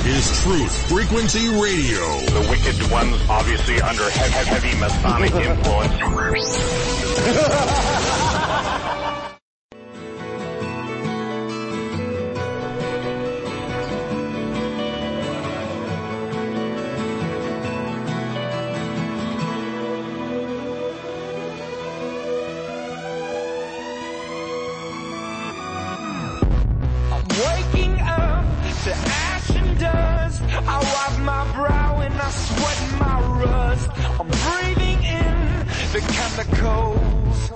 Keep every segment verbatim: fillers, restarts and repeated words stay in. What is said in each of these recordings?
is Truth Frequency Radio. The wicked ones obviously under heavy, heavy Masonic influence. Waking up to ash and dust. I wipe my brow and I sweat my rust. I'm breathing in the chemicals.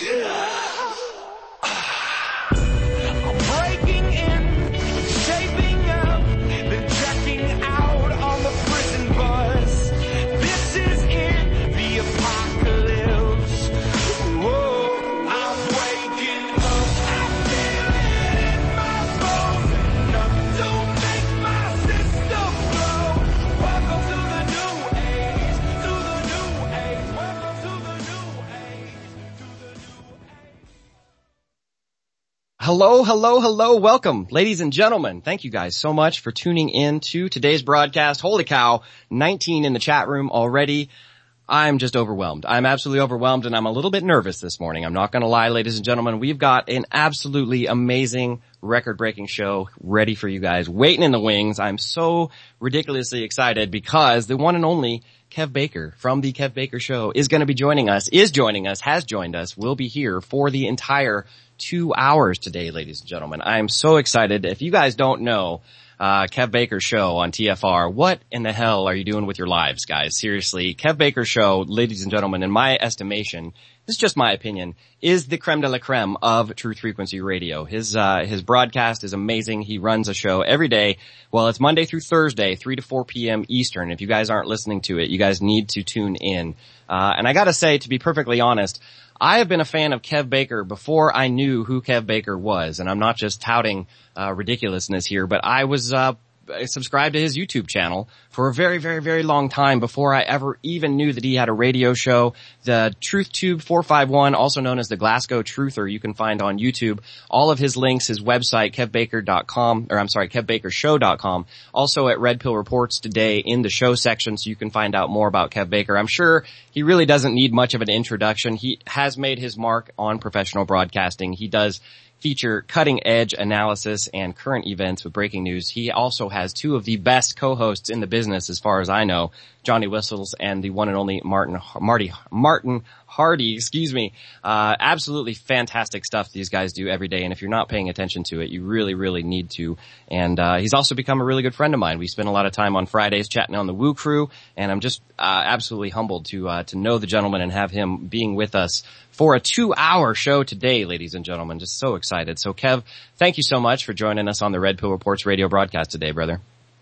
I'm breaking in, shaping up, then checking out on the prison bus. This is it, the apocalypse. Whoa, I'm waking up. I feel it in my bones, enough to make my system blow. Welcome to the new age, to the new age. Welcome to the new age, to the new age. Hello, hello, hello. Welcome, ladies and gentlemen. Thank you guys so much for tuning in to today's broadcast. Holy cow, nineteen in the chat room already. I'm just overwhelmed. I'm absolutely overwhelmed, and I'm a little bit nervous this morning. I'm not going to lie, ladies and gentlemen. We've got an absolutely amazing, record-breaking show ready for you guys, waiting in the wings. I'm so ridiculously excited because the one and only Kev Baker from the Kev Baker Show is going to be joining us, is joining us, has joined us, will be here for the entire two hours today, ladies and gentlemen. I am so excited. If you guys don't know, uh, Kev Baker Show on T F R, what in the hell are you doing with your lives, guys? Seriously, Kev Baker Show, ladies and gentlemen, in my estimation, this is just my opinion, is the creme de la creme of Truth Frequency Radio. His, uh, his broadcast is amazing. He runs a show every day. Well, it's Monday through Thursday, three to four p.m. Eastern. If you guys aren't listening to it, you guys need to tune in. Uh, and I gotta say, to be perfectly honest, I have been a fan of Kev Baker before I knew who Kev Baker was, and I'm not just touting uh, ridiculousness here, but I was uh subscribed to his YouTube channel for a very, very, very long time before I ever even knew that he had a radio show. The TruthTube four five one, also known as the Glasgow Truther, you can find on YouTube. All of his links, his website, kev baker dot com, or I'm sorry, kev baker show dot com. Also at Red Pill Reports today in the show section, so you can find out more about Kev Baker. I'm sure he really doesn't need much of an introduction. He has made his mark on professional broadcasting. He does feature cutting-edge analysis and current events with breaking news. He also has two of the best co-hosts in the business, as far as I know, Johnny Whistles and the one and only Martin Marty Martin Hardy. Excuse me. Uh, absolutely fantastic stuff these guys do every day, and if you're not paying attention to it, you really, really need to. And uh, he's also become a really good friend of mine. We spend a lot of time on Fridays chatting on the Woo Crew, and I'm just uh, absolutely humbled to uh, to know the gentleman and have him being with us for a two-hour show today, ladies and gentlemen. Just so excited. So, Kev, thank you so much for joining us on the Red Pill Reports radio broadcast today, brother.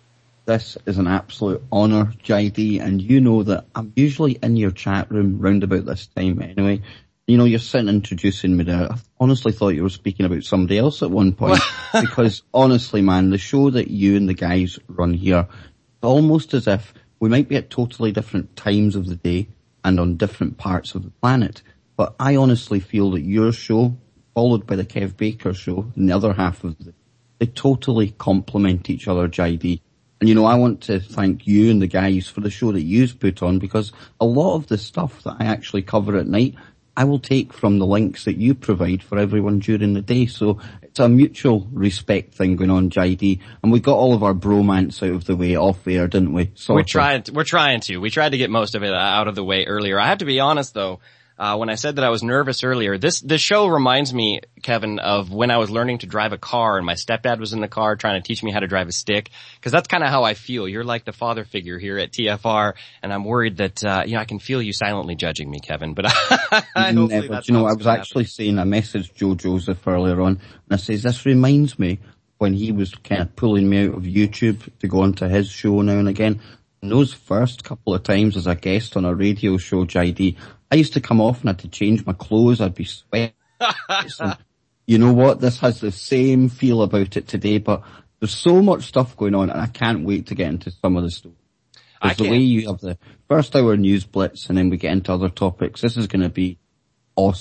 This is an absolute honour, J D, and you know that I'm usually in your chat room round about this time anyway. You know, you're sitting introducing me there. I honestly thought you were speaking about somebody else at one point. Because honestly, man, the show that you and the guys run here, almost as if we might be at totally different times of the day and on different parts of the planet. But I honestly feel that your show, followed by the Kev Baker Show, and the other half of the, they totally complement each other, J D. And you know, I want to thank you and the guys for the show that you've put on, because a lot of the stuff that I actually cover at night, I will take from the links that you provide for everyone during the day. So it's a mutual respect thing going on, J D. And we got all of our bromance out of the way off air, didn't we? Sort we're trying, we're trying to. We tried to get most of it out of the way earlier. I have to be honest though. Uh, when I said that I was nervous earlier, this, this show reminds me, Kevin, of when I was learning to drive a car and my stepdad was in the car trying to teach me how to drive a stick. Cause that's kind of how I feel. You're like the father figure here at T F R, and I'm worried that, uh, you know, I can feel you silently judging me, Kevin, but I Never. Do you know, I was actually happen. saying, I messaged Joe Joseph earlier on, and I says, this reminds me when he was kind of pulling me out of YouTube to go onto his show now and again. And those first couple of times as a guest on a radio show, J D, I used to come off and I had to change my clothes. I'd be sweating. You know what? This has the same feel about it today, but there's so much stuff going on and I can't wait to get into some of the stuff. Because the way you have the first hour news blitz and then we get into other topics, this is going to be awesome.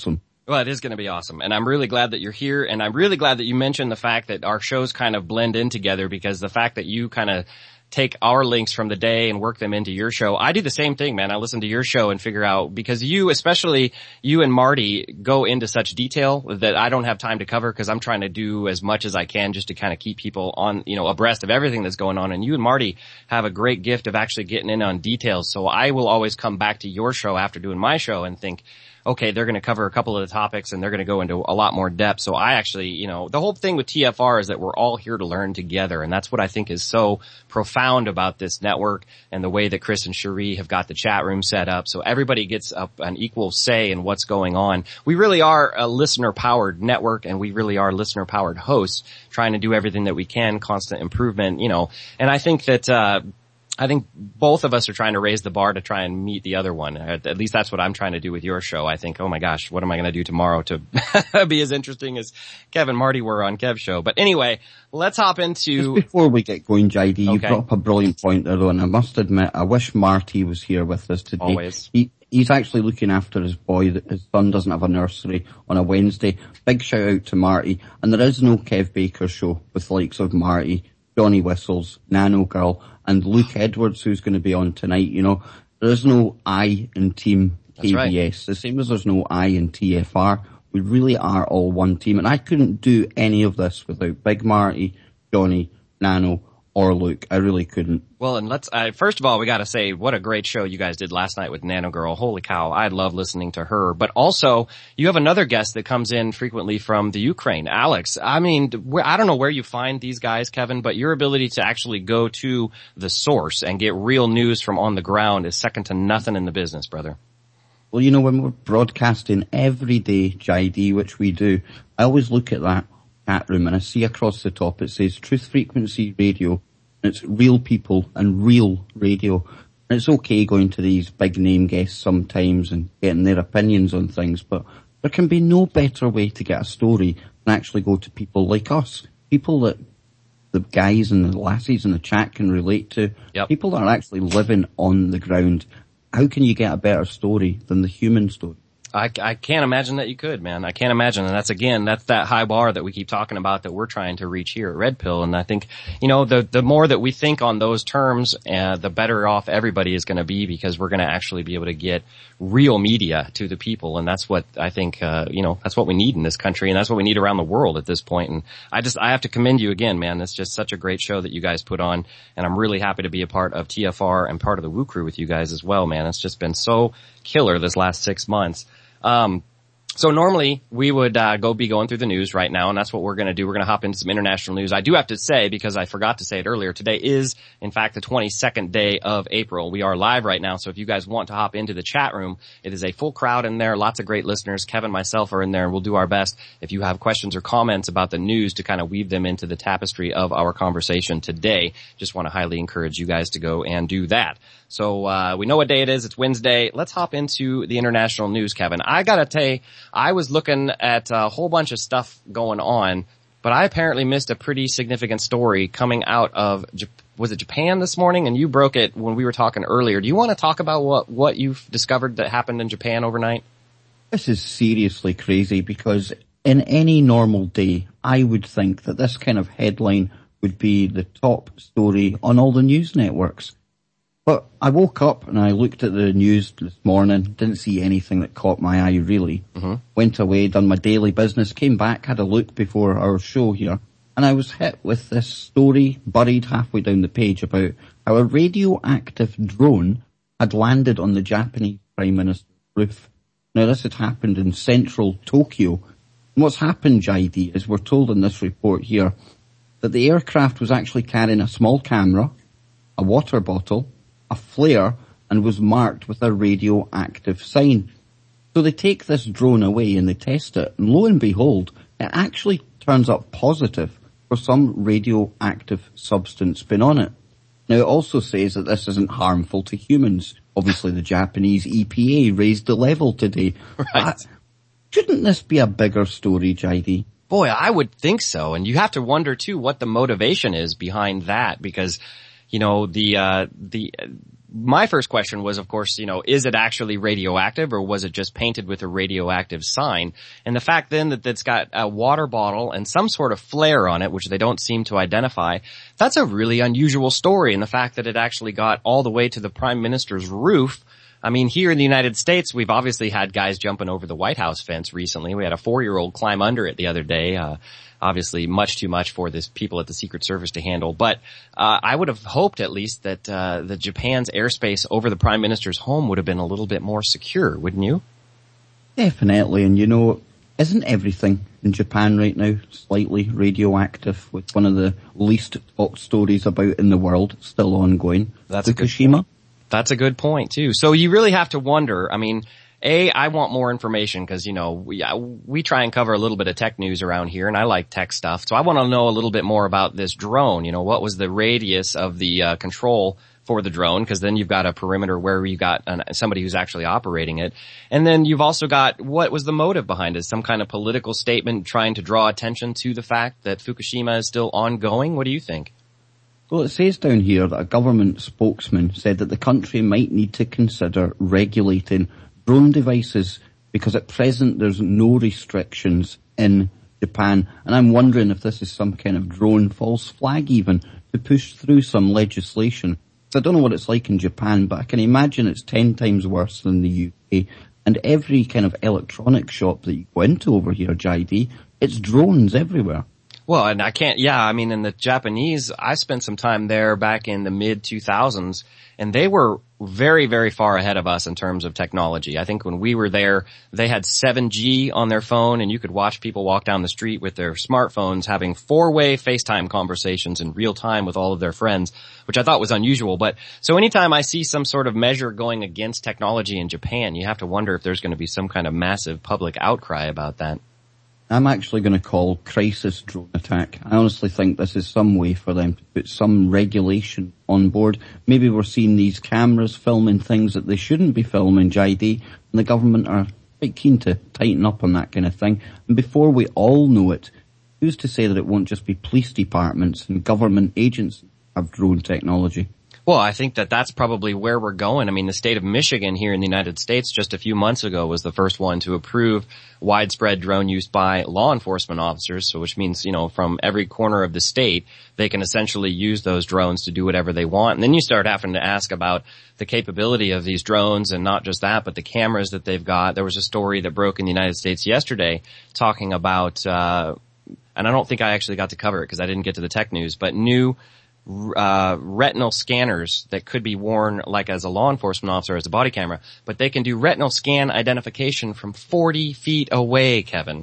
Well, it is going to be awesome. And I'm really glad that you're here. And I'm really glad that you mentioned the fact that our shows kind of blend in together, because the fact that you kind of take our links from the day and work them into your show. I do the same thing, man. I listen to your show and figure out, because you, especially you and Marty, go into such detail that I don't have time to cover, because I'm trying to do as much as I can just to kind of keep people on, you know, abreast of everything that's going on. And you and Marty have a great gift of actually getting in on details. So I will always come back to your show after doing my show and think, okay, they're going to cover a couple of the topics and they're going to go into a lot more depth. So I actually, you know, the whole thing with T F R is that we're all here to learn together. And that's what I think is so profound about this network and the way that Chris and Cherie have got the chat room set up. So everybody gets up an equal say in what's going on. We really are a listener powered network, and we really are listener powered hosts trying to do everything that we can, constant improvement, you know, and I think that, uh, I think both of us are trying to raise the bar to try and meet the other one. At, at least that's what I'm trying to do with your show. I think, oh my gosh, what am I going to do tomorrow to be as interesting as Kev and Marty were on Kev's show? But anyway, let's hop into... Just before we get going, J D, you Okay. brought up a brilliant point there, though, and I must admit, I wish Marty was here with us today. Always. He, he's actually looking after his boy. His son doesn't have a nursery on a Wednesday. Big shout out to Marty. And there is no Kev Baker show with the likes of Marty, Johnny Whistles, Nano Girl, and Luke Edwards, who's going to be on tonight. You know, there is no I in Team K B S. Right. The same as there's no I in T F R. We really are all one team. And I couldn't do any of this without Big Marty, Johnny, Nano, or Luke. I really couldn't. Well, and let's, uh, first of all, we gotta say what a great show you guys did last night with Nano Girl. Holy cow. I love listening to her. But also, you have another guest that comes in frequently from the Ukraine, Alex. I mean, I don't know where you find these guys, Kevin, but your ability to actually go to the source and get real news from on the ground is second to nothing in the business, brother. Well, you know, when we're broadcasting every day, J D, which we do, I always look at that chat room and I see across the top it says Truth Frequency Radio. It's real people and real radio. And it's okay going to these big name guests sometimes and getting their opinions on things, but there can be no better way to get a story than actually go to people like us. People that the guys and the lassies in the chat can relate to. Yep. People that are actually living on the ground. How can you get a better story than the human story? I, I can't imagine that you could, man. I can't imagine. And that's, again, that's that high bar that we keep talking about that we're trying to reach here at Red Pill. And I think, you know, the, the more that we think on those terms, uh, the better off everybody is going to be, because we're going to actually be able to get real media to the people. And that's what I think, uh, you know, that's what we need in this country. And that's what we need around the world at this point. And I just, I have to commend you again, man. It's just such a great show that you guys put on. And I'm really happy to be a part of T F R and part of the Woo Crew with you guys as well, man. It's just been so killer this last six months. Um, so normally we would, uh, go be going through the news right now, and that's what we're gonna do. We're gonna hop into some international news. I do have to say, because I forgot to say it earlier, today is, in fact, the twenty-second day of April. We are live right now, so if you guys want to hop into the chat room, it is a full crowd in there, lots of great listeners. Kevin and myself are in there, and we'll do our best, if you have questions or comments about the news, to kind of weave them into the tapestry of our conversation today. Just want to highly encourage you guys to go and do that. So, uh, we know what day it is. It's Wednesday. Let's hop into the international news, Kevin. I gotta tell you, I was looking at a whole bunch of stuff going on, but I apparently missed a pretty significant story coming out of, was it Japan this morning? And you broke it when we were talking earlier. Do you want to talk about what, what you've discovered that happened in Japan overnight? This is seriously crazy, because in any normal day, I would think that this kind of headline would be the top story on all the news networks. But I woke up and I looked at the news this morning, didn't see anything that caught my eye really. Mm-hmm. Went away, done my daily business, came back, had a look before our show here, and I was hit with this story buried halfway down the page about how a radioactive drone had landed on the Japanese Prime Minister's roof. Now this had happened in central Tokyo. And what's happened, J D, is we're told in this report here that the aircraft was actually carrying a small camera, a water bottle, a flare, and was marked with a radioactive sign. So they take this drone away and they test it, and lo and behold, it actually turns up positive for some radioactive substance been on it. Now it also says that this isn't harmful to humans. Obviously the Japanese E P A raised the level today. Right. But shouldn't this be a bigger story, J D? Boy, I would think so. And you have to wonder too what the motivation is behind that, because you know, the, uh, the, my first question was, of course, you know, is it actually radioactive or was it just painted with a radioactive sign? And the fact then that it's got a water bottle and some sort of flare on it, which they don't seem to identify, that's a really unusual story. And the fact that it actually got all the way to the Prime Minister's roof. I mean, here in the United States, we've obviously had guys jumping over the White House fence recently. We had a four-year-old climb under it the other day. Uh, obviously much too much for this people at the Secret Service to handle. But, uh, I would have hoped at least that, uh, the Japan's airspace over the Prime Minister's home would have been a little bit more secure, wouldn't you? Definitely. And you know, isn't everything in Japan right now slightly radioactive, with one of the least talked stories about in the world still ongoing? That's Fukushima. That's a good point too. So you really have to wonder, I mean, A, I want more information because, you know, we, we try and cover a little bit of tech news around here and I like tech stuff. So I want to know a little bit more about this drone. You know, what was the radius of the uh, control for the drone? Because then you've got a perimeter where you got an, somebody who's actually operating it. And then you've also got what was the motive behind it? Some kind of political statement trying to draw attention to the fact that Fukushima is still ongoing? What do you think? Well, it says down here that a government spokesman said that the country might need to consider regulating drone devices because at present there's no restrictions in Japan. And I'm wondering if this is some kind of drone false flag even to push through some legislation. So I don't know what it's like in Japan, but I can imagine it's ten times worse than the U K. And every kind of electronic shop that you go into over here, J D, it's drones everywhere. Well, and I can't, yeah, I mean, in the Japanese, I spent some time there back in the mid two thousands, and they were very, very far ahead of us in terms of technology. I think when we were there, they had seven G on their phone, and you could watch people walk down the street with their smartphones having four-way FaceTime conversations in real time with all of their friends, which I thought was unusual. But so anytime I see some sort of measure going against technology in Japan, you have to wonder if there's going to be some kind of massive public outcry about that. I'm actually going to call crisis drone attack. I honestly think this is some way for them to put some regulation on board. Maybe we're seeing these cameras filming things that they shouldn't be filming, J D, and the government are quite keen to tighten up on that kind of thing. And before we all know it, who's to say that it won't just be police departments and government agencies have drone technology? Well, I think that that's probably where we're going. I mean, the state of Michigan here in the United States just a few months ago was the first one to approve widespread drone use by law enforcement officers, so which means, you know, from every corner of the state, they can essentially use those drones to do whatever they want. And then you start having to ask about the capability of these drones, and not just that, but the cameras that they've got. There was a story that broke in the United States yesterday talking about, uh, and I don't think I actually got to cover it because I didn't get to the tech news, but new Uh, retinal scanners that could be worn like as a law enforcement officer, as a body camera, but they can do retinal scan identification from forty feet away, Kevin.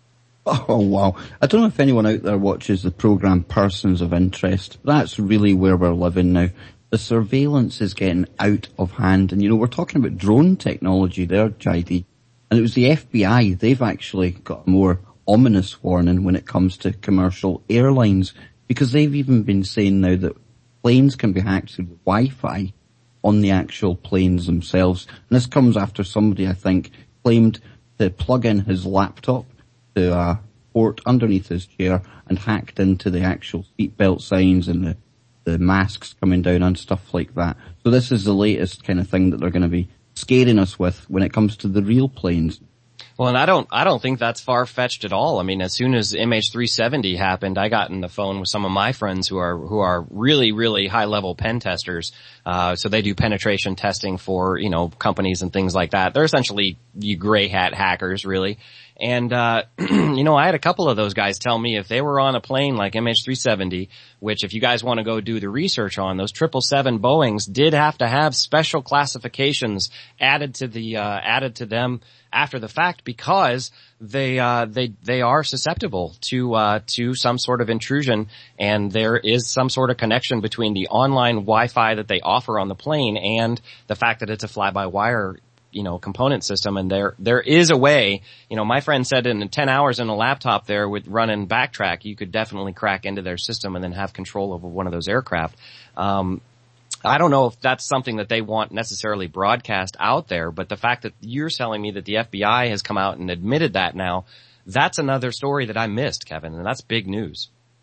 Oh, wow. I don't know if anyone out there watches the program Persons of Interest. That's really where we're living now. The surveillance is getting out of hand. And, you know, we're talking about drone technology there, J D. And it was the F B I. They've actually got a more ominous warning when it comes to commercial airlines, because they've even been saying now that planes can be hacked through the Wi-Fi on the actual planes themselves. And this comes after somebody, I think, claimed to plug in his laptop to a port underneath his chair and hacked into the actual seatbelt signs and the, the masks coming down and stuff like that. So this is the latest kind of thing that they're going to be scaring us with when it comes to the real planes. Well, and I don't, I don't think that's far-fetched at all. I mean, as soon as M H three seventy happened, I got on the phone with some of my friends who are, who are really, really high-level pen testers. Uh, so they do penetration testing for, you know, companies and things like that. They're essentially you gray hat hackers, really. And, uh, you know, I had a couple of those guys tell me if they were on a plane like M H three seventy, which if you guys want to go do the research on, those triple seven Boeings did have to have special classifications added to the, uh, added to them after the fact because they, uh, they, they are susceptible to, uh, to some sort of intrusion, and there is some sort of connection between the online Wi-Fi that they offer on the plane and the fact that it's a fly-by-wire, you know, component system. And there, there is a way, you know, my friend said in ten hours in a laptop there with running Backtrack, you could definitely crack into their system and then have control over one of those aircraft. Um, I don't know if that's something that they want necessarily broadcast out there, but the fact that you're telling me that the F B I has come out and admitted that now, that's another story that I missed, Kevin, and that's big news.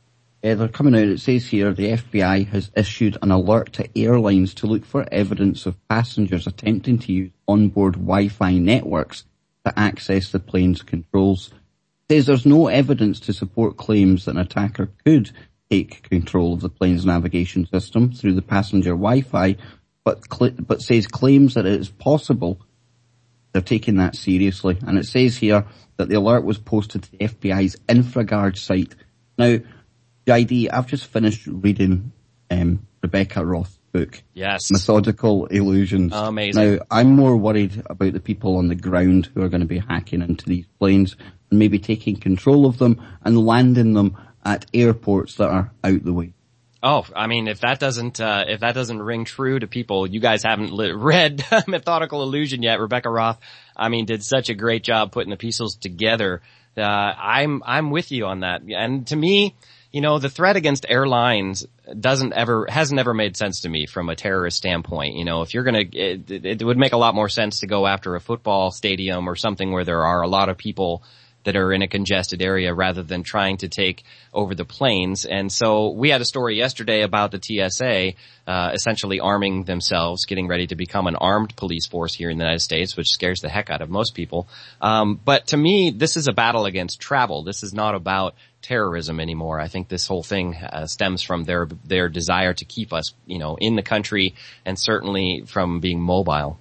Yeah, they're coming out. It says here the F B I has issued an alert to airlines to look for evidence of passengers attempting to use onboard Wi-Fi networks to access the plane's controls. It says there's no evidence to support claims that an attacker could take control of the plane's navigation system through the passenger Wi-Fi, but cl- but says claims that it is possible. They're taking that seriously. And it says here that the alert was posted to the F B I's InfraGard site. Now, J D, I've just finished reading um, Rebecca Roth's book. Yes. Methodical Illusions. Amazing. Now, I'm more worried about the people on the ground who are going to be hacking into these planes and maybe taking control of them and landing them at airports that are out the way. Oh, I mean, if that doesn't, uh, if that doesn't ring true to people, you guys haven't li- read Methodical Illusion yet. Rebecca Roth, I mean, did such a great job putting the pieces together. Uh, I'm, I'm with you on that. And to me, you know, the threat against airlines doesn't ever, hasn't ever made sense to me from a terrorist standpoint. You know, if you're gonna, it, it would make a lot more sense to go after a football stadium or something where there are a lot of people that are in a congested area rather than trying to take over the planes. And so we had a story yesterday about the T S A, uh, essentially arming themselves, getting ready to become an armed police force here in the United States, which scares the heck out of most people. Um, but to me, this is a battle against travel. This is not about terrorism anymore. I think this whole thing uh, stems from their, their desire to keep us, you know, in the country and certainly from being mobile.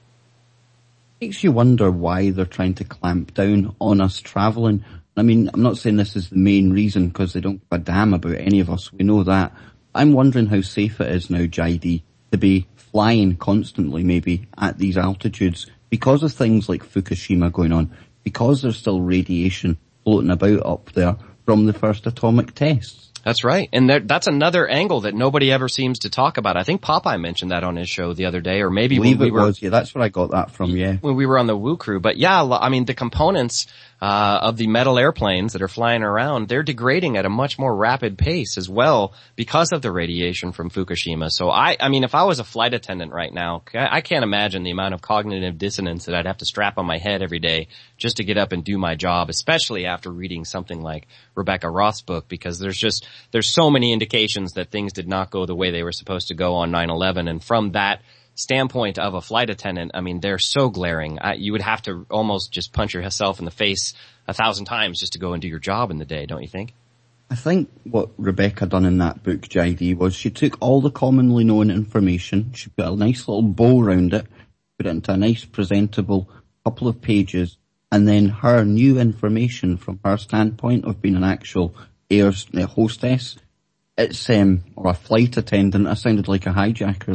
Makes you wonder why they're trying to clamp down on us travelling. I mean, I'm not saying this is the main reason because they don't give a damn about any of us. We know that. I'm wondering how safe it is now, J D, to be flying constantly maybe at these altitudes because of things like Fukushima going on, because there's still radiation floating about up there from the first atomic tests. That's right. And there, that's another angle that nobody ever seems to talk about. I think Popeye mentioned that on his show the other day, or maybe when we it were, was, yeah, that's where I got that from, yeah. When we were on the Woo Crew. But yeah, I mean, the components, uh, of the metal airplanes that are flying around, they're degrading at a much more rapid pace as well because of the radiation from Fukushima. So I, I mean, if I was a flight attendant right now, I can't imagine the amount of cognitive dissonance that I'd have to strap on my head every day just to get up and do my job, especially after reading something like Rebecca Roth's book, because there's just, there's so many indications that things did not go the way they were supposed to go on nine eleven. And from that standpoint of a flight attendant, I mean, they're so glaring. I, you would have to almost just punch yourself in the face a thousand times just to go and do your job in the day, don't you think? I think what Rebecca done in that book, J D, was she took all the commonly known information, she put a nice little bow around it, put it into a nice presentable couple of pages, and then her new information from her standpoint of being an actual air hostess, it's, um, or a flight attendant. I sounded like a hijacker.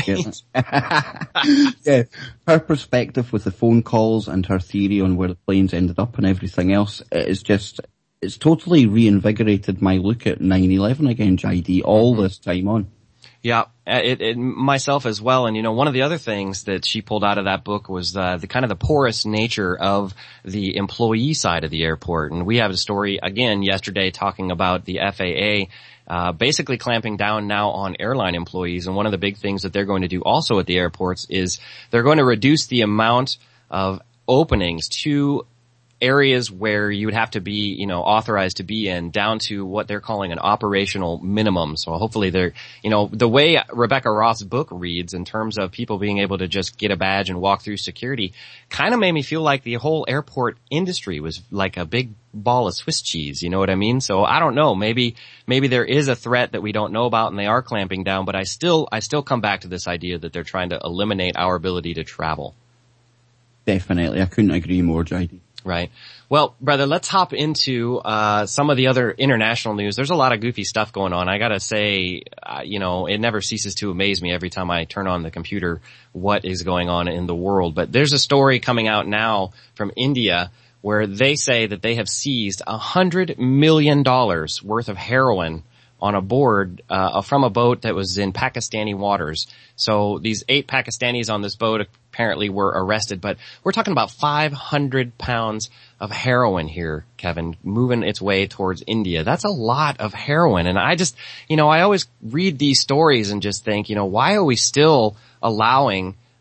Right. Yeah. Her perspective with the phone calls and her theory on where the planes ended up and everything else, it is just, it's totally reinvigorated my look at nine eleven again, J D, all this time on. Yeah, it, it, myself as well. And you know, one of the other things that she pulled out of that book was uh, the kind of the porous nature of the employee side of the airport. And we have a story again yesterday talking about the F A A uh basically clamping down now on airline employees. And one of the big things that they're going to do also at the airports is they're going to reduce the amount of openings to areas where you would have to be, you know, authorized to be in down to what they're calling an operational minimum. So hopefully they're, you know, the way Rebecca Roth's book reads in terms of people being able to just get a badge and walk through security kind of made me feel like the whole airport industry was like a big ball of Swiss cheese. You know what I mean? So I don't know. Maybe, maybe there is a threat that we don't know about and they are clamping down, but I still, I still come back to this idea that they're trying to eliminate our ability to travel. Definitely. I couldn't agree more, J D. Right. Well, brother, let's hop into uh some of the other international news. There's a lot of goofy stuff going on. I gotta say, uh, you know, it never ceases to amaze me every time I turn on the computer what is going on in the world. But there's a story coming out now from India where they say that they have seized a hundred million dollars worth of heroin on a board uh from a boat that was in Pakistani waters. So these eight Pakistanis on this boat apparently were arrested, but we're talking about five hundred pounds of heroin here, Kevin, moving its way towards India. That's a lot of heroin. And I just, you know, I always read these stories and just think, you know, why are we still allowing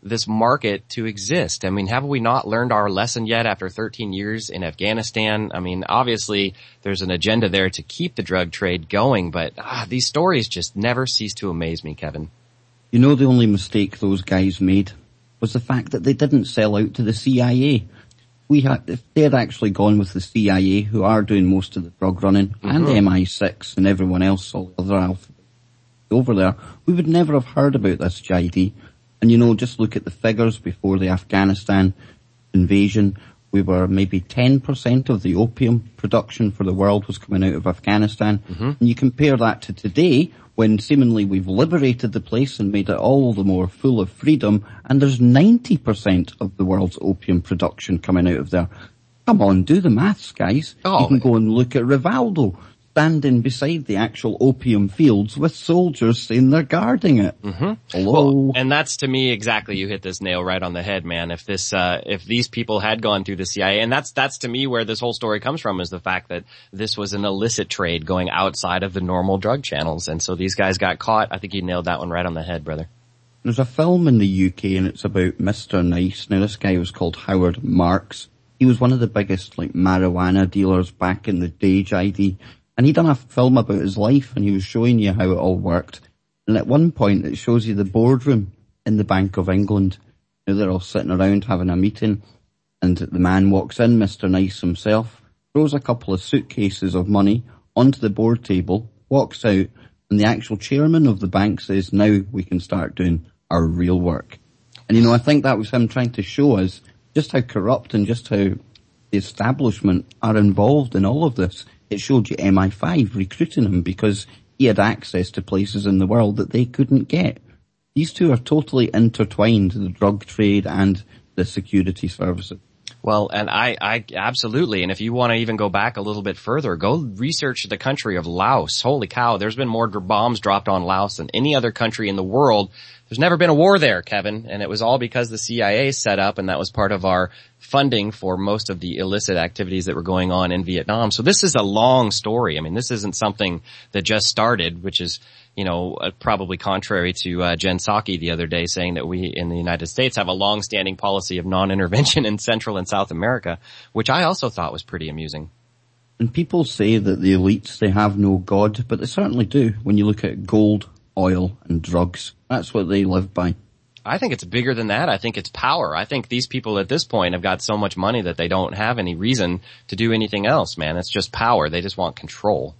this market to exist? I mean, have we not learned our lesson yet after thirteen years in Afghanistan? I mean, obviously there's an agenda there to keep the drug trade going, but ah, these stories just never cease to amaze me, Kevin. You know, the only mistake those guys made was the fact that they didn't sell out to the C I A. We had, if they had actually gone with the C I A, who are doing most of the drug running, mm-hmm. and M I six and everyone else, all the other alphabet over there, we would never have heard about this, J D. And you know, just look at the figures before the Afghanistan invasion. We were maybe ten percent of the opium production for the world was coming out of Afghanistan. Mm-hmm. And you compare that to today, when seemingly we've liberated the place and made it all the more full of freedom, and there's ninety percent of the world's opium production coming out of there. Come on, do the maths, guys. Oh. You can go and look at Rivaldo, standing beside the actual opium fields with soldiers saying they're guarding it. Mm-hmm. Hello. Well, and that's, to me, exactly, you hit this nail right on the head, man. If this, uh, if these people had gone through the C I A, and that's, that's to me where this whole story comes from, is the fact that this was an illicit trade going outside of the normal drug channels. And so these guys got caught. I think you nailed that one right on the head, brother. There's a film in the U K and it's about Mister Nice. Now this guy was called Howard Marks. He was one of the biggest, like, marijuana dealers back in the day, J D. And he done a film about his life and he was showing you how it all worked. And at one point it shows you the boardroom in the Bank of England. Now they're all sitting around having a meeting and the man walks in, Mister Nice himself, throws a couple of suitcases of money onto the board table, walks out, and the actual chairman of the bank says, now we can start doing our real work. And you know, I think that was him trying to show us just how corrupt and just how the establishment are involved in all of this. It showed you M I five recruiting him because he had access to places in the world that they couldn't get. These two are totally intertwined, the drug trade and the security services. Well, and I, I, absolutely. And if you want to even go back a little bit further, go research the country of Laos. Holy cow, there's been more bombs dropped on Laos than any other country in the world. There's never been a war there, Kevin, and it was all because the C I A set up, and that was part of our funding for most of the illicit activities that were going on in Vietnam. So this is a long story. I mean, this isn't something that just started, which is, you know, uh, probably contrary to uh, Jen Psaki the other day saying that we in the United States have a long-standing policy of non-intervention in Central and South America, which I also thought was pretty amusing. And people say that the elites, they have no God, but they certainly do when you look at gold, oil, and drugs. That's what they live by. I think it's bigger than that. I think it's power. I think these people at this point have got so much money that they don't have any reason to do anything else, man. It's just power. They just want control.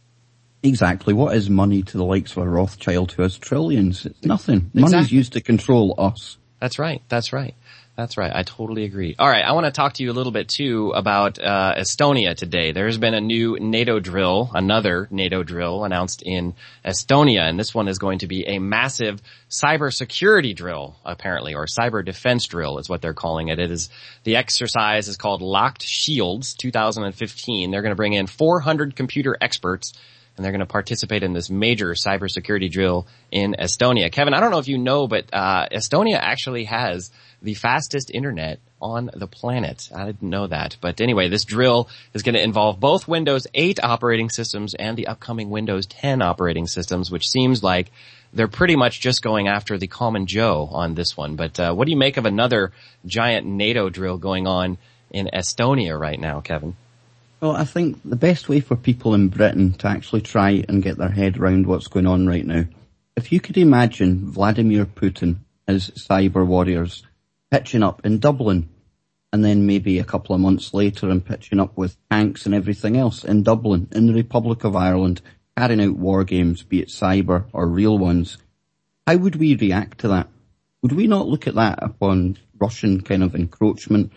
Exactly. What is money to the likes of a Rothschild who has trillions? It's nothing. Exactly. Money's used to control us. That's right. That's right. That's right. I totally agree. All right. I want to talk to you a little bit too about uh Estonia today. There's been a new NATO drill, another NATO drill announced in Estonia, and this one is going to be a massive cybersecurity drill, apparently, or cyber defense drill is what they're calling it. It is, the exercise is called Locked Shields two thousand fifteen. They're going to bring in four hundred computer experts, and they're going to participate in this major cybersecurity drill in Estonia. Kevin, I don't know if you know, but uh Estonia actually has the fastest internet on the planet. I didn't know that. But anyway, this drill is going to involve both Windows eight operating systems and the upcoming Windows ten operating systems, which seems like they're pretty much just going after the common Joe on this one. But uh what do you make of another giant NATO drill going on in Estonia right now, Kevin? Well, I think the best way for people in Britain to actually try and get their head around what's going on right now, if you could imagine Vladimir Putin as cyber warriors pitching up in Dublin, and then maybe a couple of months later and pitching up with tanks and everything else in Dublin, in the Republic of Ireland, carrying out war games, be it cyber or real ones, how would we react to that? Would we not look at that upon Russian kind of encroachment,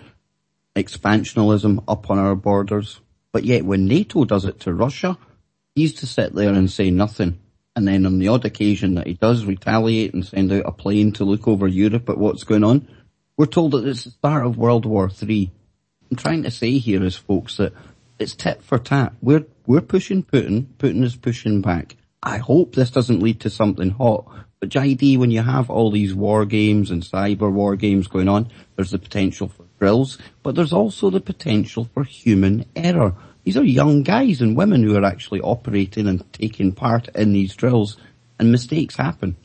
expansionism up on our borders? But yet when NATO does it to Russia, he's to sit there and say nothing. And then on the odd occasion that he does retaliate and send out a plane to look over Europe at what's going on, we're told that it's the start of World War Three. I'm trying to say here is, folks, that it's tit for tat. We're, we're pushing Putin. Putin is pushing back. I hope this doesn't lead to something hot. But J D, when you have all these war games and cyber war games going on, there's the potential for drills, but there's also the potential for human error. These are young guys and women who are actually operating and taking part in these drills, and mistakes happen.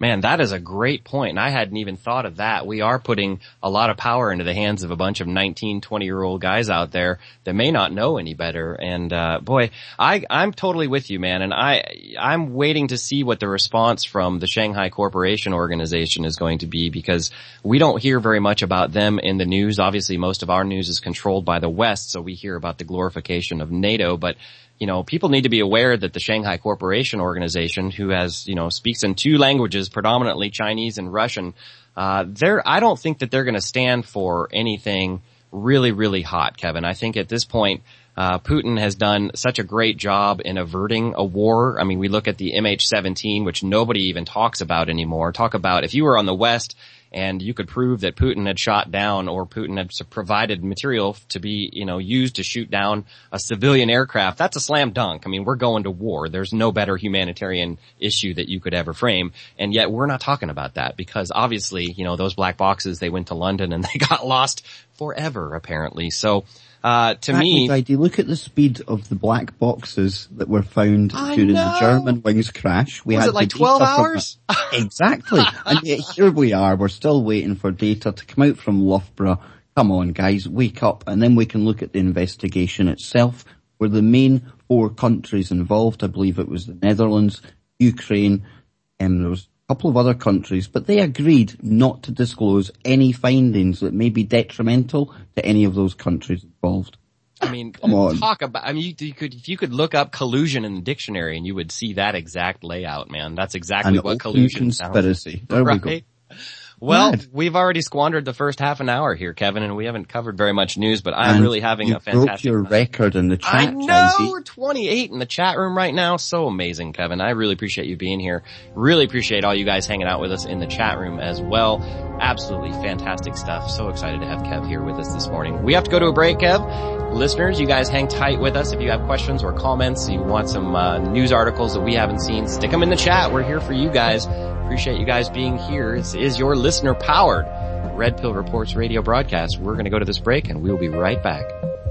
Man, that is a great point, and I hadn't even thought of that. We are putting a lot of power into the hands of a bunch of nineteen, twenty-year-old guys out there that may not know any better. And uh boy, I I'm totally with you, man. And I I'm waiting to see what the response from the Shanghai Cooperation Organization is going to be, because we don't hear very much about them in the news. Obviously, most of our news is controlled by the West, so we hear about the glorification of NATO, but you know, people need to be aware that the Shanghai Cooperation Organization, who has, you know, speaks in two languages, predominantly Chinese and Russian, uh, they're, I don't think that they're going to stand for anything really, really hot, Kevin. I think at this point, uh, Putin has done such a great job in averting a war. I mean, we look at the M H seventeen, which nobody even talks about anymore. Talk about if you were on the West and you could prove that Putin had shot down, or Putin had provided material to be, you know, used to shoot down a civilian aircraft, that's a slam dunk. I mean, we're going to war. There's no better humanitarian issue that you could ever frame. And yet we're not talking about that, because obviously, you know, those black boxes, they went to London and they got lost forever, apparently. So, uh, to me, idea. Look at the speed of the black boxes that were found I during know. the German wings crash. We Was had it like the twelve data from hours? that. Exactly. And yet here we are. We're still waiting for data to come out from Loughborough. Come on, guys, wake up, and then we can look at the investigation itself, where the main four countries involved, I believe it was the Netherlands, Ukraine, and there was a couple of other countries, but they agreed not to disclose any findings that may be detrimental to any of those countries involved. I mean, Come on. talk about, I mean, you, you could, if you could look up collusion in the dictionary and you would see that exact layout, man. That's exactly An what open collusion conspiracy. sounds There like. we Right? go. Well, Mad. we've already squandered the first half an hour here, Kevin, and we haven't covered very much news, but I'm And really having you a fantastic broke your time. record in the I chat, know, Jazzy. we're twenty-eight in the chat room right now. So amazing, Kevin. I really appreciate you being here. Really appreciate all you guys hanging out with us in the chat room as well. Absolutely fantastic stuff. So excited to have Kev here with us this morning. We have to go to a break, Kev. Listeners, you guys hang tight with us. If you have questions or comments, you want some uh, news articles that we haven't seen, stick them in the chat. We're here for you guys. Appreciate you guys being here. This is your listener-powered Red Pill Reports radio broadcast. We're going to go to this break, and we'll be right back.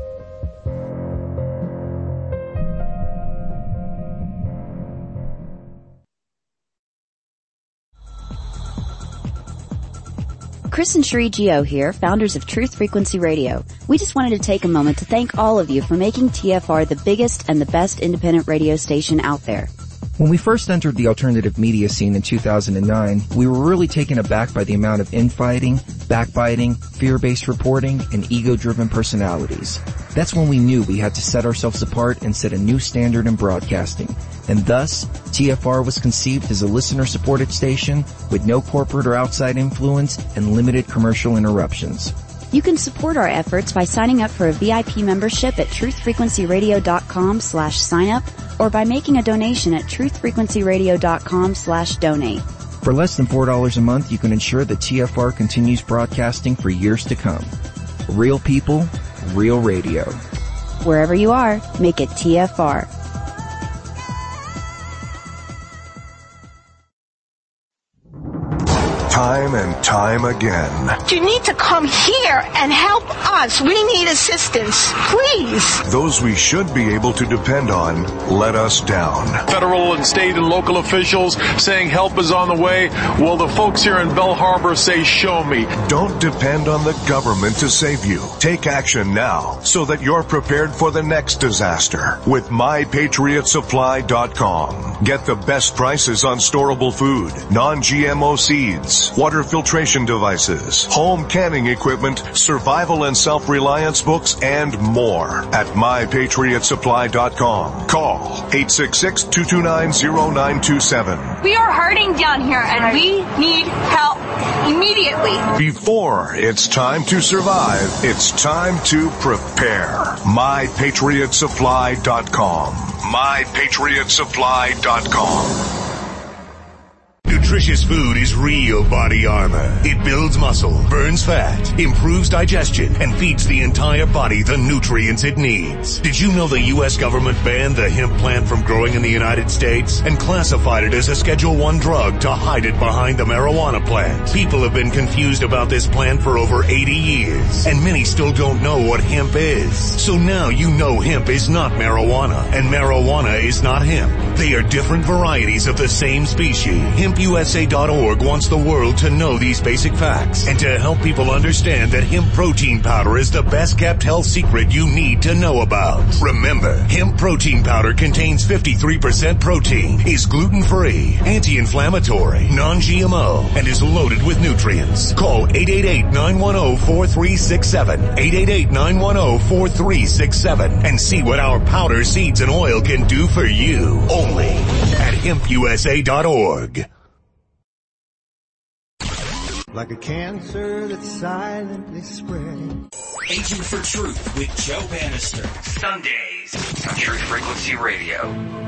Chris and Sheree Gio here, founders of Truth Frequency Radio. We just wanted to take a moment to thank all of you for making T F R the biggest and the best independent radio station out there. When we first entered the alternative media scene in two thousand nine, we were really taken aback by the amount of infighting, backbiting, fear-based reporting, and ego-driven personalities. That's when we knew we had to set ourselves apart and set a new standard in broadcasting. And thus, T F R was conceived as a listener-supported station with no corporate or outside influence and limited commercial interruptions. You can support our efforts by signing up for a V I P membership at truthfrequencyradio.com slash sign up or by making a donation at truthfrequencyradio.com slash donate. For less than four dollars a month, you can ensure that T F R continues broadcasting for years to come. Real people, real radio. Wherever you are, make it T F R. Time and time again. You need to come here and help us. We need assistance. Please. Those we should be able to depend on let us down. Federal and state and local officials saying help is on the way. Well, the folks here in Bell Harbor say show me. Don't depend on the government to save you. Take action now so that you're prepared for the next disaster with my patriot supply dot com. Get the best prices on storable food, non-G M O seeds, water filtration devices, home canning equipment, survival and self-reliance books, and more at my patriot supply dot com. Call eight six six, two two nine, zero nine two seven. We are hurting down here and we need help immediately. Before it's time to survive, it's time to prepare. my patriot supply dot com. my patriot supply dot com. Nutritious food is real body armor. It builds muscle, burns fat, improves digestion, and feeds the entire body the nutrients it needs. Did you know the U S government banned the hemp plant from growing in the United States and classified it as a Schedule one drug to hide it behind the marijuana plant? People have been confused about this plant for over eighty years, and many still don't know what hemp is. So now you know hemp is not marijuana, and marijuana is not hemp. They are different varieties of the same species. Hemp U S A dot org wants the world to know these basic facts and to help people understand that hemp protein powder is the best kept health secret you need to know about. Remember, hemp protein powder contains fifty-three percent protein, is gluten-free, anti-inflammatory, non-G M O, and is loaded with nutrients. Call eight eight eight, nine one zero, four three six seven, eight eight eight, nine one zero, four three six seven, and see what our powder, seeds, and oil can do for you. Only at hemp U S A dot org. Like a cancer that's silently spreading. Agent for Truth with Joe Bannister. Sundays on Truth Frequency Radio.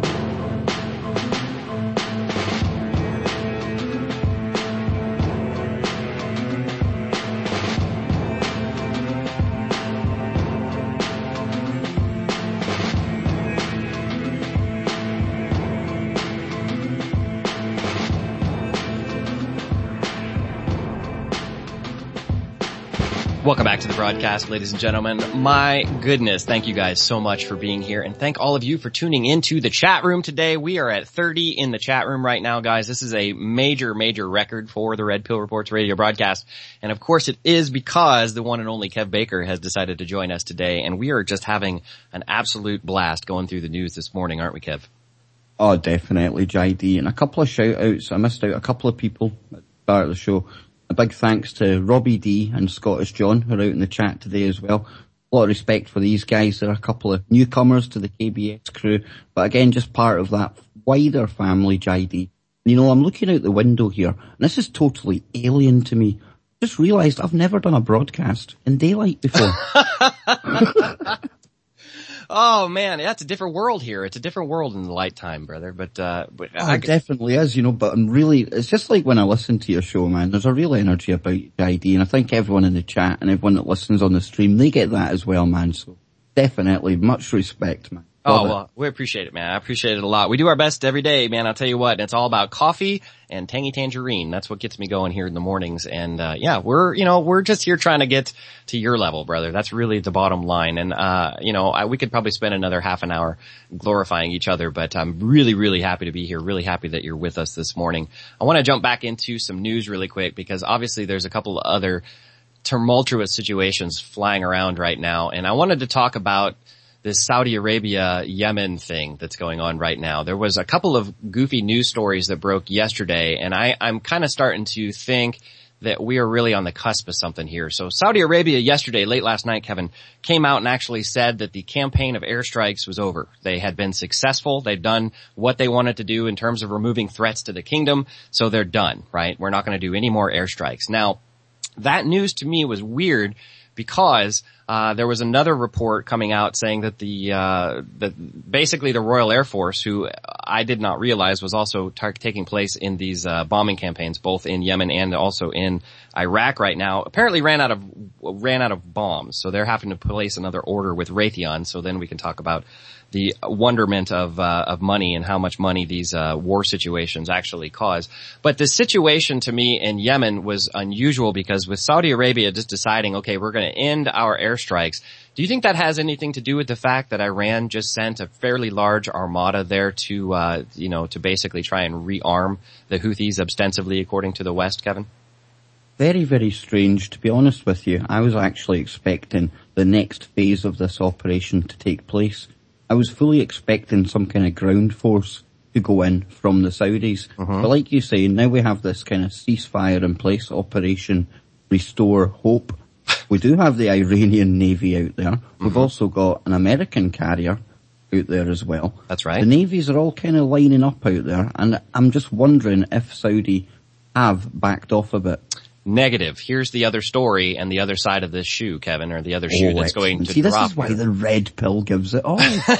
Welcome back to the broadcast, ladies and gentlemen. My goodness, thank you guys so much for being here, and thank all of you for tuning into the chat room today. We are at thirty in the chat room right now, guys. This is a major, major record for the Red Pill Reports radio broadcast, and of course it is because the one and only Kev Baker has decided to join us today, and we are just having an absolute blast going through the news this morning, aren't we, Kev? Oh, definitely, J D. And a couple of shout-outs. I missed out a couple of people at the start of the show. A big thanks to Robbie D and Scottish John, who are out in the chat today as well. A lot of respect for these guys. They're a couple of newcomers to the K B S crew, but again, just part of that wider family, J D. You know, I'm looking out the window here, and this is totally alien to me. Just realised I've never done a broadcast in daylight before. Oh man, that's a different world here. It's a different world in the light time, brother. But, uh, but oh, I, it definitely is, you know, but I'm really, it's just like when I listen to your show, man, there's a real energy about you, I D, and I think everyone in the chat and everyone that listens on the stream, they get that as well, man. So definitely much respect, man. Oh, well, we appreciate it, man. I appreciate it a lot. We do our best every day, man. I'll tell you what, it's all about coffee and tangy tangerine. That's what gets me going here in the mornings. And, uh, yeah, we're, you know, we're just here trying to get to your level, brother. That's really the bottom line. And, uh, you know, I, we could probably spend another half an hour glorifying each other, but I'm really, really happy to be here. Really happy that you're with us this morning. I want to jump back into some news really quick because obviously there's a couple of other tumultuous situations flying around right now. And I wanted to talk about this Saudi Arabia Yemen thing that's going on right now. There was a couple of goofy news stories that broke yesterday, and I, I'm kind of starting to think that we are really on the cusp of something here. So Saudi Arabia yesterday, late last night, Kevin, came out and actually said that the campaign of airstrikes was over. They had been successful. They'd done what they wanted to do in terms of removing threats to the kingdom, so they're done, right? We're not going to do any more airstrikes. Now, that news to me was weird because uh there was another report coming out saying that the uh that basically the Royal Air Force, who I did not realize was also tar- taking place in these uh bombing campaigns both in Yemen and also in Iraq right now, apparently ran out of ran out of bombs. So they're having to place another order with Raytheon, so then we can talk about the wonderment of uh of money and how much money these uh war situations actually cause. But the situation to me in Yemen was unusual because with Saudi Arabia just deciding, okay, we're going to end our airstrikes, do you think that has anything to do with the fact that Iran just sent a fairly large armada there to uh you know to basically try and rearm the Houthis ostensibly, according to the West, Kevin? Very, very strange, to be honest with you. I was actually expecting the next phase of this operation to take place. I was fully expecting some kind of ground force to go in from the Saudis. Uh-huh. But like you say, now we have this kind of ceasefire in place, Operation Restore Hope. We do have the Iranian Navy out there. We've uh-huh. also got an American carrier out there as well. That's right. The navies are all kind of lining up out there, and I'm just wondering if Saudi have backed off a bit. Negative. Here's the other story and the other side of this shoe, Kevin, or the other shoe oh, that's excellent. going to See, drop. this is why here. the red pill gives it all.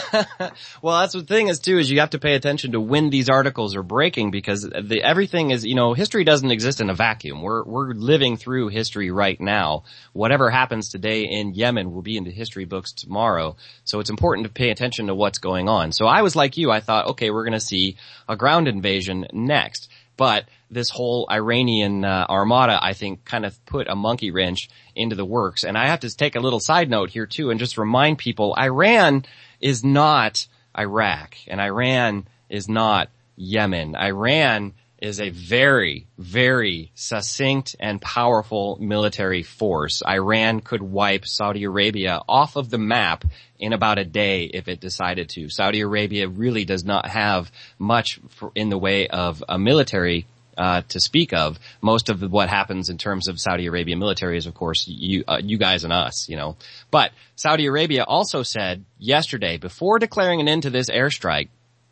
Well, that's the thing is too, is you have to pay attention to when these articles are breaking because the, everything is, you know, history doesn't exist in a vacuum. We're, we're living through history right now. Whatever happens today in Yemen will be in the history books tomorrow. So it's important to pay attention to what's going on. So I was like you. I thought, okay, we're going to see a ground invasion next. But this whole Iranian uh, armada, I think, kind of put a monkey wrench into the works. And I have to take a little side note here, too, and just remind people, Iran is not Iraq, and Iran is not Yemen. Iran is a very, very succinct and powerful military force. Iran could wipe Saudi Arabia off of the map in about a day if it decided to. Saudi Arabia really does not have much for, in the way of a military uh to speak of. Most of what happens in terms of Saudi Arabia military is, of course, you uh, you guys and us, you know. But Saudi Arabia also said yesterday, before declaring an end to this airstrike,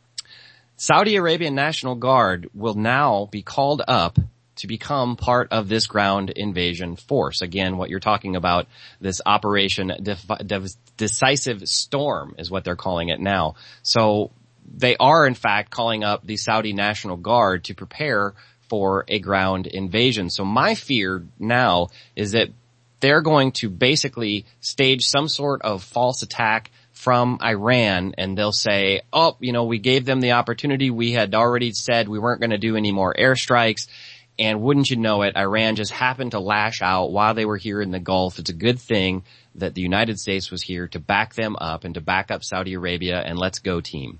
Saudi Arabian National Guard will now be called up to become part of this ground invasion force. Again, what you're talking about, this Operation Def- Def- Decisive Storm is what they're calling it now. So they are, in fact, calling up the Saudi National Guard to prepare for a ground invasion. So my fear now is that they're going to basically stage some sort of false attack from Iran, and they'll say, oh, you know, we gave them the opportunity. We had already said we weren't going to do any more airstrikes. And wouldn't you know it, Iran just happened to lash out while they were here in the Gulf. It's a good thing that the United States was here to back them up and to back up Saudi Arabia, and let's go team.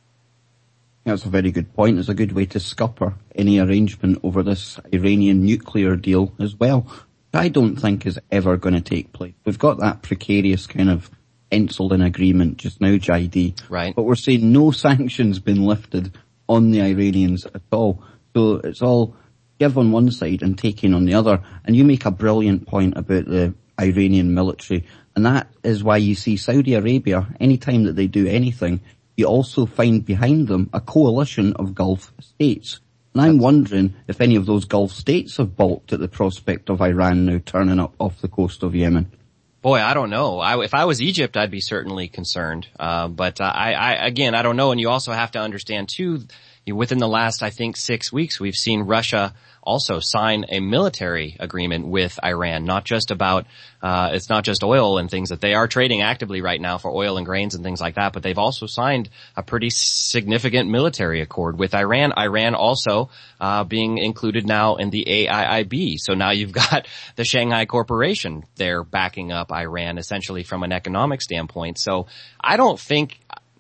That's a very good point. It's a good way to scupper any arrangement over this Iranian nuclear deal as well, which I don't think is ever going to take place. We've got that precarious kind of penciled in agreement just now, J D. Right. But we're saying no sanctions been lifted on the Iranians at all. So it's all give on one side and taking on the other. And you make a brilliant point about the Iranian military. And that is why you see Saudi Arabia, any time that they do anything, you also find behind them a coalition of Gulf states. And I'm wondering if any of those Gulf states have balked at the prospect of Iran now turning up off the coast of Yemen. Boy, I don't know. I, if I was Egypt, I'd be certainly concerned. Uh, but uh, I, I, again, I don't know. And you also have to understand too, you, within the last, I think, six weeks, we've seen Russia also sign a military agreement with Iran. Not just about, uh, it's not just oil and things that they are trading actively right now for oil and grains and things like that, but they've also signed a pretty significant military accord with Iran. Iran also, uh, being included now in the A I I B. So now you've got the Shanghai Corporation there backing up Iran essentially from an economic standpoint. So I don't think,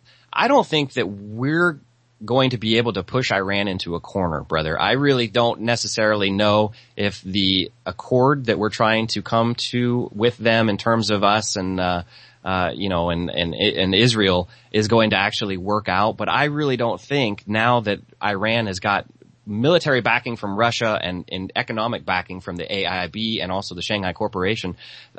I don't think that we're going to be able to push Iran into a corner, brother. I really don't necessarily know if the accord that we're trying to come to with them in terms of us and, uh, uh, you know, and, and, and Israel is going to actually work out. But I really don't think now that Iran has got military backing from Russia and, and economic backing from the A I I B and also the Shanghai Corporation,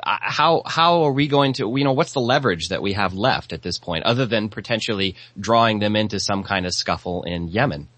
how how are we going to, you know, what's the leverage that we have left at this point other than potentially drawing them into some kind of scuffle in Yemen?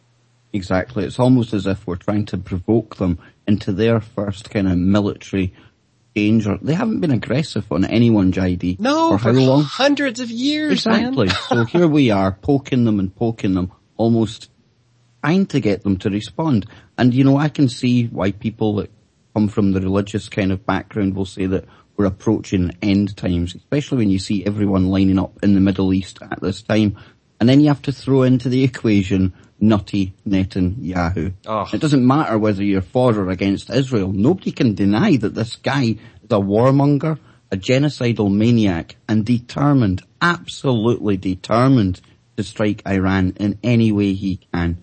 Exactly. It's almost as if we're trying to provoke them into their first kind of military danger. They haven't been aggressive on anyone, J D. No, for, for how long? Hundreds of years, exactly. man. So here we are poking them and poking them, almost trying to get them to respond. And, you know, I can see why people that come from the religious kind of background will say that we're approaching end times, especially when you see everyone lining up in the Middle East at this time. And then you have to throw into the equation nutty Netanyahu. Oh. It doesn't matter whether you're for or against Israel. Nobody can deny that this guy is a warmonger, a genocidal maniac, and determined, absolutely determined to strike Iran in any way he can.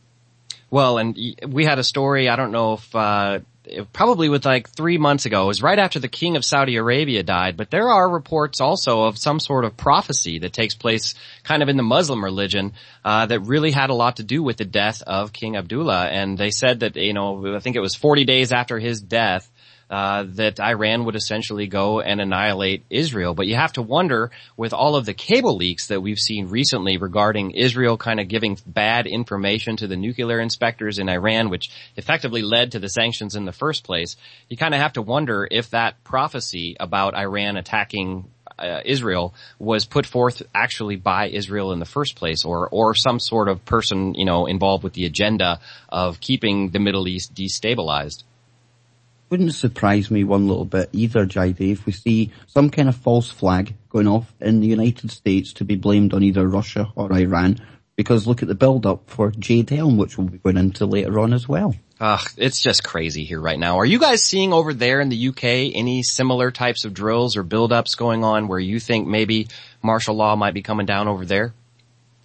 Well, and we had a story, I don't know if, uh, probably with like three months ago. It was right after the king of Saudi Arabia died, but there are reports also of some sort of prophecy that takes place kind of in the Muslim religion, uh, that really had a lot to do with the death of King Abdullah. And they said that, you know, I think it was forty days after his death, Uh, that Iran would essentially go and annihilate Israel. But you have to wonder, with all of the cable leaks that we've seen recently regarding Israel kind of giving bad information to the nuclear inspectors in Iran, which effectively led to the sanctions in the first place, you kind of have to wonder if that prophecy about Iran attacking uh, Israel was put forth actually by Israel in the first place, or or some sort of person, you know, involved with the agenda of keeping the Middle East destabilized. Wouldn't surprise me one little bit either, J D, if we see some kind of false flag going off in the United States to be blamed on either Russia or Iran, because look at the build-up for Jade Helm, which we'll be going into later on as well. Ugh, it's just crazy here right now. Are you guys seeing over there in the U K any similar types of drills or build-ups going on where you think maybe martial law might be coming down over there?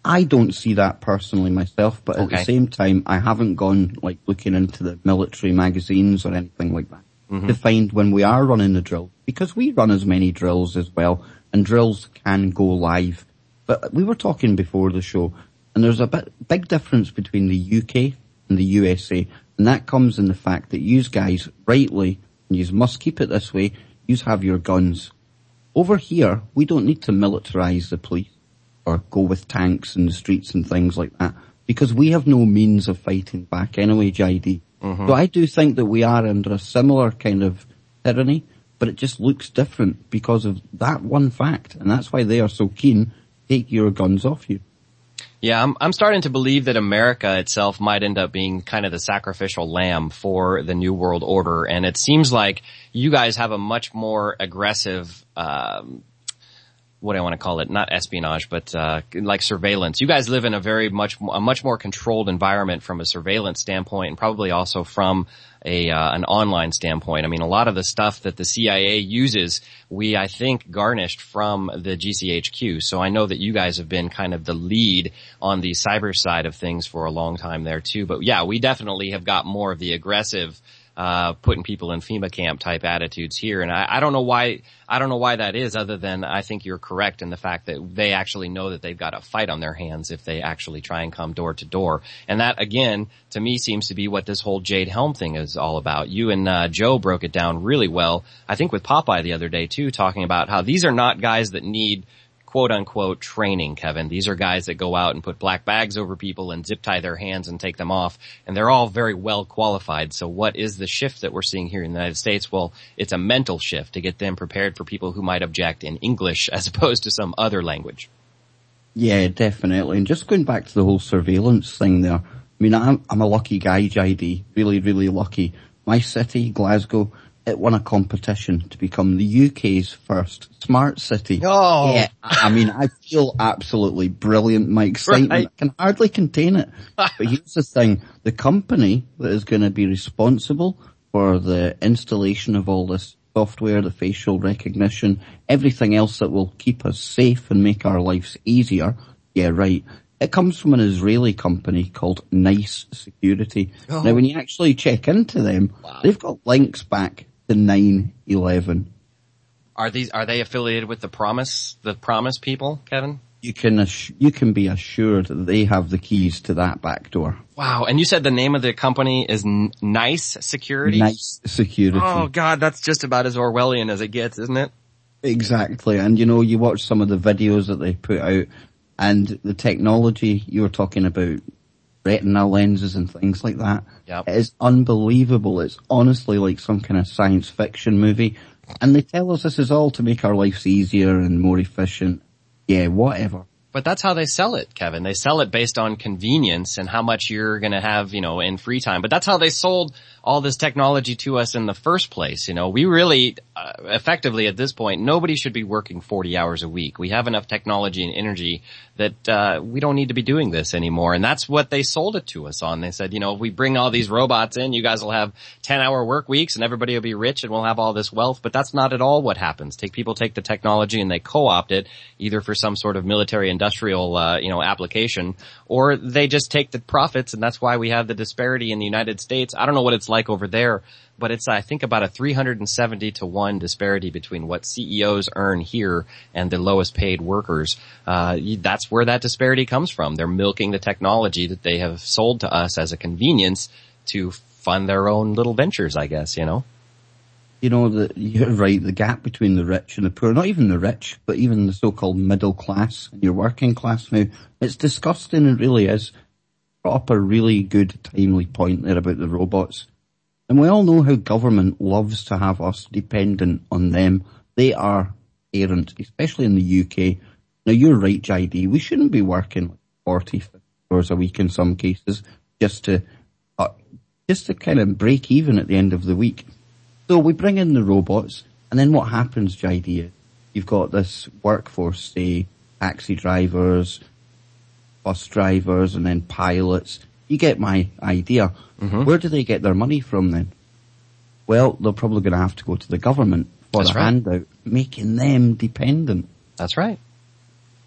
I don't see that personally myself, but at okay. the same time, I haven't gone like looking into the military magazines or anything like that mm-hmm. to find when we are running the drill, because we run as many drills as well, and drills can go live. But we were talking before the show, and there's a bit, big difference between the U K and the U S A, and that comes in the fact that yous guys, rightly, and yous must keep it this way, yous have your guns. Over here, we don't need to militarize the police or go with tanks in the streets and things like that, because we have no means of fighting back anyway, J D. Mm-hmm. So I do think that we are under a similar kind of tyranny, but it just looks different because of that one fact, and that's why they are so keen to take your guns off you. Yeah, I'm, I'm starting to believe that America itself might end up being kind of the sacrificial lamb for the New World Order, and it seems like you guys have a much more aggressive, um, what do I want to call it? Not espionage, but uh like surveillance. You guys live in a very much a much more controlled environment from a surveillance standpoint, and probably also from a uh, an online standpoint. I mean, a lot of the stuff that the C I A uses, we I think garnished from the G C H Q. So I know that you guys have been kind of the lead on the cyber side of things for a long time there too. But yeah, we definitely have got more of the aggressive uh putting people in FEMA camp type attitudes here, and I, I don't know why I don't know why that is, other than I think you're correct in the fact that they actually know that they've got a fight on their hands if they actually try and come door to door. And that again, to me, seems to be what this whole Jade Helm thing is all about. You and uh, Joe broke it down really well, I think with Popeye the other day too, talking about how these are not guys that need quote unquote training, Kevin. These are guys that go out and put black bags over people and zip tie their hands and take them off, and they're all very well qualified. So what is the shift that we're seeing here in the United States? Well, it's a mental shift to get them prepared for people who might object in English as opposed to some other language. Yeah, definitely. And just going back to the whole surveillance thing there, I mean, I'm, I'm a lucky guy, J D. Really, really lucky. My city, Glasgow, it won a competition to become the U K's first smart city. Oh! Yeah, I mean, I feel absolutely brilliant. My excitement, right. I can hardly contain it. But here's the thing, the company that is going to be responsible for the installation of all this software, the facial recognition, everything else that will keep us safe and make our lives easier, yeah, right, it comes from an Israeli company called NICE Security. Oh. Now, when you actually check into them, wow. they've got links back to nine eleven. Are these, are they affiliated with the Promise, the Promise people, Kevin? You can, assu- you can be assured that they have the keys to that back door. Wow. And you said the name of the company is N- NICE Security? NICE Security. Oh God, that's just about as Orwellian as it gets, isn't it? Exactly. And you know, you watch some of the videos that they put out, and the technology you were talking about, retina lenses and things like that, yep. It is unbelievable. It's honestly like some kind of science fiction movie. And they tell us this is all to make our lives easier and more efficient. Yeah, whatever. But that's how they sell it, Kevin. They sell it based on convenience and how much you're going to have, you know, in free time. But that's how they sold all this technology to us in the first place. You know, we really, uh, effectively at this point, nobody should be working forty hours a week. We have enough technology and energy that, uh, we don't need to be doing this anymore. And that's what they sold it to us on. They said, you know, if we bring all these robots in, you guys will have ten hour work weeks and everybody will be rich and we'll have all this wealth. But that's not at all what happens. Take people take the technology and they co-opt it either for some sort of military industrial, uh, you know, application, or they just take the profits, and that's why we have the disparity in the United States. I don't know what it's like over there, but it's, I think, about a three hundred seventy to one disparity between what C E Os earn here and the lowest paid workers. Uh, that's where that disparity comes from. They're milking the technology that they have sold to us as a convenience to fund their own little ventures, I guess, you know? You know, the, you're right, the gap between the rich and the poor, not even the rich, but even the so-called middle class and your working class now, it's disgusting. It really is. Brought up a really good, timely point there about the robots. And we all know how government loves to have us dependent on them. They are errant, especially in the U K. Now, you're right, J D. We shouldn't be working forty, fifty hours a week in some cases just to, uh, just to kind of break even at the end of the week. So we bring in the robots, and then what happens, J D, is you've got this workforce, say, taxi drivers, bus drivers, and then pilots. You get my idea. Mm-hmm. Where do they get their money from then? Well, they're probably going to have to go to the government for That's a right. handout, making them dependent. That's right.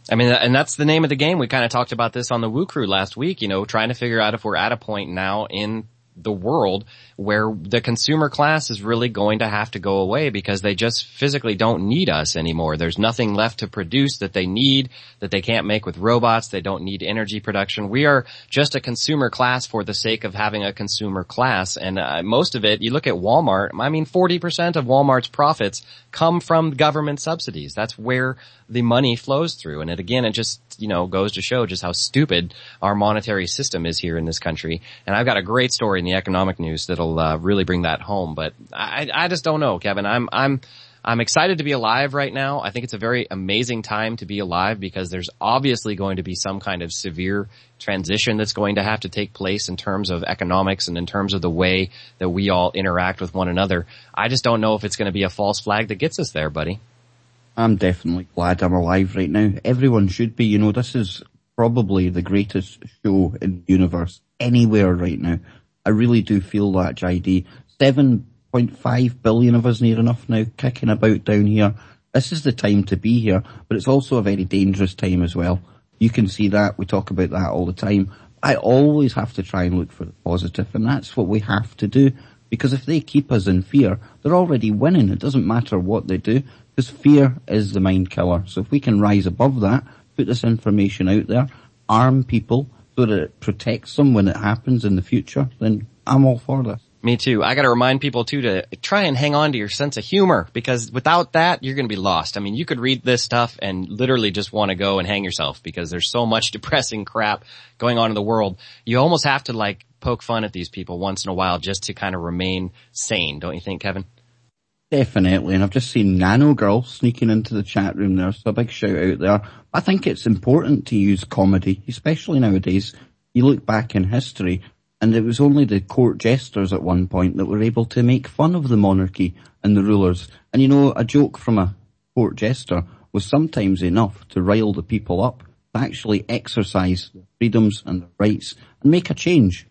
I mean, and that's the name of the game. We kind of talked about this on the Woo Crew last week, you know, trying to figure out if we're at a point now in the world where the consumer class is really going to have to go away because they just physically don't need us anymore. There's nothing left to produce that they need, that they can't make with robots. They don't need energy production. We are just a consumer class for the sake of having a consumer class. And uh, most of it, you look at Walmart, I mean, forty percent of Walmart's profits come from government subsidies. That's where the money flows through. And it, again, it just, you know, goes to show just how stupid our monetary system is here in this country. And I've got a great story in the economic news that'll uh, really bring that home. But I, I just don't know, Kevin. I'm, I'm, I'm excited to be alive right now. I think it's a very amazing time to be alive because there's obviously going to be some kind of severe transition that's going to have to take place in terms of economics and in terms of the way that we all interact with one another. I just don't know if it's going to be a false flag that gets us there, buddy. I'm definitely glad I'm alive right now. Everyone should be. You know, this is probably the greatest show in the universe anywhere right now. I really do feel that, J D. seven point five billion of us near enough now, kicking about down here. This is the time to be here, but it's also a very dangerous time as well. You can see that. We talk about that all the time. I always have to try and look for the positive, and that's what we have to do. Because if they keep us in fear, they're already winning. It doesn't matter what they do, because fear is the mind killer. So if we can rise above that, put this information out there, arm people so that it protects them when it happens in the future, then I'm all for this. Me too. I gotta remind people too to try and hang on to your sense of humor, because without that, you're gonna be lost. I mean, you could read this stuff and literally just want to go and hang yourself because there's so much depressing crap going on in the world. You almost have to like poke fun at these people once in a while just to kind of remain sane, don't you think, Kevin? Definitely, and I've just seen Nano Girl sneaking into the chat room there, so a big shout out there. I think it's important to use comedy, especially nowadays. You look back in history, and it was only the court jesters at one point that were able to make fun of the monarchy and the rulers. And you know, a joke from a court jester was sometimes enough to rile the people up, to actually exercise their freedoms and their rights, and make a change.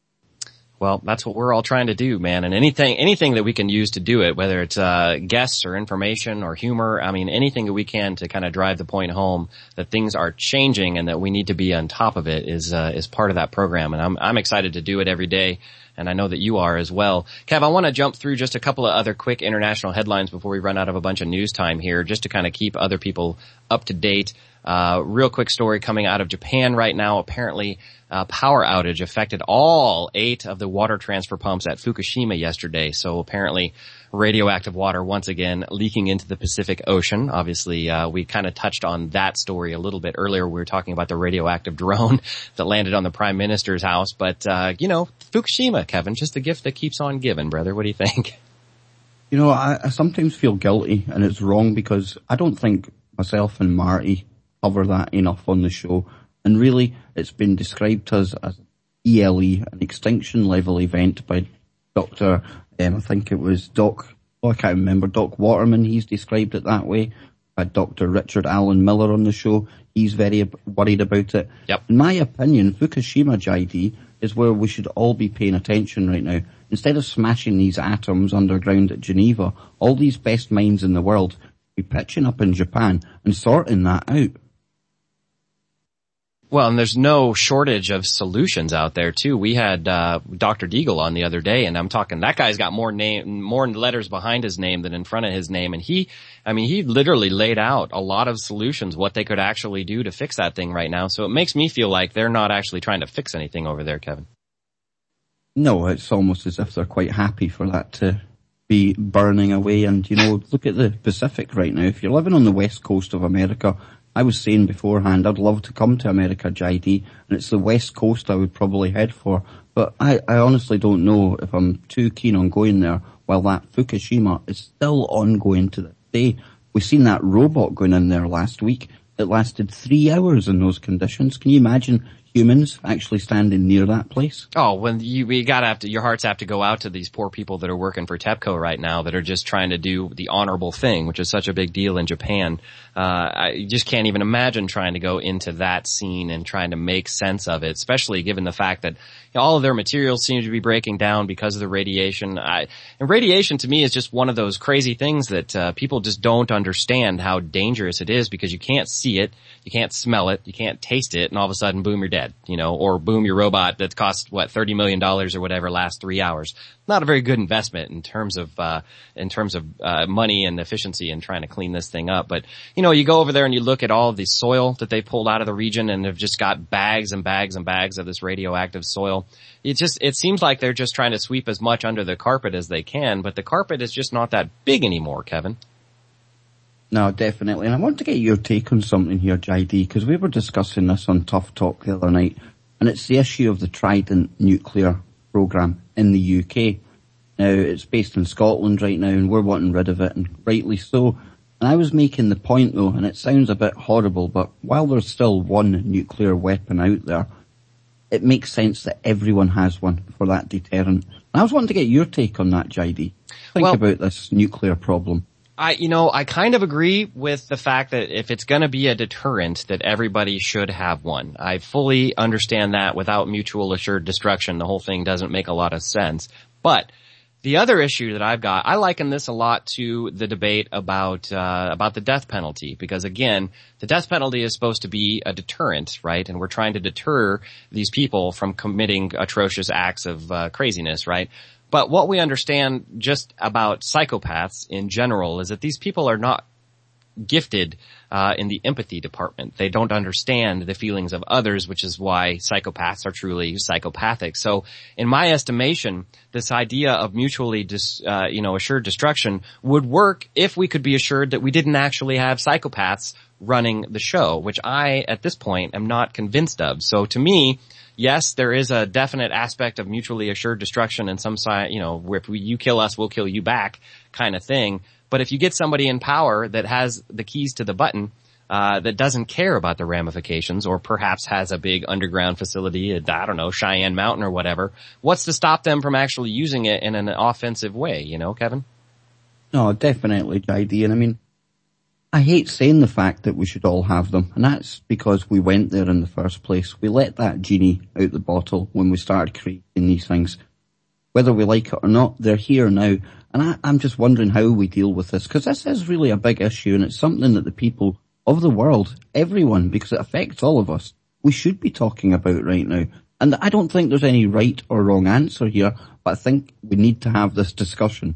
Well, that's what we're all trying to do, man. And anything, anything that we can use to do it, whether it's, uh, guests or information or humor, I mean, anything that we can to kind of drive the point home that things are changing and that we need to be on top of it is, uh, is part of that program. And I'm, I'm excited to do it every day. And I know that you are as well. Kev, I want to jump through just a couple of other quick international headlines before we run out of a bunch of news time here, just to kind of keep other people up to date. Uh, real quick story coming out of Japan right now. Apparently, uh, power outage affected all eight of the water transfer pumps at Fukushima yesterday. So apparently radioactive water once again leaking into the Pacific Ocean. Obviously, uh, we kind of touched on that story a little bit earlier. We were talking about the radioactive drone that landed on the Prime Minister's house. But, uh, you know, Fukushima, Kevin, just the gift that keeps on giving, brother. What do you think? You know, I, I sometimes feel guilty, and it's wrong because I don't think myself and Marty cover that enough on the show. And really, it's been described to us as E L E, an extinction level event by Doctor, um, I think it was Doc, oh, I can't remember, Doc Waterman, he's described it that way. I had Doctor Richard Allen Miller on the show. He's very ab- worried about it. Yep. In my opinion, Fukushima, J D, is where we should all be paying attention right now. Instead of smashing these atoms underground at Geneva, all these best minds in the world be pitching up in Japan and sorting that out. Well, and there's no shortage of solutions out there too. We had uh Doctor Deagle on the other day, and I'm talking that guy's got more name, more letters behind his name than in front of his name. And he, I mean, he literally laid out a lot of solutions, what they could actually do to fix that thing right now. So it makes me feel like they're not actually trying to fix anything over there, Kevin. No, it's almost as if they're quite happy for that to be burning away. And, you know, look at the Pacific right now. If you're living on the west coast of America, I was saying beforehand, I'd love to come to America, J D, and it's the west coast I would probably head for. But I, I honestly don't know if I'm too keen on going there while that Fukushima is still ongoing to this day. We've seen that robot going in there last week. It lasted three hours in those conditions. Can you imagine humans actually standing near that place? Oh, when you, we gotta have to, your hearts have to go out to these poor people that are working for TEPCO right now that are just trying to do the honorable thing, which is such a big deal in Japan. Uh, I just can't even imagine trying to go into that scene and trying to make sense of it, especially given the fact that, you know, all of their materials seem to be breaking down because of the radiation. I, and radiation to me is just one of those crazy things that, uh, people just don't understand how dangerous it is because you can't see it, you can't smell it, you can't taste it, and all of a sudden, boom, you're dead, you know, or boom, your robot that cost, what, thirty million dollars or whatever lasts three hours. Not a very good investment in terms of, uh, in terms of, uh, money and efficiency in trying to clean this thing up. But, you know, you go over there and you look at all of the soil that they pulled out of the region and they've just got bags and bags and bags of this radioactive soil. It just, it seems like they're just trying to sweep as much under the carpet as they can, but the carpet is just not that big anymore, Kevin. No, definitely. And I want to get your take on something here, J D, because we were discussing this on Tough Talk the other night, and it's the issue of the Trident nuclear program in the U K. Now, it's based in Scotland right now, and we're wanting rid of it, and rightly so. And I was making the point, though, and it sounds a bit horrible, but while there's still one nuclear weapon out there, it makes sense that everyone has one for that deterrent. And I was wanting to get your take on that, J D. Think well, about this nuclear problem. I, you know, I kind of agree with the fact that if it's going to be a deterrent, that everybody should have one. I fully understand that without mutual assured destruction, the whole thing doesn't make a lot of sense. But the other issue that I've got, I liken this a lot to the debate about, uh, about the death penalty. Because again, the death penalty is supposed to be a deterrent, right? And we're trying to deter these people from committing atrocious acts of, uh, craziness, right? But what we understand just about psychopaths in general is that these people are not gifted uh in the empathy department. They don't understand the feelings of others, which is why psychopaths are truly psychopathic. So in my estimation, this idea of mutually dis, uh you know assured destruction would work if we could be assured that we didn't actually have psychopaths running the show, which I at this point am not convinced of. So to me, yes, there is a definite aspect of mutually assured destruction and some side, you know, where if we, you kill us, we'll kill you back kind of thing. But if you get somebody in power that has the keys to the button, uh, that doesn't care about the ramifications or perhaps has a big underground facility at, I don't know, Cheyenne Mountain or whatever, what's to stop them from actually using it in an offensive way, you know, Kevin? No, definitely, J D. And I mean, I hate saying the fact that we should all have them, and that's because we went there in the first place. We let that genie out the bottle when we started creating these things. Whether we like it or not, they're here now. And I, I'm just wondering how we deal with this, because this is really a big issue, and it's something that the people of the world, everyone, because it affects all of us, we should be talking about right now. And I don't think there's any right or wrong answer here, but I think we need to have this discussion.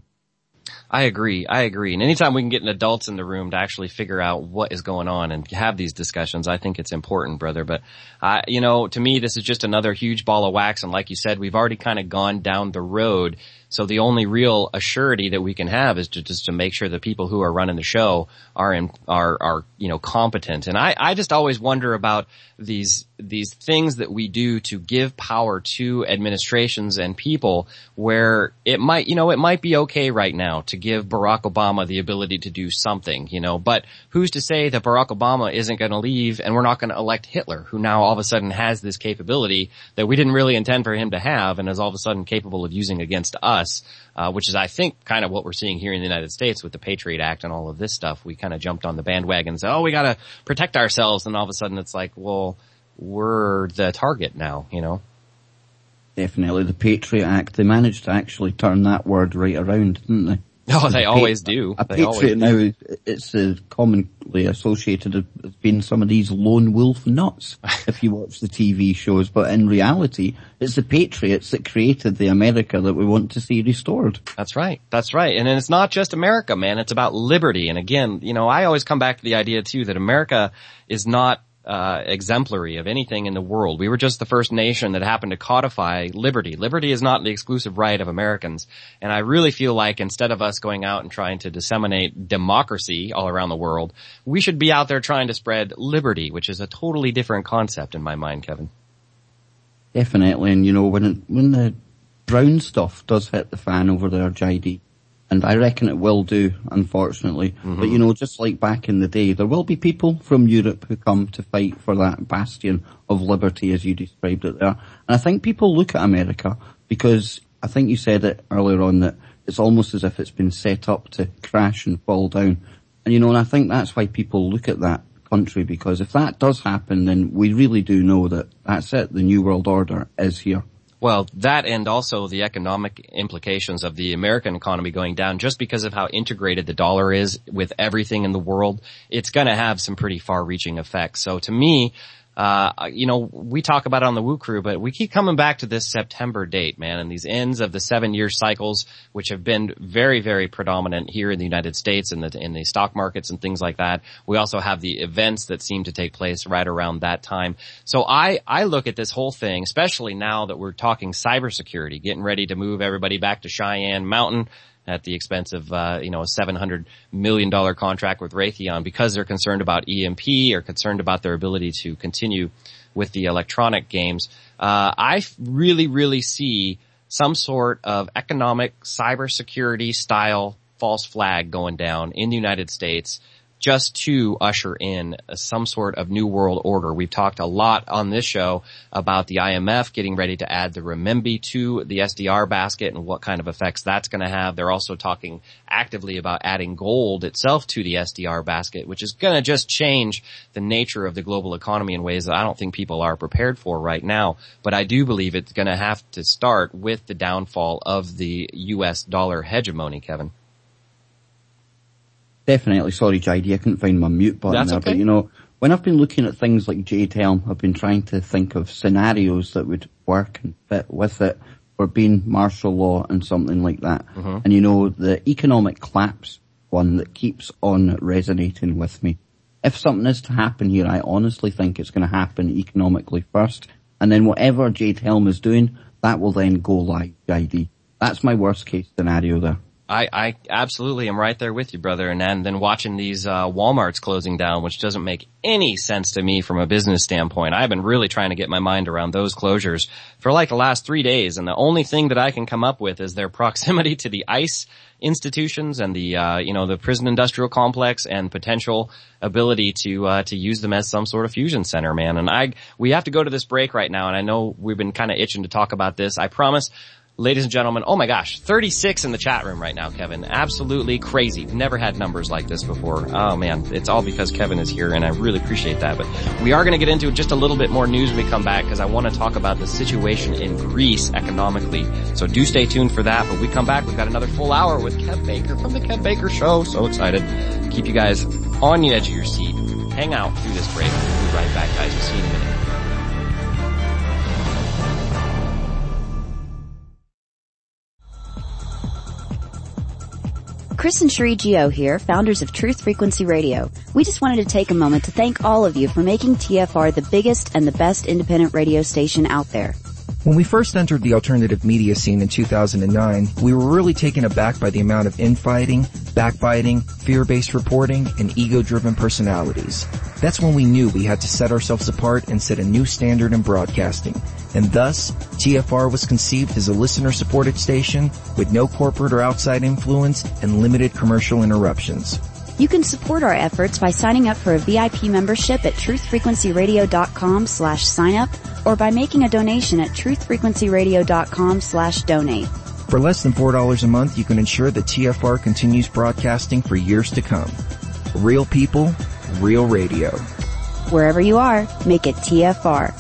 I agree. I agree. And anytime we can get an adults in the room to actually figure out what is going on and have these discussions, I think it's important, brother. But, uh, you know, to me, this is just another huge ball of wax. And like you said, we've already kind of gone down the road. So the only real assurity that we can have is to just to make sure the people who are running the show are in, are, are, you know, competent. And I, I just always wonder about these, these things that we do to give power to administrations and people where it might, you know, it might be okay right now to give Barack Obama the ability to do something, you know, but who's to say that Barack Obama isn't going to leave and we're not going to elect Hitler, who now all of a sudden has this capability that we didn't really intend for him to have and is all of a sudden capable of using against us. Uh, which is, I think, kind of what we're seeing here in the United States with the Patriot Act and all of this stuff. We kind of jumped on the bandwagon and said, oh, we gotta protect ourselves. And all of a sudden it's like, well, we're the target now, you know? Definitely. The Patriot Act, they managed to actually turn that word right around, didn't they? Oh, they always do. A they patriot now, it's uh, commonly associated as being some of these lone wolf nuts, if you watch the T V shows. But in reality, it's the patriots that created the America that we want to see restored. That's right. That's right. And it's not just America, man. It's about liberty. And again, you know, I always come back to the idea, too, that America is not Uh, exemplary of anything in the world. We were just the first nation that happened to codify liberty. Liberty is not the exclusive right of Americans. And I really feel like instead of us going out and trying to disseminate democracy all around the world, we should be out there trying to spread liberty, which is a totally different concept in my mind, Kevin. Definitely. And you know, when it, when the brown stuff does hit the fan over there, J D, And I reckon it will do, unfortunately. Mm-hmm. But you know, just like back in the day, there will be people from Europe who come to fight for that bastion of liberty as you described it there. And I think people look at America because I think you said it earlier on that it's almost as if it's been set up to crash and fall down. And you know, and I think that's why people look at that country, because if that does happen, then we really do know that that's it. The New World Order is here. Well, that and also the economic implications of the American economy going down, just because of how integrated the dollar is with everything in the world, it's going to have some pretty far-reaching effects. So to me, uh, you know, we talk about it on the Woo Crew, but we keep coming back to this September date, man, and these ends of the seven-year cycles, which have been very, very predominant here in the United States in the, in the stock markets and things like that. We also have the events that seem to take place right around that time. So I, I look at this whole thing, especially now that we're talking cybersecurity, getting ready to move everybody back to Cheyenne Mountain at the expense of, uh, you know, a seven hundred million dollars contract with Raytheon, because they're concerned about E M P or concerned about their ability to continue with the electronic games. Uh, I really, really see some sort of economic cybersecurity style false flag going down in the United States, just to usher in some sort of new world order. We've talked a lot on this show about the I M F getting ready to add the renminbi to the S D R basket and what kind of effects that's going to have. They're also talking actively about adding gold itself to the S D R basket, which is going to just change the nature of the global economy in ways that I don't think people are prepared for right now. But I do believe it's going to have to start with the downfall of the U S dollar hegemony, Kevin. Definitely. Sorry, J D, I couldn't find my mute button That's there. okay. But, you know, when I've been looking at things like J TELM, I've been trying to think of scenarios that would work and fit with it for being martial law and something like that. Mm-hmm. And, you know, the economic collapse one that keeps on resonating with me. If something is to happen here, I honestly think it's going to happen economically first. And then whatever J TELM is doing, that will then go live, J D. That's my worst case scenario there. I, I absolutely am right there with you, brother. And then, then watching these uh, Walmarts closing down, which doesn't make any sense to me from a business standpoint. I've been really trying to get my mind around those closures for like the last three days, and the only thing that I can come up with is their proximity to the ICE institutions and the uh, you know the prison industrial complex and potential ability to uh, to use them as some sort of fusion center, man. And I we have to go to this break right now, and I know we've been kind of itching to talk about this. I promise. Ladies and gentlemen, oh my gosh, thirty-six in the chat room right now, Kevin. Absolutely crazy. We've never had numbers like this before. Oh man, it's all because Kevin is here, and I really appreciate that. But we are going to get into just a little bit more news when we come back, because I want to talk about the situation in Greece economically. So do stay tuned for that. But when we come back, we've got another full hour with Kev Baker from the Kev Baker Show. So excited. Keep you guys on the edge of your seat. Hang out through this break. We'll be right back, guys. We'll see you in a minute. Chris and Sheree Gio here, founders of Truth Frequency Radio. We just wanted to take a moment to thank all of you for making T F R the biggest and the best independent radio station out there. When we first entered the alternative media scene in two thousand nine, we were really taken aback by the amount of infighting, backbiting, fear-based reporting, and ego-driven personalities. That's when we knew we had to set ourselves apart and set a new standard in broadcasting. And thus, T F R was conceived as a listener-supported station with no corporate or outside influence and limited commercial interruptions. You can support our efforts by signing up for a V I P membership at truthfrequencyradio.com slash sign up or by making a donation at truthfrequencyradio.com slash donate. For less than four dollars a month, you can ensure that T F R continues broadcasting for years to come. Real people, real radio. Wherever you are, make it T F R.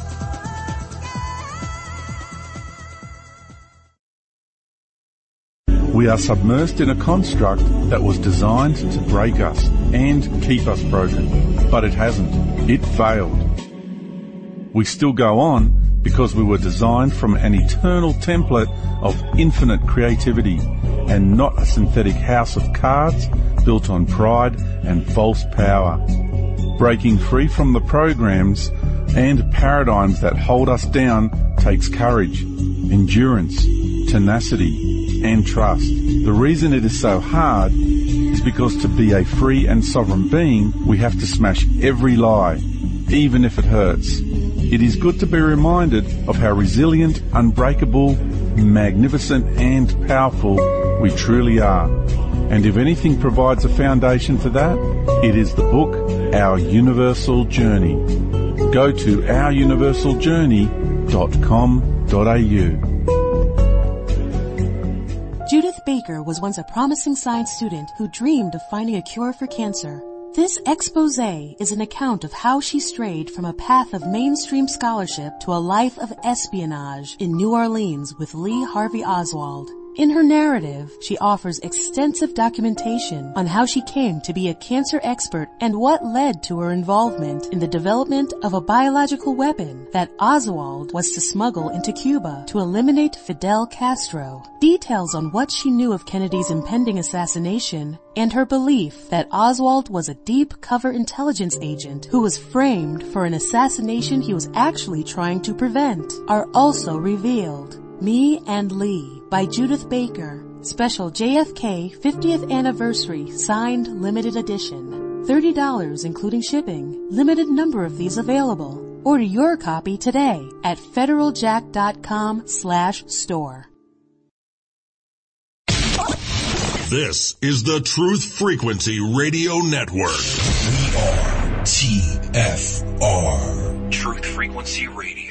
We are submersed in a construct that was designed to break us and keep us broken. But it hasn't. It failed. We still go on because we were designed from an eternal template of infinite creativity and not a synthetic house of cards built on pride and false power. Breaking free from the programs and paradigms that hold us down takes courage, endurance, tenacity, and trust. The reason it is so hard is because to be a free and sovereign being, we have to smash every lie, even if it hurts. It is good to be reminded of how resilient, unbreakable, magnificent and powerful we truly are. And if anything provides a foundation for that, it is the book, Our Universal Journey. Go to our universal journey dot com dot a u. Judith Baker was once a promising science student who dreamed of finding a cure for cancer. This expose is an account of how she strayed from a path of mainstream scholarship to a life of espionage in New Orleans with Lee Harvey Oswald. In her narrative, she offers extensive documentation on how she came to be a cancer expert and what led to her involvement in the development of a biological weapon that Oswald was to smuggle into Cuba to eliminate Fidel Castro. Details on what she knew of Kennedy's impending assassination and her belief that Oswald was a deep cover intelligence agent who was framed for an assassination he was actually trying to prevent are also revealed. Me and Lee by Judith Baker. Special J F K fiftieth Anniversary Signed Limited Edition. thirty dollars including shipping. Limited number of these available. Order your copy today at federaljack.com slash store. This is the Truth Frequency Radio Network. We are T F R. Truth Frequency Radio.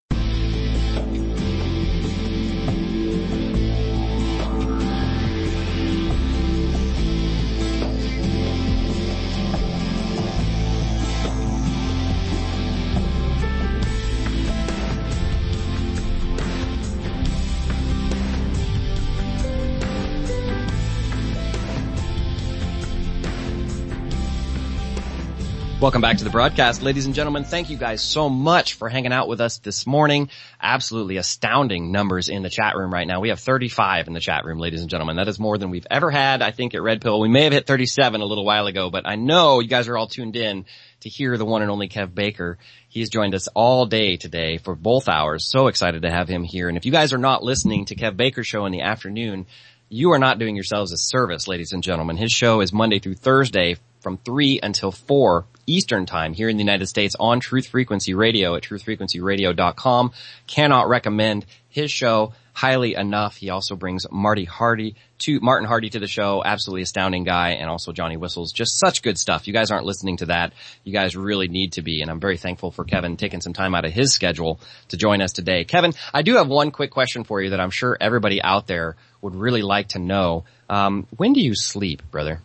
Welcome back to the broadcast, ladies and gentlemen. Thank you guys so much for hanging out with us this morning. Absolutely astounding numbers in the chat room right now. We have thirty-five in the chat room, ladies and gentlemen. That is more than we've ever had, I think, at Red Pill. We may have hit thirty-seven a little while ago, but I know you guys are all tuned in to hear the one and only Kev Baker. He's joined us all day today for both hours. So excited to have him here. And if you guys are not listening to Kev Baker's show in the afternoon, you are not doing yourselves a service, ladies and gentlemen. His show is Monday through Thursday from three until four Eastern Time here in the United States on Truth Frequency Radio at truth frequency radio dot com. Cannot recommend his show highly enough. He also brings Marty Hardy to, Martin Hardy to the show. Absolutely astounding guy. And also Johnny Whistles. Just such good stuff. You guys aren't listening to that. You guys really need to be. And I'm very thankful for Kevin taking some time out of his schedule to join us today. Kevin, I do have one quick question for you that I'm sure everybody out there would really like to know. Um, when do you sleep, brother?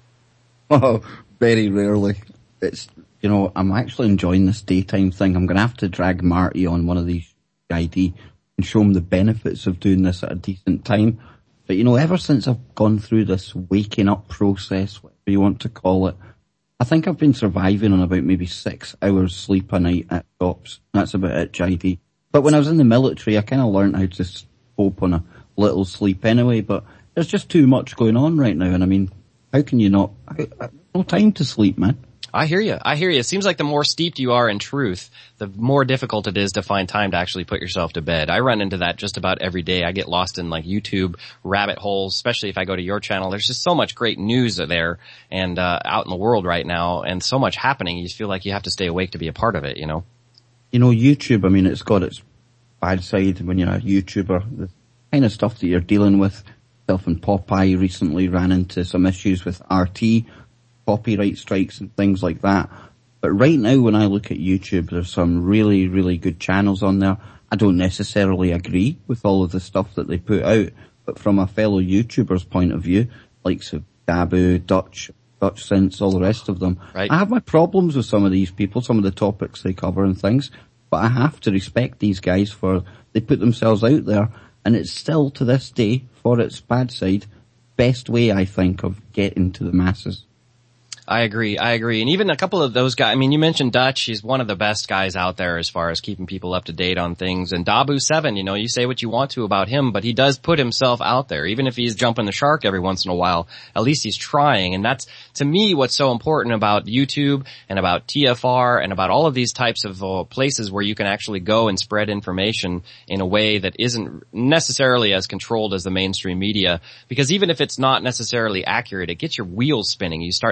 Oh, very rarely. It's, you know, I'm actually enjoying this daytime thing. I'm going to have to drag Marty on one of these I D and show him the benefits of doing this at a decent time. But, you know, ever since I've gone through this waking up process, whatever you want to call it, I think I've been surviving on about maybe six hours sleep a night at tops. That's about it, J D. But when I was in the military, I kind of learned how to cope on a little sleep anyway. But there's just too much going on right now. And I mean, how can you not? I, I, no time to sleep, man. I hear you. I hear you. It seems like the more steeped you are in truth, the more difficult it is to find time to actually put yourself to bed. I run into that just about every day. I get lost in like YouTube rabbit holes, especially if I go to your channel. There's just so much great news there and uh out in the world right now and so much happening. You just feel like you have to stay awake to be a part of it, you know? You know, YouTube, I mean, it's got its bad side when you're a YouTuber. The kind of stuff that you're dealing with. Myself and Popeye recently ran into some issues with R T, copyright strikes and things like that. But right now when I look at YouTube, there's some really, really good channels on there. I don't necessarily agree with all of the stuff that they put out, but from a fellow YouTuber's point of view, like so Dabu, Dutch, Dutch Sense, all the rest of them, right. I have my problems with some of these people, some of the topics they cover and things, but I have to respect these guys for, they put themselves out there, and it's still to this day, for its bad side, best way I think of getting to the masses. I agree. I agree. And even a couple of those guys, I mean, you mentioned Dutch. He's one of the best guys out there as far as keeping people up to date on things. And Dabu seven, you know, you say what you want to about him, but he does put himself out there. Even if he's jumping the shark every once in a while, at least he's trying. And that's, to me, what's so important about YouTube and about T F R and about all of these types of uh, places where you can actually go and spread information in a way that isn't necessarily as controlled as the mainstream media. Because even if it's not necessarily accurate, it gets your wheels spinning. You start thinking about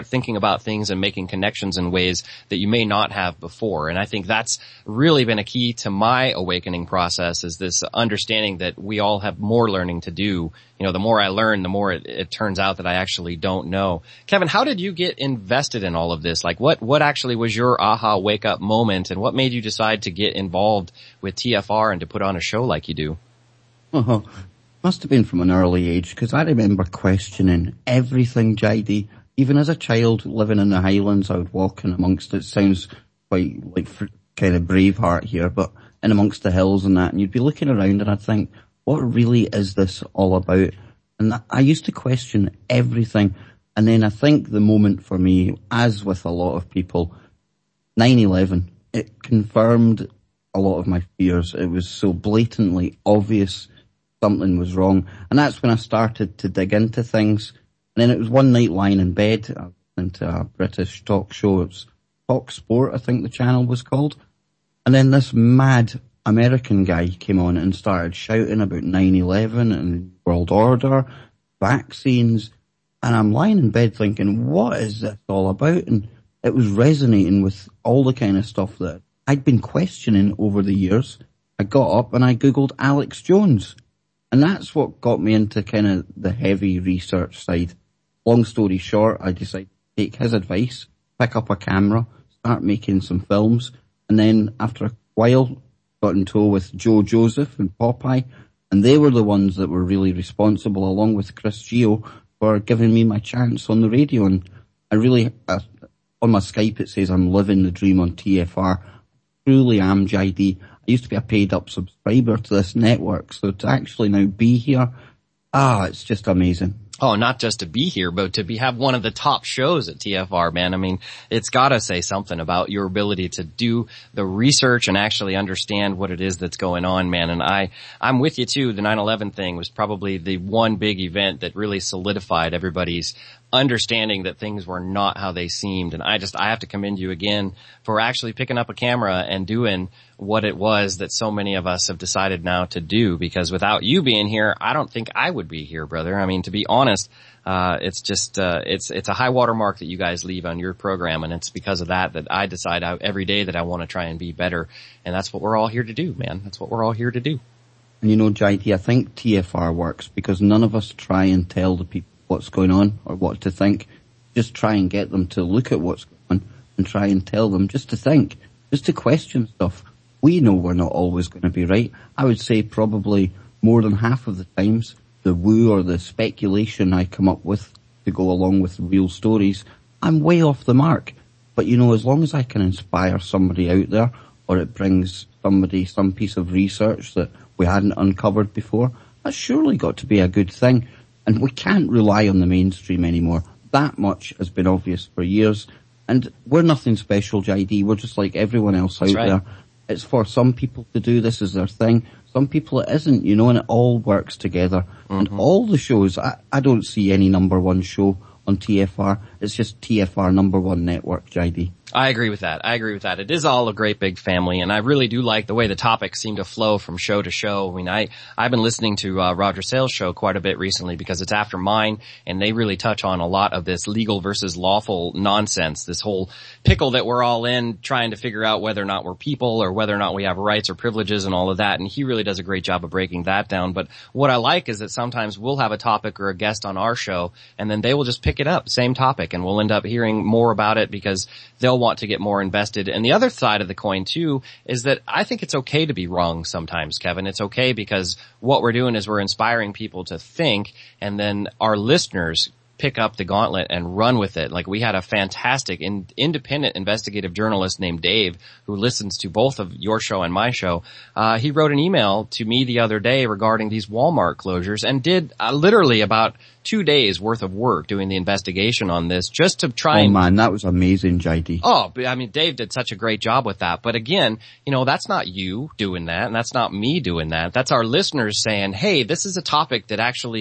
about things and making connections in ways that you may not have before. And I think that's really been a key to my awakening process, is this understanding that we all have more learning to do. You know, the more I learn, the more it, it turns out that I actually don't know. Kevin, how did you get invested in all of this? Like, what, what actually was your aha wake up moment, and what made you decide to get involved with T F R and to put on a show like you do? Uh-huh. Must have been from an early age, because I remember questioning everything, J D. Even as a child living in the Highlands, I would walk in amongst, it sounds quite like kind of Braveheart here, but in amongst the hills and that, and you'd be looking around and I'd think, what really is this all about? And I used to question everything. And then I think the moment for me, as with a lot of people, nine eleven, it confirmed a lot of my fears. It was so blatantly obvious something was wrong. And that's when I started to dig into things. And then it was one night lying in bed, I was listening to a British talk show. It was Talk Sport, I think the channel was called. And then this mad American guy came on and started shouting about nine eleven and world order, vaccines. And I'm lying in bed thinking, what is this all about? And it was resonating with all the kind of stuff that I'd been questioning over the years. I got up and I Googled Alex Jones. And that's what got me into kind of the heavy research side. Long story short, I decided to take his advice, pick up a camera, start making some films. And then after a while, got in tow with Joe Joseph and Popeye. And they were the ones that were really responsible, along with Chris Geo, for giving me my chance on the radio. And I really, uh, on my Skype it says I'm living the dream on T F R. I truly am, J D. I used to be a paid up subscriber to this network, so to actually now be here, ah, it's just amazing. Oh, not just to be here, but to be have one of the top shows at T F R, man. I mean, it's gotta say something about your ability to do the research and actually understand what it is that's going on, man. And I, I'm with you too. The nine eleven thing was probably the one big event that really solidified everybody's understanding that things were not how they seemed. And I just, I have to commend you again for actually picking up a camera and doing what it was that so many of us have decided now to do, because without you being here, I don't think I would be here, brother. I mean, to be honest, uh, it's just, uh, it's, it's a high water mark that you guys leave on your program. And it's because of that that I decide I, every day that I want to try and be better. And that's what we're all here to do, man. That's what we're all here to do. And you know, J T, I think T F R works because none of us try and tell the people what's going on or what to think. Just try and get them to look at what's going on and try and tell them just to think, just to question stuff. We know we're not always going to be right. I would say probably more than half of the times the woo or the speculation I come up with to go along with real stories, I'm way off the mark. But you know, as long as I can inspire somebody out there, or it brings somebody some piece of research that we hadn't uncovered before, that's surely got to be a good thing. And we can't rely on the mainstream anymore. That much has been obvious for years. And we're nothing special, J D. We're just like everyone else out right. there. It's for some people to do this as their thing. Some people it isn't, you know, and it all works together. Mm-hmm. And all the shows, I, I don't see any number one show on T F R. It's just T F R number one network, J D. I agree with that. I agree with that. It is all a great big family, and I really do like the way the topics seem to flow from show to show. I mean, I, I've been listening to uh, Roger Sales' show quite a bit recently because it's after mine, and they really touch on a lot of this legal versus lawful nonsense, this whole pickle that we're all in, trying to figure out whether or not we're people or whether or not we have rights or privileges and all of that, and he really does a great job of breaking that down. But what I like is that sometimes we'll have a topic or a guest on our show, and then they will just pick it up, same topic, and we'll end up hearing more about it because they'll want to get more invested. And the other side of the coin too is that I think it's okay to be wrong sometimes, Kevin. It's okay because what we're doing is we're inspiring people to think, and then our listeners pick up the gauntlet and run with it. Like we had a fantastic in, independent investigative journalist named Dave who listens to both of your show and my show. Uh, he wrote an email to me the other day regarding these Walmart closures and did uh, literally about two days worth of work doing the investigation on this just to try oh, and... Oh man, that was amazing, J D. Oh, I mean, Dave did such a great job with that. But again, you know, that's not you doing that and that's not me doing that. That's our listeners saying, hey, this is a topic that actually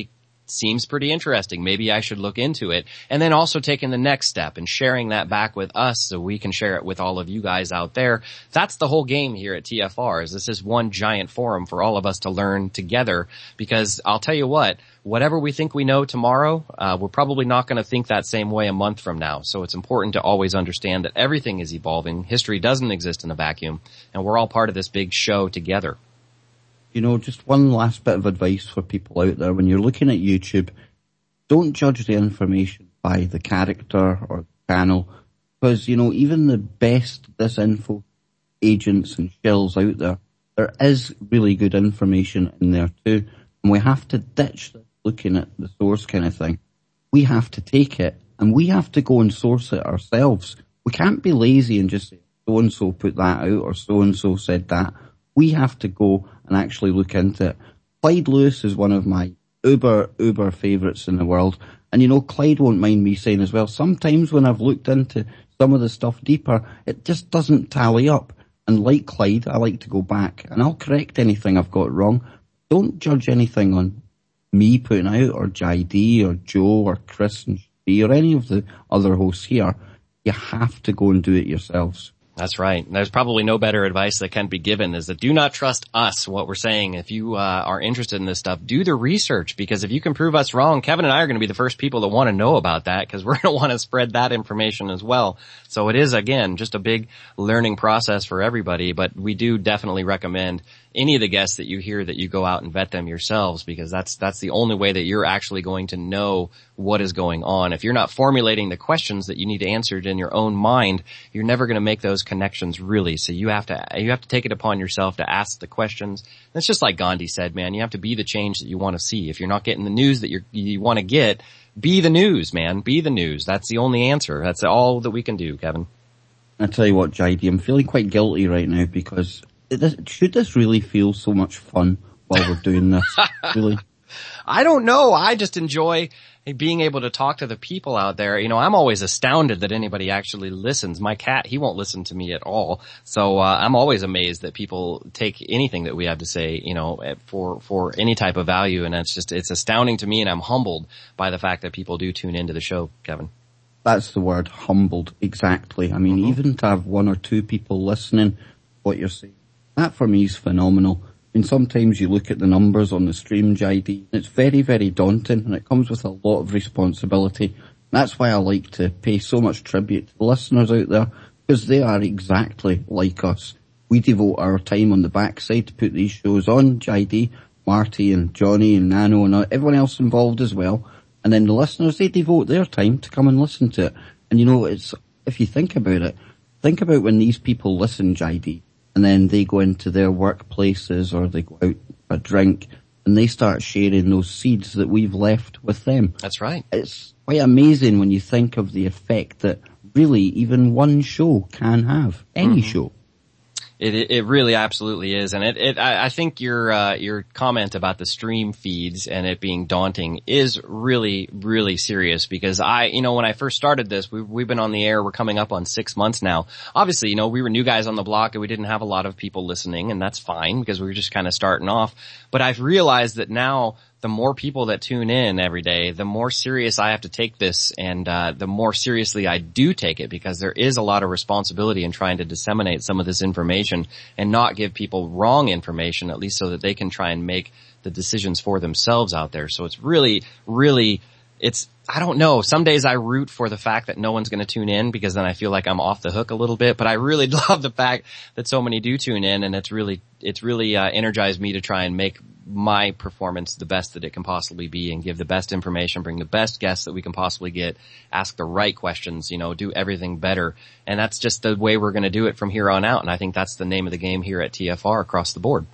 seems pretty interesting. Maybe I should look into it. And then also taking the next step and sharing that back with us so we can share it with all of you guys out there. That's the whole game here at T F R, is this is one giant forum for all of us to learn together. Because I'll tell you what, whatever we think we know tomorrow, uh, we're probably not going to think that same way a month from now. So it's important to always understand that everything is evolving. History doesn't exist in a vacuum, and we're all part of this big show together. You know, just one last bit of advice for people out there. When you're looking at YouTube, don't judge the information by the character or the channel. Because, you know, even the best disinfo agents and shills out there, there is really good information in there too. And we have to ditch looking at the source kind of thing. We have to take it and we have to go and source it ourselves. We can't be lazy and just say, so-and-so put that out or so-and-so said that. We have to go and actually look into it. Clyde Lewis is one of my uber, uber favourites in the world. And you know, Clyde won't mind me saying as well, sometimes when I've looked into some of the stuff deeper, it just doesn't tally up. And like Clyde, I like to go back and I'll correct anything I've got wrong. Don't judge anything on me putting out or J D or Joe or Chris and Shree or any of the other hosts here. You have to go and do it yourselves. That's right. There's probably no better advice that can be given is that do not trust us, what we're saying. If you uh, are interested in this stuff, do the research, because if you can prove us wrong, Kevin and I are going to be the first people that want to know about that, because we're going to want to spread that information as well. So it is, again, just a big learning process for everybody, but we do definitely recommend any of the guests that you hear that you go out and vet them yourselves, because that's that's the only way that you're actually going to know what is going on. If you're not formulating the questions that you need answered in your own mind, you're never going to make those connections really. So you have to you have to take it upon yourself to ask the questions. It's just like Gandhi said, man, you have to be the change that you want to see. If you're not getting the news that you're, you want to get, be the news, man. Be the news. That's the only answer. That's all that we can do, Kevin. I tell you what, J D, I'm feeling quite guilty right now because it, should this really feel so much fun while we're doing this? Really? I don't know. I just enjoy being able to talk to the people out there. You know, I'm always astounded that anybody actually listens. My cat, he won't listen to me at all. So, uh, I'm always amazed that people take anything that we have to say, you know, for, for any type of value. And it's just, it's astounding to me, and I'm humbled by the fact that people do tune into the show, Kevin. That's the word, humbled, exactly. I mean, mm-hmm. even to have one or two people listening what you're saying, that for me is phenomenal. I mean, sometimes you look at the numbers on the stream, J D, and it's very, very daunting, and it comes with a lot of responsibility. That's why I like to pay so much tribute to the listeners out there, because they are exactly like us. We devote our time on the backside to put these shows on, J D, Marty and Johnny and Nano and everyone else involved as well. And then the listeners, they devote their time to come and listen to it. And you know, it's, if you think about it, think about when these people listen, J D, and then they go into their workplaces or they go out for a drink and they start sharing those seeds that we've left with them. That's right. It's quite amazing when you think of the effect that really even one show can have. Any mm-hmm. show. It, it it really absolutely is, and it it I, I think your uh, your comment about the stream feeds and it being daunting is really really serious, because I you know when I first started this, we we've been on the air, we're coming up on six months now. Obviously, you know we were new guys on the block and we didn't have a lot of people listening, and that's fine because we were just kind of starting off. But I've realized that now, the more people that tune in every day, the more serious I have to take this, and uh the more seriously I do take it, because there is a lot of responsibility in trying to disseminate some of this information and not give people wrong information, at least so that they can try and make the decisions for themselves out there. So it's really, really, it's, I don't know. Some days I root for the fact that no one's going to tune in, because then I feel like I'm off the hook a little bit. But I really love the fact that so many do tune in, and it's really, it's really uh, energized me to try and make my performance the best that it can possibly be, and give the best information, bring the best guests that we can possibly get, ask the right questions, you know, do everything better. And that's just the way we're going to do it from here on out. And I think that's the name of the game here at T F R across the board.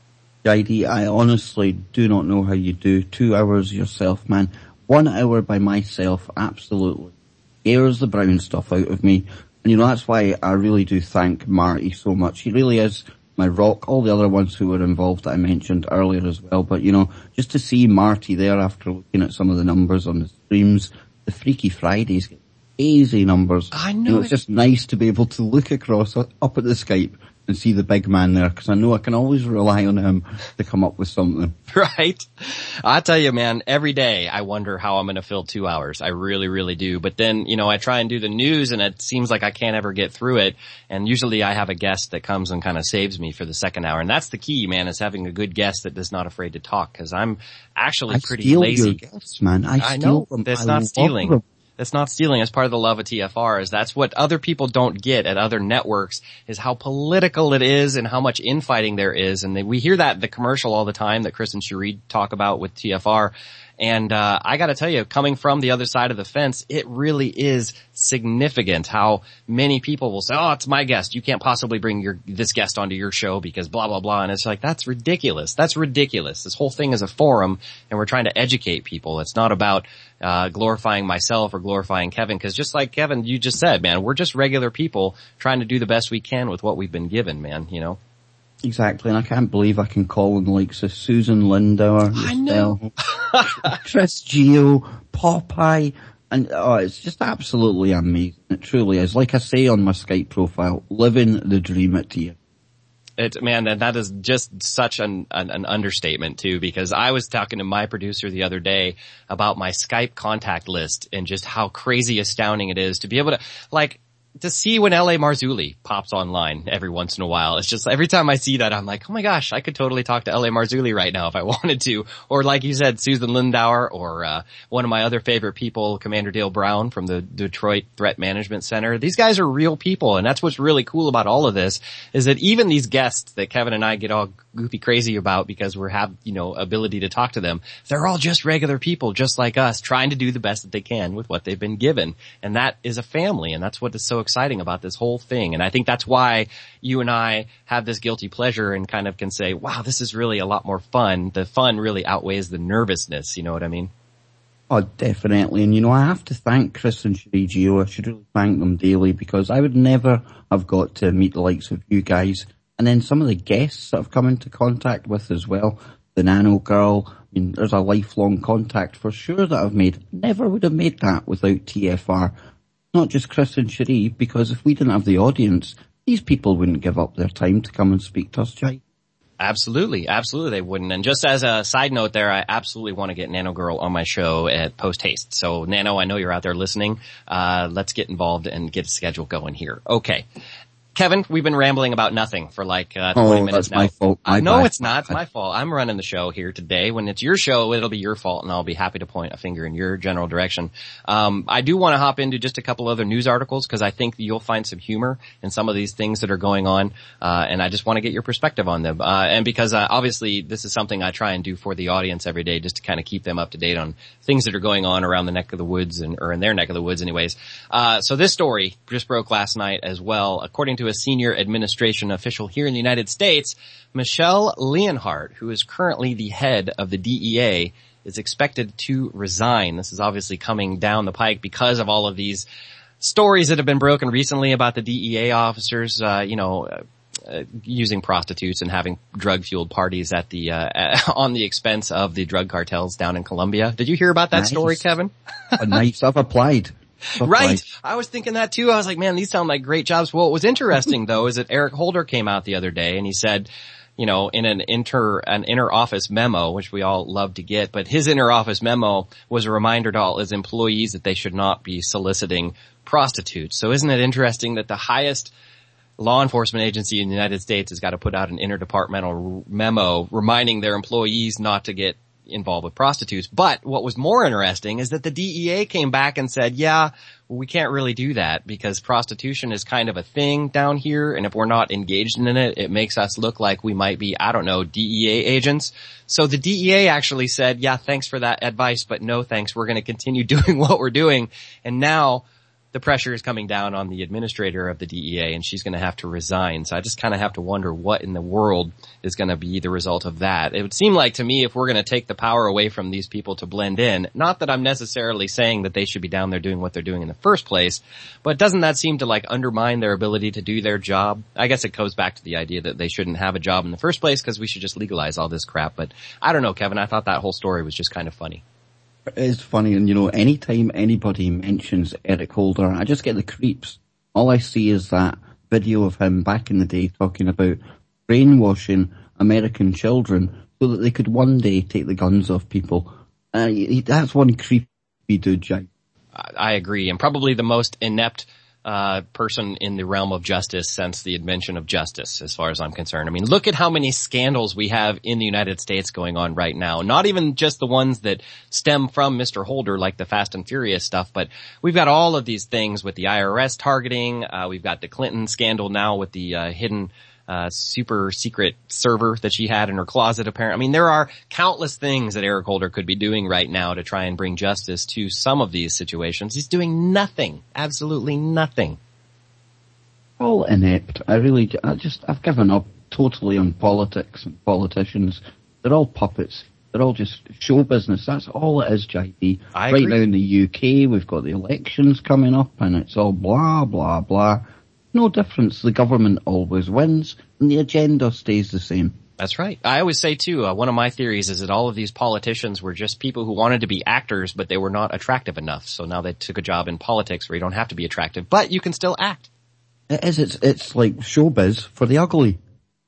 J D, I honestly do not know how you do two hours yourself, man. One hour by myself absolutely scares the brown stuff out of me. And you know, that's why I really do thank Marty so much. He really is my rock. All the other ones who were involved that I mentioned earlier as well. But you know, just to see Marty there after looking at some of the numbers on the streams, the Freaky Fridays get crazy numbers. I know. You know, it's just nice to be able to look across up at the Skype and see the big man there, because I know I can always rely on him to come up with something. Right? I tell you, man, every day I wonder how I'm going to fill two hours. I really, really do. But then, you know, I try and do the news and it seems like I can't ever get through it. And usually I have a guest that comes and kind of saves me for the second hour. And that's the key, man, is having a good guest that is not afraid to talk, because I'm actually I pretty steal lazy. Your guests, man. I, I steal know. them. That's I not love stealing. them. That's not stealing. As part of the love of T F R is that's what other people don't get at other networks, is how political it is and how much infighting there is. And they, we hear that in the commercial all the time that Chris and Cherie talk about with T F R. And, uh, I gotta tell you, coming from the other side of the fence, it really is significant how many people will say, oh, it's my guest. You can't possibly bring your, this guest onto your show because blah, blah, blah. And it's like, that's ridiculous. That's ridiculous. This whole thing is a forum and we're trying to educate people. It's not about, uh, glorifying myself or glorifying Kevin, because just like Kevin, you just said, man, we're just regular people trying to do the best we can with what we've been given, man, you know? Exactly, and I can't believe I can call in like so Susan Lindauer, I know. Chris Geo, Popeye, and oh, it's just absolutely amazing. It truly is. Like I say on my Skype profile, living the dream at T F. It, man, and that is just such an, an, an understatement too, because I was talking to my producer the other day about my Skype contact list and just how crazy astounding it is to be able to, like, to see when L A Marzulli pops online every once in a while. It's just every time I see that, I'm like, oh my gosh, I could totally talk to L A Marzulli right now if I wanted to. Or like you said, Susan Lindauer, or uh one of my other favorite people, Commander Dale Brown from the Detroit Threat Management Center. These guys are real people, and that's what's really cool about all of this, is that even these guests that Kevin and I get all goofy crazy about because we have, you know, ability to talk to them, they're all just regular people just like us, trying to do the best that they can with what they've been given. And that is a family, and that's what is so exciting about this whole thing. And I think that's why you and I have this guilty pleasure and kind of can say, wow, this is really a lot more fun. The fun really outweighs the nervousness, you know what I mean? Oh, definitely. And you know, I have to thank Chris and Cherie Geo. I should really thank them daily, because I would never have got to meet the likes of you guys. And then some of the guests that I've come into contact with as well. The Nano Girl. I mean, there's a lifelong contact for sure that I've made. Never would have made that without T F R. Not just Chris and Cherie, because if we didn't have the audience, these people wouldn't give up their time to come and speak to us, Jay. Absolutely, absolutely they wouldn't. And just as a side note there, I absolutely want to get Nano Girl on my show at post haste. So Nano, I know you're out there listening. Uh, let's get involved and get a schedule going here. Okay. Kevin, we've been rambling about nothing for like uh, twenty oh, minutes that's now. My fault. My no, bad. It's not. It's my fault. I'm running the show here today. When it's your show, it'll be your fault, and I'll be happy to point a finger in your general direction. Um, I do want to hop into just a couple other news articles, because I think you'll find some humor in some of these things that are going on, uh, and I just want to get your perspective on them. Uh, and because uh, obviously this is something I try and do for the audience every day, just to kind of keep them up to date on things that are going on around the neck of the woods, and or in their neck of the woods, anyways. Uh, so this story just broke last night as well. According to a senior administrator administration official here in the United States, Michelle Leonhart, who is currently the head of the D E A, is expected to resign. This is obviously coming down the pike because of all of these stories that have been broken recently about the D E A officers, uh, you know, uh, uh, using prostitutes and having drug-fueled parties at the uh, on the expense of the drug cartels down in Colombia. Did you hear about that nice. story, Kevin? Nice. I've applied. Right. I was thinking that too. I was like, man, these sound like great jobs. Well, what was interesting though is that Eric Holder came out the other day and he said, you know, in an inter, an inner office memo, which we all love to get, but his inner office memo was a reminder to all his employees that they should not be soliciting prostitutes. So isn't it interesting that the highest law enforcement agency in the United States has got to put out an interdepartmental memo reminding their employees not to get involved with prostitutes. But what was more interesting is that the D E A came back and said, yeah, we can't really do that because prostitution is kind of a thing down here, and if we're not engaged in it, it makes us look like we might be, I don't know, D E A agents. So the D E A actually said, yeah, thanks for that advice, but no thanks, we're going to continue doing what we're doing. And now the pressure is coming down on the administrator of the D E A, and she's going to have to resign. So I just kind of have to wonder what in the world is going to be the result of that. It would seem like to me if we're going to take the power away from these people to blend in, not that I'm necessarily saying that they should be down there doing what they're doing in the first place, but doesn't that seem to like undermine their ability to do their job? I guess it goes back to the idea that they shouldn't have a job in the first place because we should just legalize all this crap. But I don't know, Kevin, I thought that whole story was just kind of funny. It is funny, and you know, anytime anybody mentions Eric Holder, I just get the creeps. All I see is that video of him back in the day talking about brainwashing American children so that they could one day take the guns off people. Uh, he, that's one creepy dude, Jack. I agree, and probably the most inept uh person in the realm of justice since the invention of justice, as far as I'm concerned. I mean, look at how many scandals we have in the United States going on right now. Not even just the ones that stem from Mister Holder, like the Fast and Furious stuff, but we've got all of these things with the I R S targeting. Uh, we've got the Clinton scandal now with the uh, hidden Uh, super secret server that she had in her closet, apparently. I mean, there are countless things that Eric Holder could be doing right now to try and bring justice to some of these situations. He's doing nothing. Absolutely nothing. All inept. I really, I just, I've given up totally on politics and politicians. They're all puppets. They're all just show business. That's all it is, J D. I right agree. now in the U K, we've got the elections coming up and it's all blah, blah, blah. No difference. The government always wins, and the agenda stays the same. That's right. I always say, too, uh, one of my theories is that all of these politicians were just people who wanted to be actors, but they were not attractive enough. So now they took a job in politics where you don't have to be attractive, but you can still act. It is. It's, it's like showbiz for the ugly.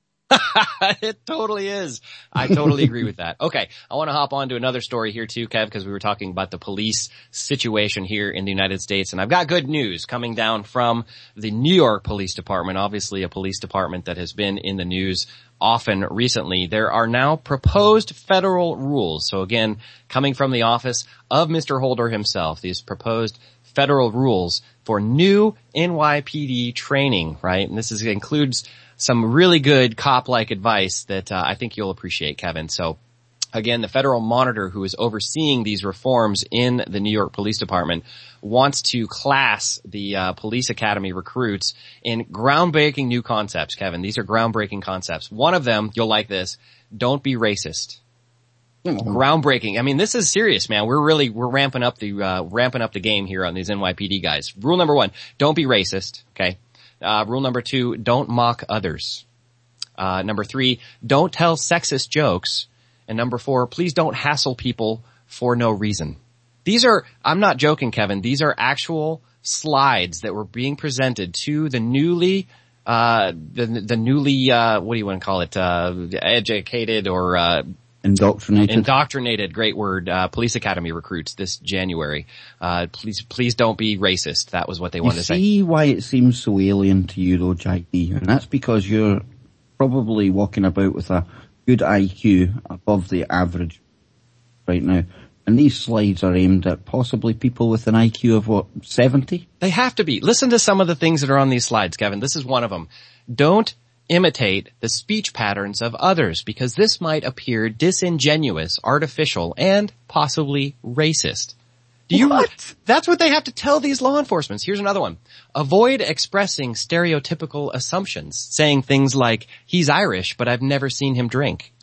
It totally is. I totally agree with that. Okay, I want to hop on to another story here too, Kev, because we were talking about the police situation here in the United States, and I've got good news coming down from the New York Police Department, obviously a police department that has been in the news often recently. There are now proposed federal rules. So again, coming from the office of Mister Holder himself, these proposed federal rules for new N Y P D training, right? And this is, includes some really good cop-like advice that uh, I think you'll appreciate, Kevin. So again, the federal monitor who is overseeing these reforms in the New York Police Department wants to class the uh, police academy recruits in groundbreaking new concepts, Kevin. These are groundbreaking concepts. One of them, you'll like this, don't be racist. Mm-hmm. Groundbreaking. I mean, this is serious, man. We're really, we're ramping up the, uh, ramping up the game here on these N Y P D guys. Rule number one, don't be racist, okay? Uh, rule number two, don't mock others. Uh, number three, don't tell sexist jokes. And number four, please don't hassle people for no reason. These are, I'm not joking, Kevin, these are actual slides that were being presented to the newly, uh, the, the newly, uh, what do you want to call it, uh, educated or, uh, Indoctrinated. Indoctrinated, great word, uh, police academy recruits this January. Uh, please, please don't be racist. That was what they wanted you to say. See why it seems so alien to you though, J D, and that's because you're probably walking about with a good I Q above the average right now. And these slides are aimed at possibly people with an I Q of what, seventy? They have to be. Listen to some of the things that are on these slides, Kevin. This is one of them. Don't imitate the speech patterns of others because this might appear disingenuous, artificial, and possibly racist. Do you What? That's what they have to tell these law enforcement. Here's another one. Avoid expressing stereotypical assumptions, saying things like, he's Irish, but I've never seen him drink.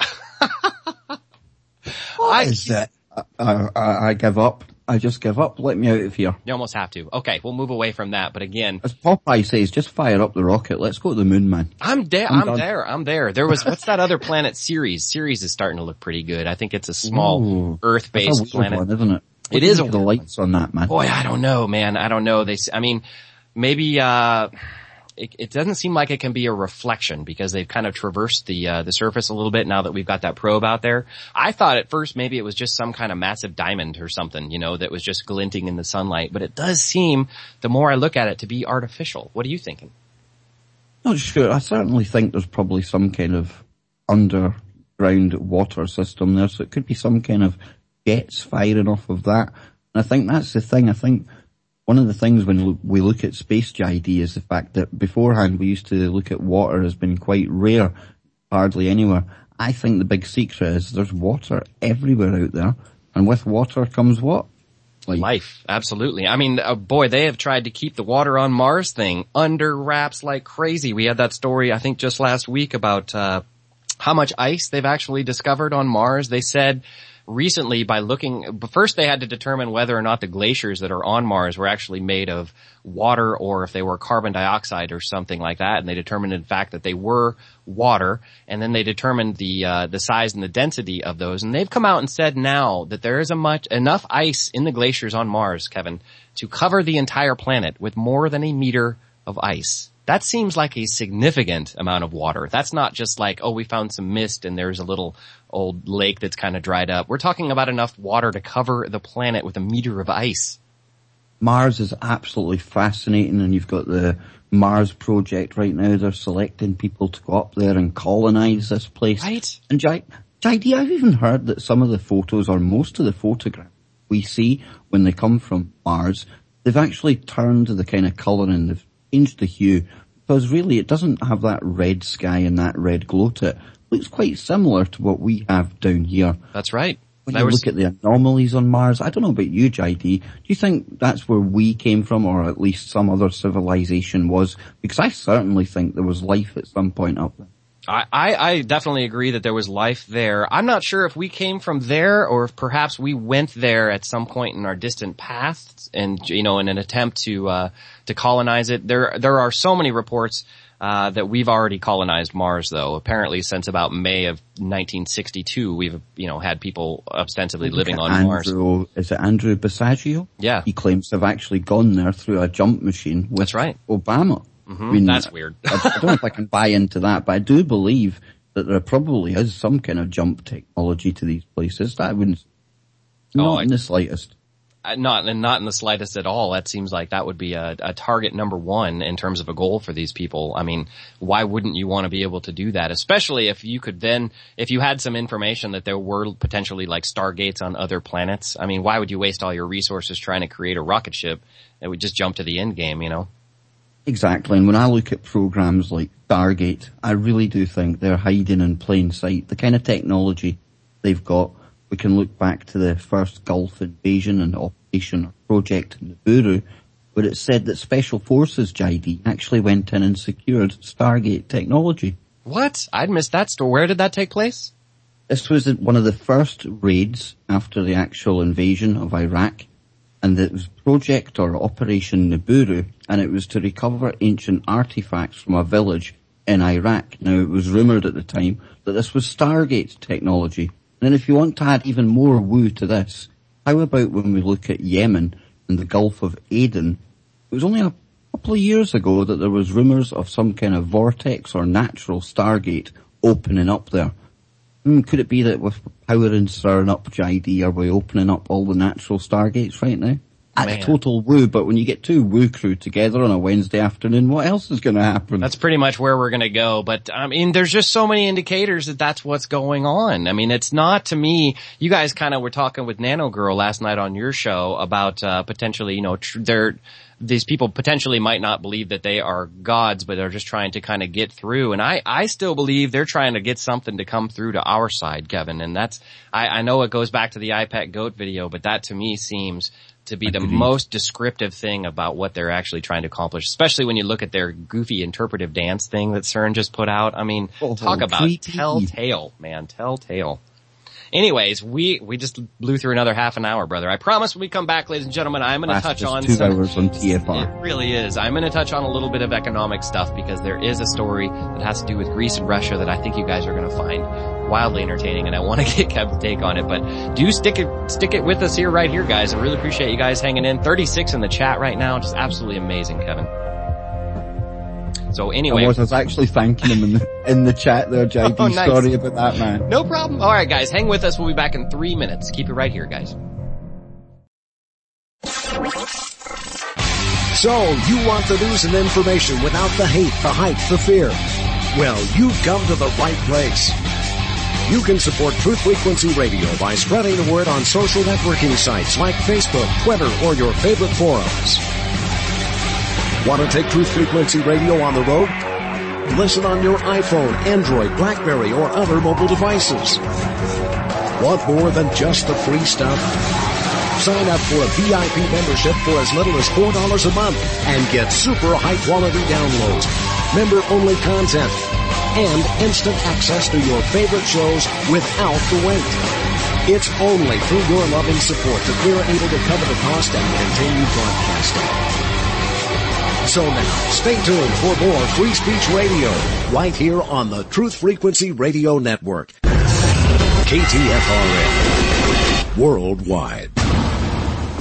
What I, is that? I, I, I give up. I just give up. Let me out of here. You almost have to. Okay, we'll move away from that. But again, as Popeye says, just fire up the rocket. Let's go to the moon, man. I'm, de- I'm, I'm there. I'm there. There was, what's that other planet, Ceres? Ceres is starting to look pretty good. I think it's a small Ooh, Earth-based that's a weird planet. one, isn't it? What It do is you a think of the weird lights on that, man. Boy, I don't know, man. I don't know. They, s- I mean, maybe, uh, it, it doesn't seem like it can be a reflection because they've kind of traversed the, uh, the surface a little bit now that we've got that probe out there. I thought at first maybe it was just some kind of massive diamond or something, you know, that was just glinting in the sunlight, but it does seem, the more I look at it, to be artificial. What are you thinking? Not sure. I certainly think there's probably some kind of underground water system there, so it could be some kind of jets firing off of that. And I think that's the thing. I think one of the things when we look at space, J D, is the fact that beforehand we used to look at water as being quite rare, hardly anywhere. I think the big secret is there's water everywhere out there, and with water comes what? Life. Life, absolutely. I mean, uh, boy, they have tried to keep the water on Mars thing under wraps like crazy. We had that story, I think, just last week about uh how much ice they've actually discovered on Mars. They said recently by looking, first they had to determine whether or not the glaciers that are on Mars were actually made of water or if they were carbon dioxide or something like that. And they determined in fact that they were water. And then they determined the, uh, the size and the density of those. And they've come out and said now that there is a much, enough ice in the glaciers on Mars, Kevin, to cover the entire planet with more than a meter of ice. that seems like a significant amount of water. That's not just like, oh, we found some mist and there's a little old lake that's kind of dried up. We're talking about enough water to cover the planet with a meter of ice. Mars is absolutely fascinating, and you've got the Mars project right now. They're selecting people to go up there and colonize this place. Right. And J D, I've even heard that some of the photos, or most of the photographs we see when they come from Mars, they've actually turned the kind of colouring, they've changed the hue, because really it doesn't have that red sky and that red glow to it. It looks quite similar to what we have down here. That's right. When that you was... look at the anomalies on Mars, I don't know about you, J D, do you think that's where we came from, or at least some other civilization was? Because I certainly think there was life at some point up there. I, I, I definitely agree that there was life there. I'm not sure if we came from there or if perhaps we went there at some point in our distant past and, you know, in an attempt to, uh, to colonize it. There, there are so many reports, uh, that we've already colonized Mars though. Apparently since about May of nineteen sixty-two, we've, you know, had people ostensibly living on Andrew, Mars. Is it Andrew Basiago? Yeah. He claims to have actually gone there through a jump machine with That's right. Obama. Mm-hmm. I mean, that's weird. I, I don't know if I can buy into that, but I do believe that there probably is some kind of jump technology to these places. That wouldn't, Oh, not I- in the slightest. Uh, Not, and not in the slightest at all. That seems like that would be a, a target number one in terms of a goal for these people. I mean, why wouldn't you want to be able to do that? Especially if you could then, if you had some information that there were potentially like stargates on other planets. I mean, why would you waste all your resources trying to create a rocket ship that would just jump to the end game, you know? Exactly, and when I look at programs like Stargate, I really do think they're hiding in plain sight. The kind of technology they've got, we can look back to the first Gulf invasion and Operation or Project Nibiru, where it said that Special Forces, J D, actually went in and secured Stargate technology. What? I'd missed that story. Where did that take place? This was one of the first raids after the actual invasion of Iraq, and it was Project or Operation Nibiru, and it was to recover ancient artifacts from a village in Iraq. Now, it was rumoured at the time that this was Stargate technology. And then if you want to add even more woo to this, how about when we look at Yemen and the Gulf of Aden? It was only a couple of years ago that there was rumours of some kind of vortex or natural Stargate opening up there. Hmm, could it be that with powering CERN up, J D, are we opening up all the natural Stargates right now? That's total woo, but when you get two woo crew together on a Wednesday afternoon, what else is going to happen? That's pretty much where we're going to go. But, I mean, there's just so many indicators that that's what's going on. I mean, it's not, to me, you guys kind of were talking with Nano Girl last night on your show about, uh, potentially, you know, tr- they're, these people potentially might not believe that they are gods, but they're just trying to kind of get through. And I, I still believe they're trying to get something to come through to our side, Kevin. And that's, I, I know it goes back to the iPad Goat video, but that to me seems to be the most descriptive thing about what they're actually trying to accomplish, especially when you look at their goofy interpretive dance thing that CERN just put out. I mean, oh, talk about creepy. telltale, man, telltale. Anyways, we, we just blew through another half an hour, brother. I promise when we come back, ladies and gentlemen, I'm going to touch on two some, hours on T F R. It really is. I'm going to touch on a little bit of economic stuff because there is a story that has to do with Greece and Russia that I think you guys are going to find wildly entertaining, and I want to get Kevin's take on it. But do stick it, stick it with us here, right here, guys. I really appreciate you guys hanging in. thirty-six in the chat right now, just absolutely amazing, Kevin. So anyway, I was, I was actually thanking him in the, in the chat there, J D. Oh, nice. Sorry about that, man. No problem. All right, guys, hang with us. We'll be back in three minutes. Keep it right here, guys. So, you want the news and information without the hate, the hype, the fear? Well, you've come to the right place. You can support Truth Frequency Radio by spreading the word on social networking sites like Facebook, Twitter, or your favorite forums. Want to take Truth Frequency Radio on the road? Listen on your iPhone, Android, BlackBerry, or other mobile devices. Want more than just the free stuff? Sign up for a V I P membership for as little as four dollars a month and get super high-quality downloads, member-only content, and instant access to your favorite shows without the wait. It's only through your loving support that we're able to cover the cost and continue broadcasting. So now, stay tuned for more Free Speech Radio, right here on the Truth Frequency Radio Network. K T F R N, worldwide.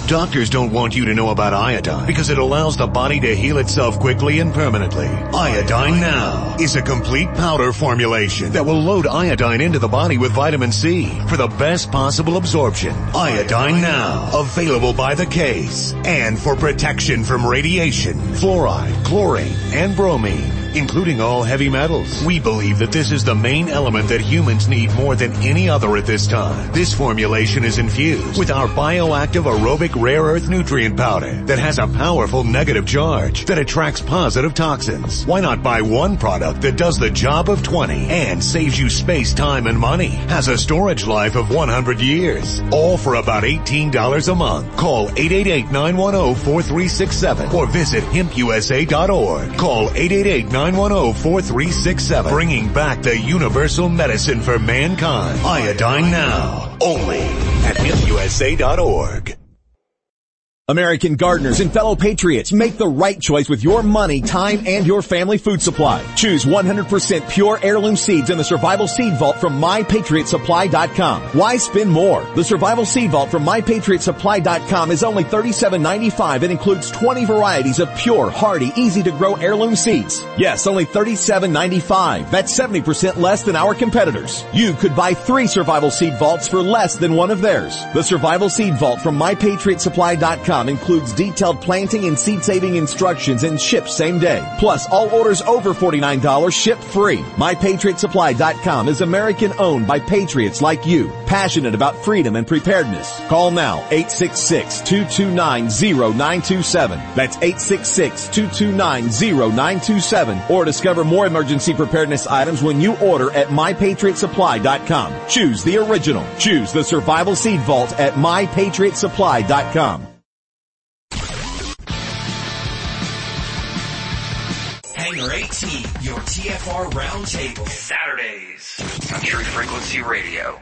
Doctors don't want you to know about iodine because it allows the body to heal itself quickly and permanently. Iodine Now is a complete powder formulation that will load iodine into the body with vitamin C for the best possible absorption. Iodine Now, available by the case and for protection from radiation, fluoride, chlorine, and bromine, including all heavy metals. We believe that this is the main element that humans need more than any other at this time. This formulation is infused with our bioactive aerobic rare earth nutrient powder that has a powerful negative charge that attracts positive toxins. Why not buy one product that does the job of twenty and saves you space, time, and money? Has a storage life of one hundred years. All for about eighteen dollars a month. Call eight eight eight, nine one zero, four three six seven or visit hemp u s a dot org. Call eight eight eight, nine one zero, four three six seven. Bringing back the universal medicine for mankind. Iodine Now. Only at hemp u s a dot org. American gardeners and fellow patriots, make the right choice with your money, time, and your family food supply. Choose one hundred percent pure heirloom seeds in the Survival Seed Vault from my patriot supply dot com. Why spend more? The Survival Seed Vault from my patriot supply dot com is only thirty-seven ninety-five and includes twenty varieties of pure, hardy, easy-to-grow heirloom seeds. Yes, only thirty-seven ninety-five. That's seventy percent less than our competitors. You could buy three Survival Seed Vaults for less than one of theirs. The Survival Seed Vault from my patriot supply dot com includes detailed planting and seed-saving instructions and ships same day. Plus, all orders over forty-nine dollars ship free. my patriot supply dot com is American-owned by patriots like you, passionate about freedom and preparedness. Call now, eight six six, two two nine, zero nine two seven. That's eight six six, two two nine, zero nine two seven. Or discover more emergency preparedness items when you order at my patriot supply dot com. Choose the original. Choose the Survival Seed Vault at my patriot supply dot com. Hangar eighteen, your T F R Roundtable. Saturdays on Truth Frequency Radio.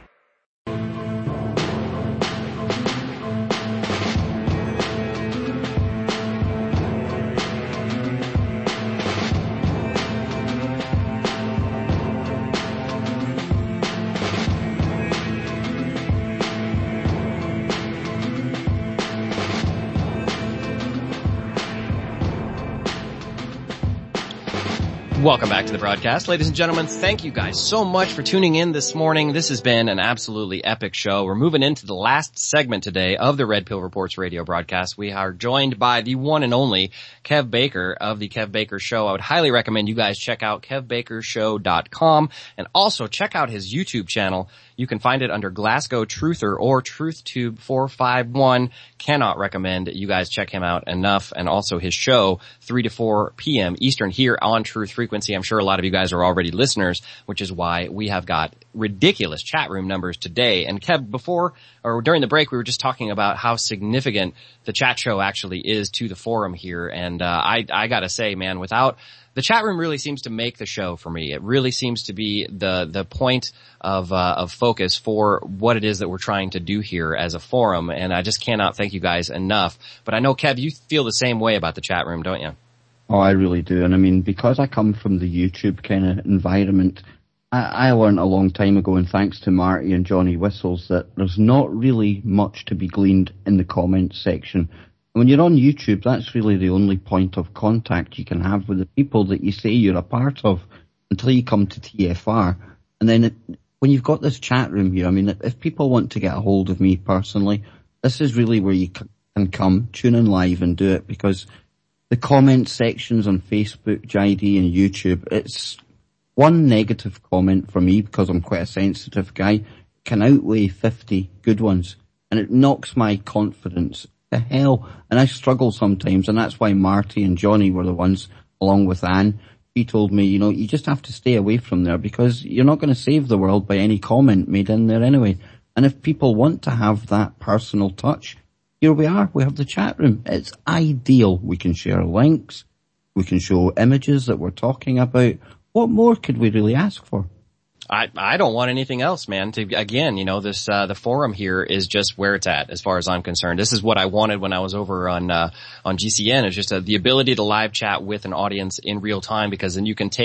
Welcome back to the broadcast. Ladies and gentlemen, thank you guys so much for tuning in this morning. This has been an absolutely epic show. We're moving into the last segment today of the Red Pill Reports radio broadcast. We are joined by the one and only Kev Baker of the Kev Baker Show. I would highly recommend you guys check out kev baker show dot com and also check out his YouTube channel. You can find it under Glasgow Truther or TruthTube four five one. Cannot recommend you guys check him out enough. And also his show, three to four p.m. Eastern here on Truth Frequency. I'm sure a lot of you guys are already listeners, which is why we have got ridiculous chat room numbers today. And Kev, before or during the break, we were just talking about how significant the chat show actually is to the forum here. And uh, I, I gotta say, man, without the chat room really seems to make the show for me. It really seems to be the the point of uh, of focus for what it is that we're trying to do here as a forum, and I just cannot thank you guys enough. But I know, Kev, you feel the same way about the chat room, don't you? Oh, I really do. And I mean, because I come from the YouTube kind of environment, I, I learned a long time ago, and thanks to Marty and Johnny Whistles, that there's not really much to be gleaned in the comments section. When you're on YouTube, that's really the only point of contact you can have with the people that you say you're a part of until you come to T F R. And then it, when you've got this chat room here, I mean, if people want to get a hold of me personally, this is really where you can come, tune in live and do it, because the comment sections on Facebook, J D and YouTube, it's one negative comment for me because I'm quite a sensitive guy, can outweigh fifty good ones. And it knocks my confidence to hell. And I struggle sometimes, and that's why Marty and Johnny were the ones, along with Anne. She told me, you know, you just have to stay away from there because you're not going to save the world by any comment made in there anyway. And if people want to have that personal touch, here we are. We have the chat room. It's ideal. We can share links. We can show images that we're talking about. What more could we really ask for? I, I don't want anything else, man. To, again, you know, this, uh, the forum here is just where it's at as far as I'm concerned. This is what I wanted when I was over on, uh, on G C N. It's just uh, the ability to live chat with an audience in real time, because then you can take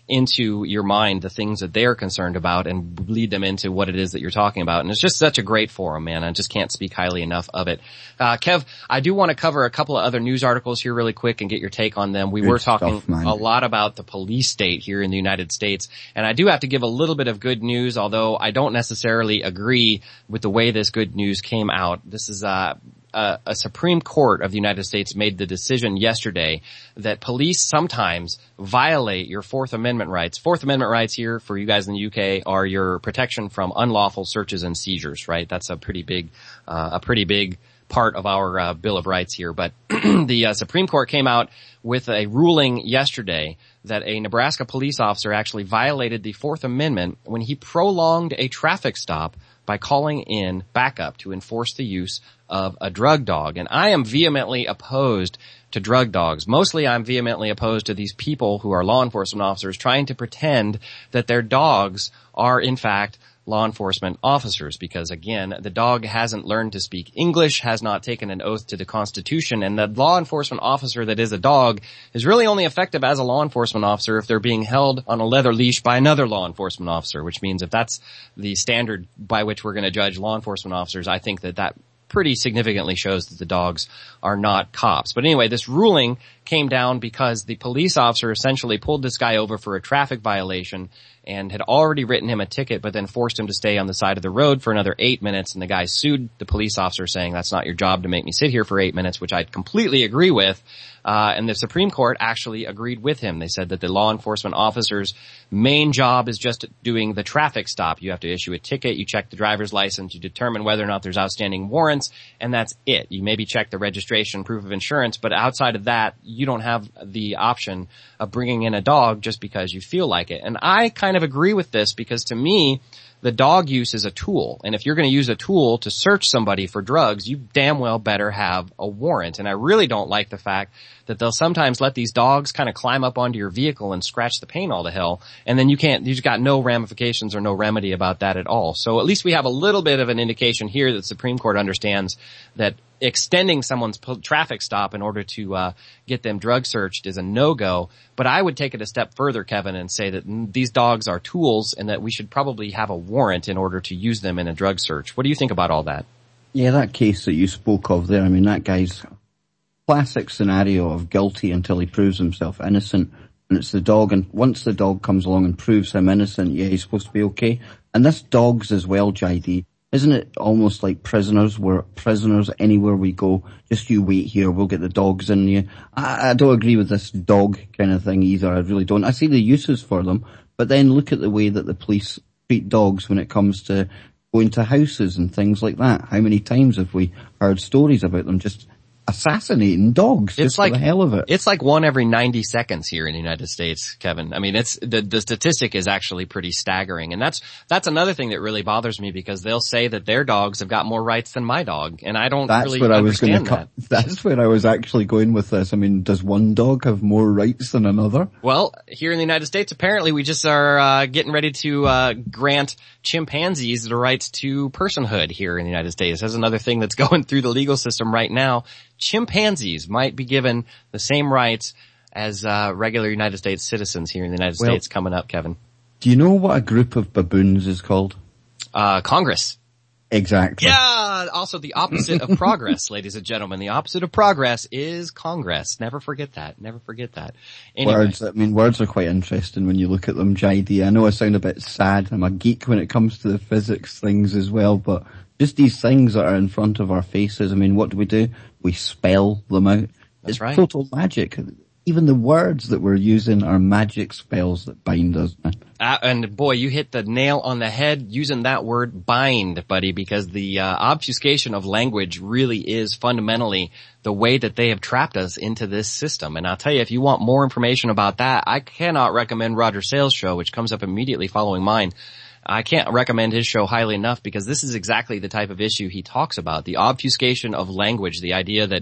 into your mind the things that they're concerned about and lead them into what it is that you're talking about. And it's just such a great forum, man. I just can't speak highly enough of it. Uh, Kev, I do want to cover a couple of other news articles here really quick and get your take on them. We Good were talking stuff, a lot about the police state here in the United States. And I do have to give a little bit of good news, although I don't necessarily agree with the way this good news came out. This is, uh, Uh, a Supreme Court of the United States made the decision yesterday that police sometimes violate your Fourth Amendment rights. Fourth Amendment rights here for you guys in the U K are your protection from unlawful searches and seizures, right? That's a pretty big, uh, a pretty big part of our uh, Bill of Rights here. But the uh, Supreme Court came out with a ruling yesterday that a Nebraska police officer actually violated the Fourth Amendment when he prolonged a traffic stop by calling in backup to enforce the use of a drug dog. And I am vehemently opposed to drug dogs. Mostly I'm vehemently opposed to these people who are law enforcement officers trying to pretend that their dogs are in fact law enforcement officers, because again, the dog hasn't learned to speak English, has not taken an oath to the Constitution, and the law enforcement officer that is a dog is really only effective as a law enforcement officer if they're being held on a leather leash by another law enforcement officer, which means if that's the standard by which we're going to judge law enforcement officers, I think that that pretty significantly shows that the dogs are not cops. But anyway, this ruling came down because the police officer essentially pulled this guy over for a traffic violation and had already written him a ticket, but then forced him to stay on the side of the road for another eight minutes. And the guy sued the police officer saying, that's not your job to make me sit here for eight minutes, which I completely agree with. Uh, and the Supreme Court actually agreed with him. They said that the law enforcement officer's main job is just doing the traffic stop. You have to issue a ticket, you check the driver's license, you determine whether or not there's outstanding warrants, and that's it. You maybe check the registration, proof of insurance, but outside of that, you don't have the option of bringing in a dog just because you feel like it. And I kind of agree with this because to me, the dog use is a tool. And if you're going to use a tool to search somebody for drugs, you damn well better have a warrant. And I really don't like the fact that they'll sometimes let these dogs kind of climb up onto your vehicle and scratch the paint all to hell. And then you can't, you've got no ramifications or no remedy about that at all. So at least we have a little bit of an indication here that the Supreme Court understands that extending someone's traffic stop in order to uh get them drug searched is a no-go. But I would take it a step further, Kevin, and say that these dogs are tools and that we should probably have a warrant in order to use them in a drug search. What do you think about all that? Yeah, that case that you spoke of there, I mean, that guy's classic scenario of guilty until he proves himself innocent. And it's the dog, and once the dog comes along and proves him innocent, yeah, he's supposed to be okay. And this dogs as well, J D. Isn't it almost like prisoners? We're prisoners anywhere we go. Just you wait here, we'll get the dogs in you. I, I don't agree with this dog kind of thing either. I really don't. I see the uses for them, but then look at the way that the police treat dogs when it comes to going to houses and things like that. How many times have we heard stories about them just assassinating dogs it's just like, for the hell of it? It's like one every ninety seconds here in the United States, Kevin. I mean, it's, the, the statistic is actually pretty staggering. And that's, that's another thing that really bothers me because they'll say that their dogs have got more rights than my dog. And I don't that's really where I was understand gonna that. Co- that's where I was actually going with this. I mean, does one dog have more rights than another? Well, here in the United States, apparently we just are, uh, getting ready to, uh, grant chimpanzees the rights to personhood here in the United States. That's another thing that's going through the legal system right now. Chimpanzees might be given the same rights as uh regular United States citizens here in the United well, States coming up, Kevin. Do you know what a group of baboons is called? Uh Congress. Exactly. Yeah, also the opposite of progress, ladies and gentlemen. The opposite of progress is Congress. Never forget that. Never forget that. Anyway. Words, I mean, words are quite interesting when you look at them, J D. I know I sound a bit sad. I'm a geek when it comes to the physics things as well, but just these things that are in front of our faces, I mean, what do we do? We spell them out. That's it's right. Total magic. Even the words that we're using are magic spells that bind us. Uh, and boy, you hit the nail on the head using that word bind, buddy, because the uh, obfuscation of language really is fundamentally the way that they have trapped us into this system. And I'll tell you, if you want more information about that, I cannot recommend Roger Sales' show, which comes up immediately following mine. I can't recommend his show highly enough because this is exactly the type of issue he talks about. The obfuscation of language, the idea that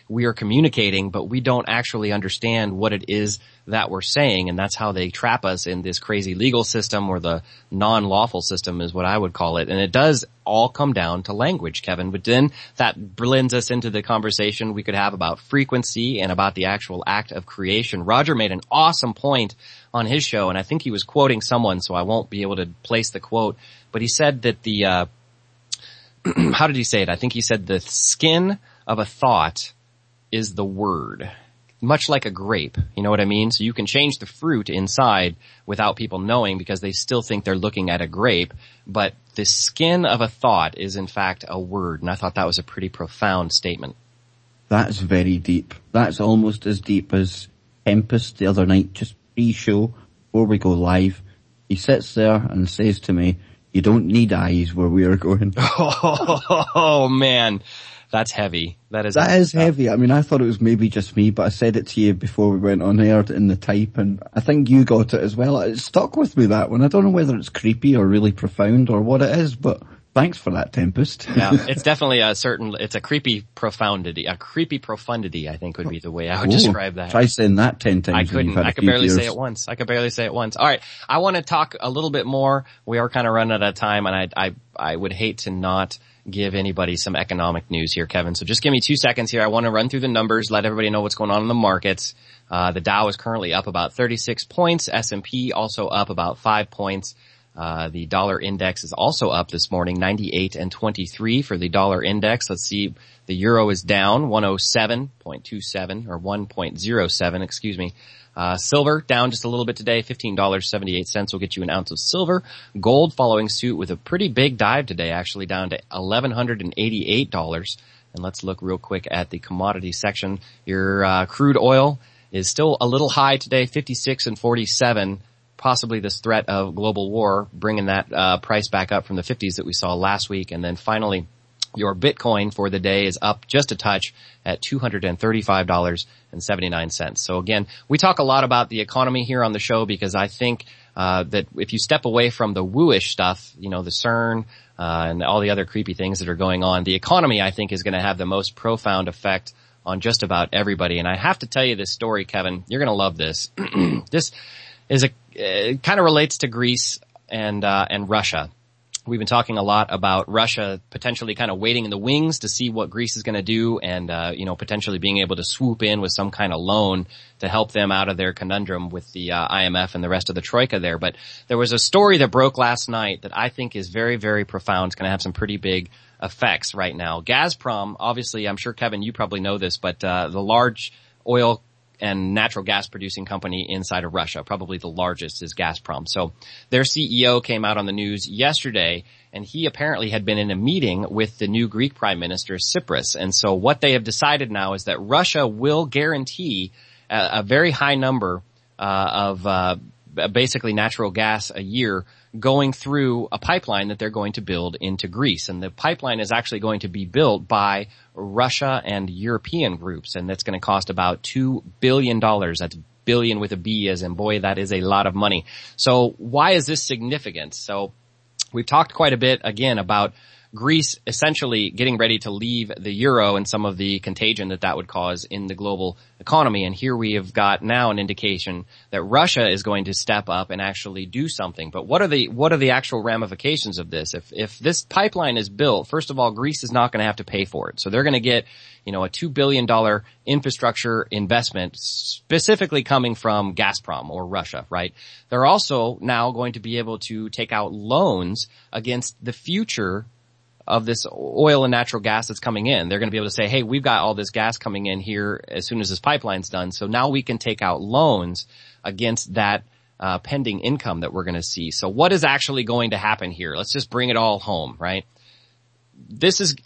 we are communicating, but we don't actually understand what it is that we're saying, and that's how they trap us in this crazy legal system, or the non-lawful system is what I would call it. And it does all come down to language, Kevin. But then that blends us into the conversation we could have about frequency and about the actual act of creation. Roger made an awesome point on his show, and I think he was quoting someone, so I won't be able to place the quote, but he said that the, uh, how did he say it? I think he said the skin of a thought is the word. Much like a grape, you know what I mean? So you can change the fruit inside without people knowing, because they still think they're looking at a grape, but the skin of a thought is in fact a word, and I thought that was a pretty profound statement. That's very deep. That's almost as deep as Tempest the other night, just pre-show, before we go live. He sits there and says to me, "You don't need eyes where we are going." Oh man. That's heavy. That is That is heavy. I mean, I thought it was maybe just me, but I said it to you before we went on air in the type, and I think you got it as well. It stuck with me, that one. I don't know whether it's creepy or really profound or what it is, but thanks for that, Tempest. Yeah, it's definitely a certain, it's a creepy profundity. A creepy profundity, I think, would be the way I would Ooh, describe that. Try saying that ten times. I couldn't. I could barely years. say it once. I could barely say it once. All right. I want to talk a little bit more. We are kind of running out of time, and I, I, I would hate to not give anybody some economic news here, Kevin. So just give me two seconds here. I want to run through the numbers, let everybody know what's going on in the markets. Uh, the Dow is currently up about thirty-six points. S and P also up about five points. Uh, the dollar index is also up this morning, ninety-eight and twenty-three for the dollar index. Let's see. The euro is down one oh seven point two seven, or one point oh seven, excuse me. Uh, silver down just a little bit today, fifteen dollars and seventy-eight cents will get you an ounce of silver. Gold following suit with a pretty big dive today, actually down to eleven eighty-eight dollars. And let's look real quick at the commodity section. Your, uh, crude oil is still a little high today, fifty-six and forty-seven. Possibly this threat of global war bringing that, uh, price back up from the fifties that we saw last week. And then finally, your Bitcoin for the day is up just a touch at two hundred thirty-five dollars and seventy-nine cents. So again, we talk a lot about the economy here on the show, because I think uh that if you step away from the woo-ish stuff, you know, the CERN uh and all the other creepy things that are going on, the economy, I think, is going to have the most profound effect on just about everybody. And I have to tell you this story, Kevin. You're going to love this. This is a it kind of relates to Greece and uh and Russia. We've been talking a lot about Russia potentially kind of waiting in the wings to see what Greece is going to do, and, uh, you know, potentially being able to swoop in with some kind of loan to help them out of their conundrum with the uh, I M F and the rest of the troika there. But there was a story that broke last night that I think is very, very profound. It's going to have some pretty big effects right now. Gazprom, obviously, I'm sure, Kevin, you probably know this, but uh, the large oil and natural gas producing company inside of Russia, probably the largest, is Gazprom. So their C E O came out on the news yesterday, and he apparently had been in a meeting with the new Greek Prime Minister, Tsipras. And so what they have decided now is that Russia will guarantee a, a very high number uh, of uh basically natural gas a year going through a pipeline that they're going to build into Greece. And the pipeline is actually going to be built by Russia and European groups, and that's going to cost about two billion dollars. That's billion with a B, as in boy, that is a lot of money. So why is this significant? So we've talked quite a bit, again, about Greece essentially getting ready to leave the euro and some of the contagion that that would cause in the global economy. And here we have got now an indication that Russia is going to step up and actually do something. But what are the, what are the actual ramifications of this? If, if this pipeline is built, first of all, Greece is not going to have to pay for it. So they're going to get, you know, a two billion dollars infrastructure investment specifically coming from Gazprom or Russia, right? They're also now going to be able to take out loans against the future of this oil and natural gas that's coming in. They're going to be able to say, hey, we've got all this gas coming in here as soon as this pipeline's done. So now we can take out loans against that uh pending income that we're going to see. So what is actually going to happen here? Let's just bring it all home, right? This is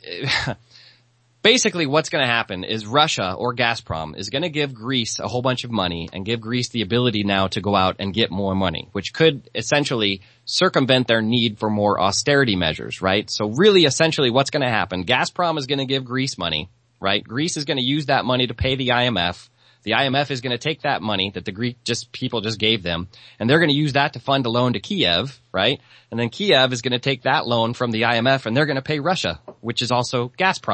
basically what's going to happen is Russia or Gazprom is going to give Greece a whole bunch of money and give Greece the ability now to go out and get more money, which could essentially circumvent their need for more austerity measures, right? So really, essentially, what's going to happen? Gazprom is going to give Greece money, right? Greece is going to use that money to pay the I M F. The I M F is going to take that money that the Greek just people just gave them, and they're going to use that to fund a loan to Kiev, right? And then Kiev is going to take that loan from the I M F, and they're going to pay Russia, which is also Gazprom.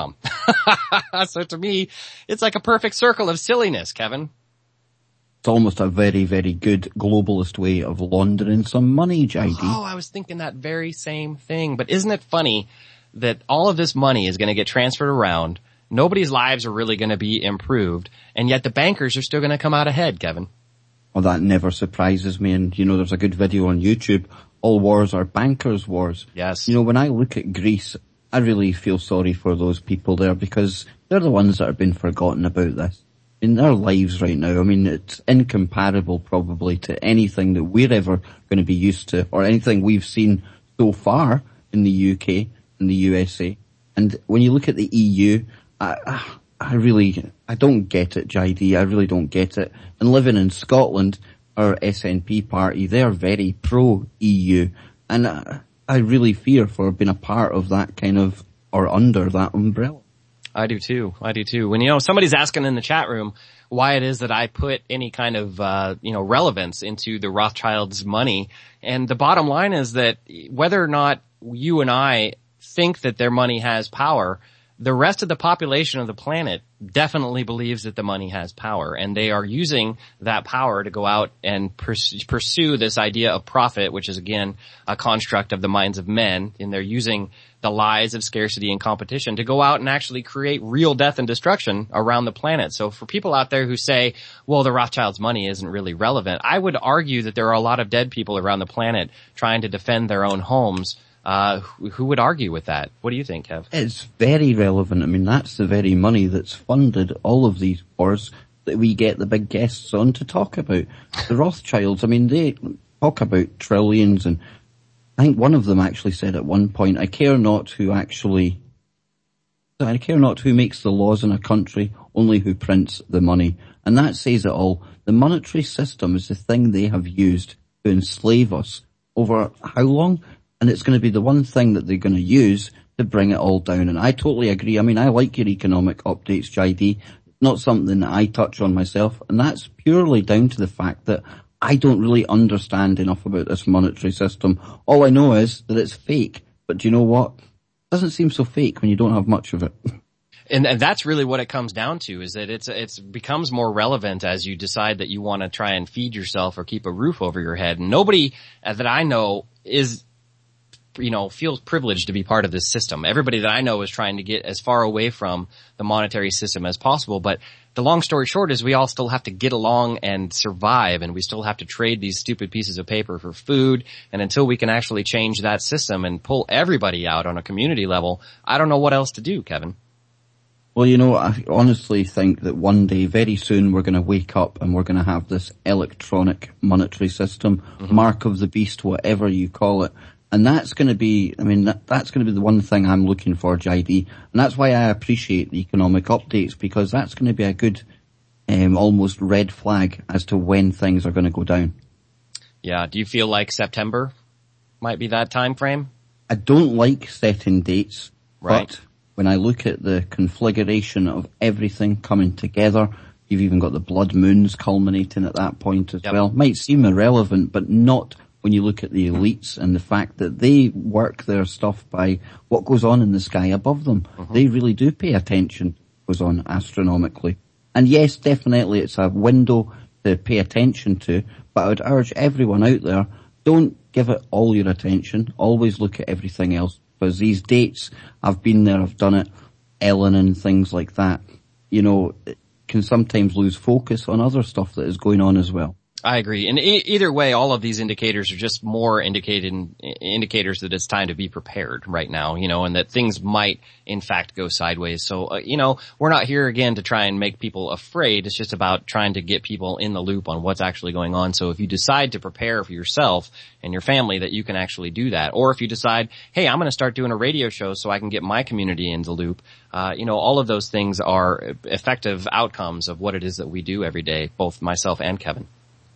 So to me, it's like a perfect circle of silliness, Kevin. It's almost a very, very good globalist way of laundering some money, J D. Oh, I was thinking that very same thing. But isn't it funny that all of this money is going to get transferred around, nobody's lives are really going to be improved, and yet the bankers are still going to come out ahead, Kevin? Well, that never surprises me. And, you know, there's a good video on YouTube, All Wars Are Bankers' Wars. Yes. You know, when I look at Greece, I really feel sorry for those people there because they're the ones that have been forgotten about this. In their lives right now, I mean, it's incomparable probably to anything that we're ever going to be used to or anything we've seen so far in the U K and the U S A. And when you look at the E U, I, I really, I don't get it, J D. I really don't get it. And living in Scotland, our S N P party, they're very pro-E U. And I, I really fear for being a part of that kind of, or under that umbrella. I do too. I do too. When, you know, somebody's asking in the chat room why it is that I put any kind of, uh, you know, relevance into the Rothschilds' money. And the bottom line is that whether or not you and I think that their money has power, the rest of the population of the planet definitely believes that the money has power, and they are using that power to go out and pers- pursue this idea of profit, which is again a construct of the minds of men, and they're using the lies of scarcity and competition to go out and actually create real death and destruction around the planet. So for people out there who say, well, the Rothschilds' money isn't really relevant, I would argue that there are a lot of dead people around the planet trying to defend their own homes. Uh, who, who would argue with that? What do you think, Kev? It's very relevant. I mean, that's the very money that's funded all of these wars that we get the big guests on to talk about. The Rothschilds, I mean, they talk about trillions, and I think one of them actually said at one point, I care not who actually, I care not who makes the laws in a country, only who prints the money. And that says it all. The monetary system is the thing they have used to enslave us over how long? And it's going to be the one thing that they're going to use to bring it all down. And I totally agree. I mean, I like your economic updates, J D. It's not something that I touch on myself. And that's purely down to the fact that I don't really understand enough about this monetary system. All I know is that it's fake. But do you know what? It doesn't seem so fake when you don't have much of it. And, and that's really what it comes down to, is that it's, it's becomes more relevant as you decide that you want to try and feed yourself or keep a roof over your head. And nobody that I know is, you know, feels privileged to be part of this system. Everybody that I know is trying to get as far away from the monetary system as possible. But the long story short is we all still have to get along and survive, and we still have to trade these stupid pieces of paper for food. And until we can actually change that system and pull everybody out on a community level, I don't know what else to do, Kevin. Well, you know, I honestly think that one day, very soon, we're going to wake up and we're going to have this electronic monetary system, mm-hmm. mark of the beast, whatever you call it. And that's going to be, I mean, that, that's going to be the one thing I'm looking for, J D. And that's why I appreciate the economic updates, because that's going to be a good, um, almost red flag as to when things are going to go down. Yeah. Do you feel like September might be that time frame? I don't like setting dates, right. But when I look at the configuration of everything coming together, you've even got the blood moons culminating at that point as yep. well. Might seem irrelevant, but not when you look at the elites and the fact that they work their stuff by what goes on in the sky above them. Mm-hmm. They really do pay attention to what goes on astronomically. And yes, definitely it's a window to pay attention to, but I would urge everyone out there, don't give it all your attention. Always look at everything else, because these dates, I've been there, I've done it, Ellen and things like that, you know, it can sometimes lose focus on other stuff that is going on as well. I agree. And e- either way, all of these indicators are just more indicated, indicators that it's time to be prepared right now, you know, and that things might, in fact, go sideways. So, uh, you know, we're not here again to try and make people afraid. It's just about trying to get people in the loop on what's actually going on. So if you decide to prepare for yourself and your family, that you can actually do that. Or if you decide, hey, I'm going to start doing a radio show so I can get my community in the loop, uh, you know, all of those things are effective outcomes of what it is that we do every day, both myself and Kevin.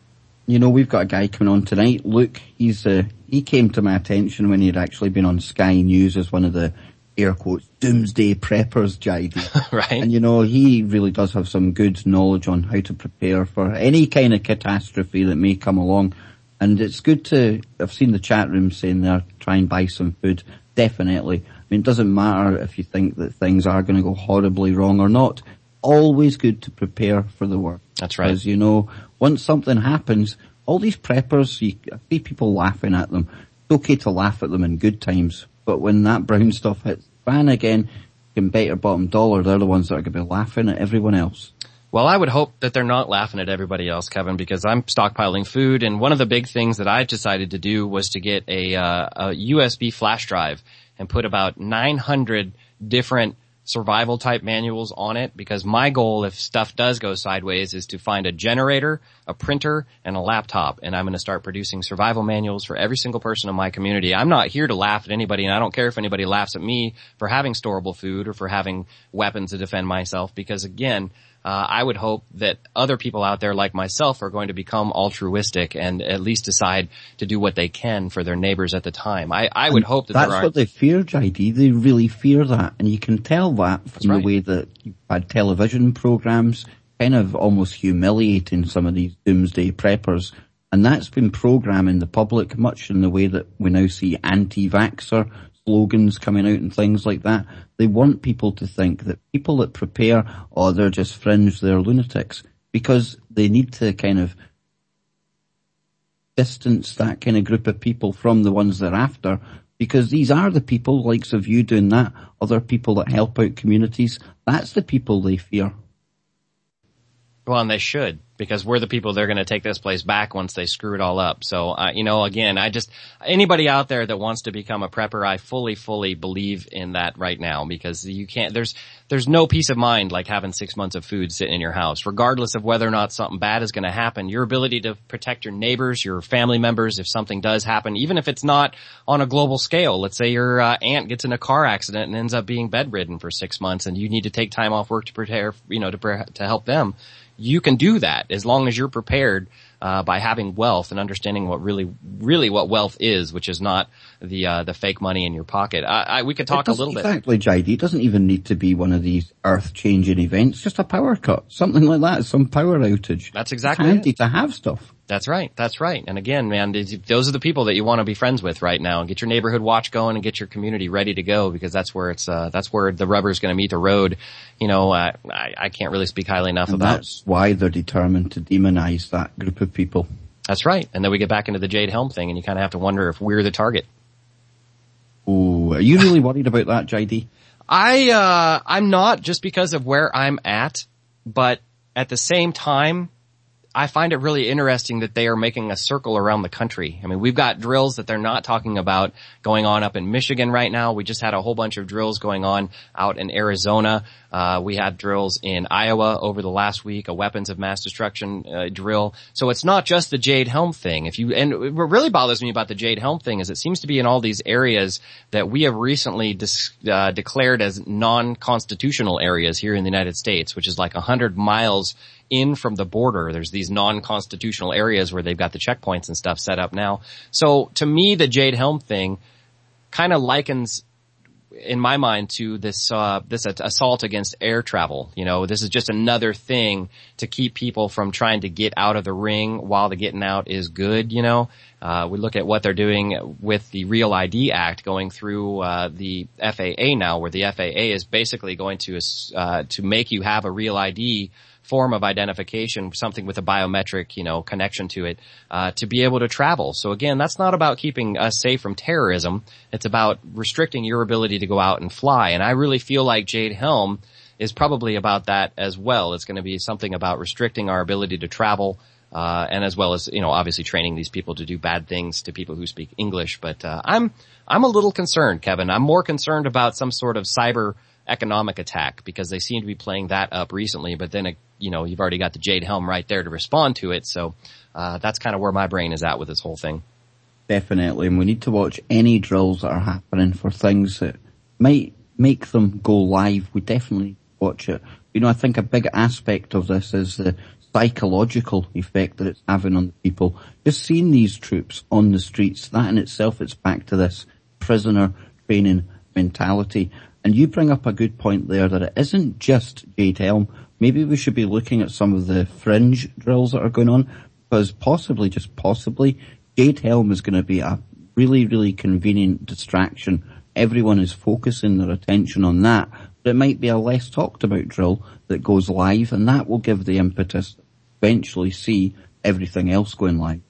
You know, we've got a guy coming on tonight, Luke. He's, uh, he came to my attention when he'd actually been on Sky News as one of the, air quotes, doomsday preppers, J D. Right. And you know, he really does have some good knowledge on how to prepare for any kind of catastrophe that may come along. And it's good to, I've seen the chat room saying there, try and buy some food. Definitely. mean, it doesn't matter if you think that things are going to go horribly wrong or not. Always good to prepare for the worst. That's right. Because, you know, once something happens, all these preppers, you see people laughing at them. It's okay to laugh at them in good times, but when that brown stuff hits the fan again, you can bet your bottom dollar they're the ones that are going to be laughing at everyone else. Well, I would hope that they're not laughing at everybody else, Kevin, because I'm stockpiling food, and one of the big things that I decided to do was to get a, uh, a U S B flash drive and put about nine hundred different survival type manuals on it, because my goal, if stuff does go sideways, is to find a generator, a printer, and a laptop, and I'm going to start producing survival manuals for every single person in my community. I'm not here to laugh at anybody, and I don't care if anybody laughs at me for having storable food or for having weapons to defend myself, because again, Uh, I would hope that other people out there like myself are going to become altruistic and at least decide to do what they can for their neighbors at the time. I, I would hope that that's there are. what they fear, J D. They really fear that, and you can tell that from That's right. the way that you've had television programs kind of almost humiliating some of these doomsday preppers, and that's been programming the public much in the way that we now see anti-vaxxer slogans coming out and things like that. They want people to think that people that prepare, oh, they're just fringe, they're lunatics, because they need to kind of distance that kind of group of people from the ones they're after, because these are the people, likes of you doing that, other people that help out communities, that's the people they fear. Well, and they should, because we're the people that are going to take this place back once they screw it all up. So, uh, you know, again, I just, anybody out there that wants to become a prepper, I fully, fully believe in that right now, because you can't, there's, there's no peace of mind like having six months of food sitting in your house, regardless of whether or not something bad is going to happen. Your ability to protect your neighbors, your family members, if something does happen, even if it's not on a global scale. Let's say your uh, aunt gets in a car accident and ends up being bedridden for six months and you need to take time off work to prepare, you know, to, pre- to help them. You can do that as long as you're prepared uh by having wealth and understanding what really, really what wealth is, which is not the uh the fake money in your pocket. I, I we could talk a little bit. Exactly, J D. It doesn't even need to be one of these earth-changing events. Just a power cut, something like that, some power outage. That's exactly it's handy it. to have stuff. That's right. That's right. And again, man, those are the people that you want to be friends with right now, and get your neighborhood watch going and get your community ready to go, because that's where it's, uh, that's where the rubber is going to meet the road. You know, uh, I, I can't really speak highly enough and about. That's why they're determined to demonize that group of people. That's right. And then we get back into the Jade Helm thing, and you kind of have to wonder if we're the target. Oh, are you really worried about that, J D? I, uh, I'm not, just because of where I'm at, but at the same time, I find it really interesting that they are making a circle around the country. I mean, we've got drills that they're not talking about going on up in Michigan right now. We just had a whole bunch of drills going on out in Arizona. Uh, we had drills in Iowa over the last week, a weapons of mass destruction uh, drill. So it's not just the Jade Helm thing. If you, and what really bothers me about the Jade Helm thing is it seems to be in all these areas that we have recently dis, uh, declared as non-constitutional areas here in the United States, which is like a hundred miles in from the border. There's these non-constitutional areas where they've got the checkpoints and stuff set up now. So to me, the Jade Helm thing kind of likens, in my mind, to this, uh, this assault against air travel. You know, this is just another thing to keep people from trying to get out of the ring while the getting out is good, you know. Uh, we look at what they're doing with the Real I D Act going through, uh, the F A A now, where the F A A is basically going to, uh, to make you have a Real I D form of identification, something with a biometric, you know, connection to it, uh, to be able to travel. So again, that's not about keeping us safe from terrorism. It's about restricting your ability to go out and fly. And I really feel like Jade Helm is probably about that as well. It's going to be something about restricting our ability to travel, uh, and as well as, you know, obviously training these people to do bad things to people who speak English. But, uh, I'm, I'm a little concerned, Kevin. I'm more concerned about some sort of cyber economic attack, because they seem to be playing that up recently, but then, you know, you've already got the Jade Helm right there to respond to it. So, uh, that's kind of where my brain is at with this whole thing. Definitely. And we need to watch any drills that are happening for things that might make them go live. We definitely watch it. You know, I think a big aspect of this is the psychological effect that it's having on the people. Just seeing these troops on the streets, that in itself, it's back to this prisoner training mentality. And you bring up a good point there that it isn't just Jade Helm. Maybe we should be looking at some of the fringe drills that are going on, because possibly, just possibly, Jade Helm is going to be a really, really convenient distraction everyone is focusing their attention on that. But it might be a less talked about drill that goes live, and that will give the impetus to eventually see everything else going live.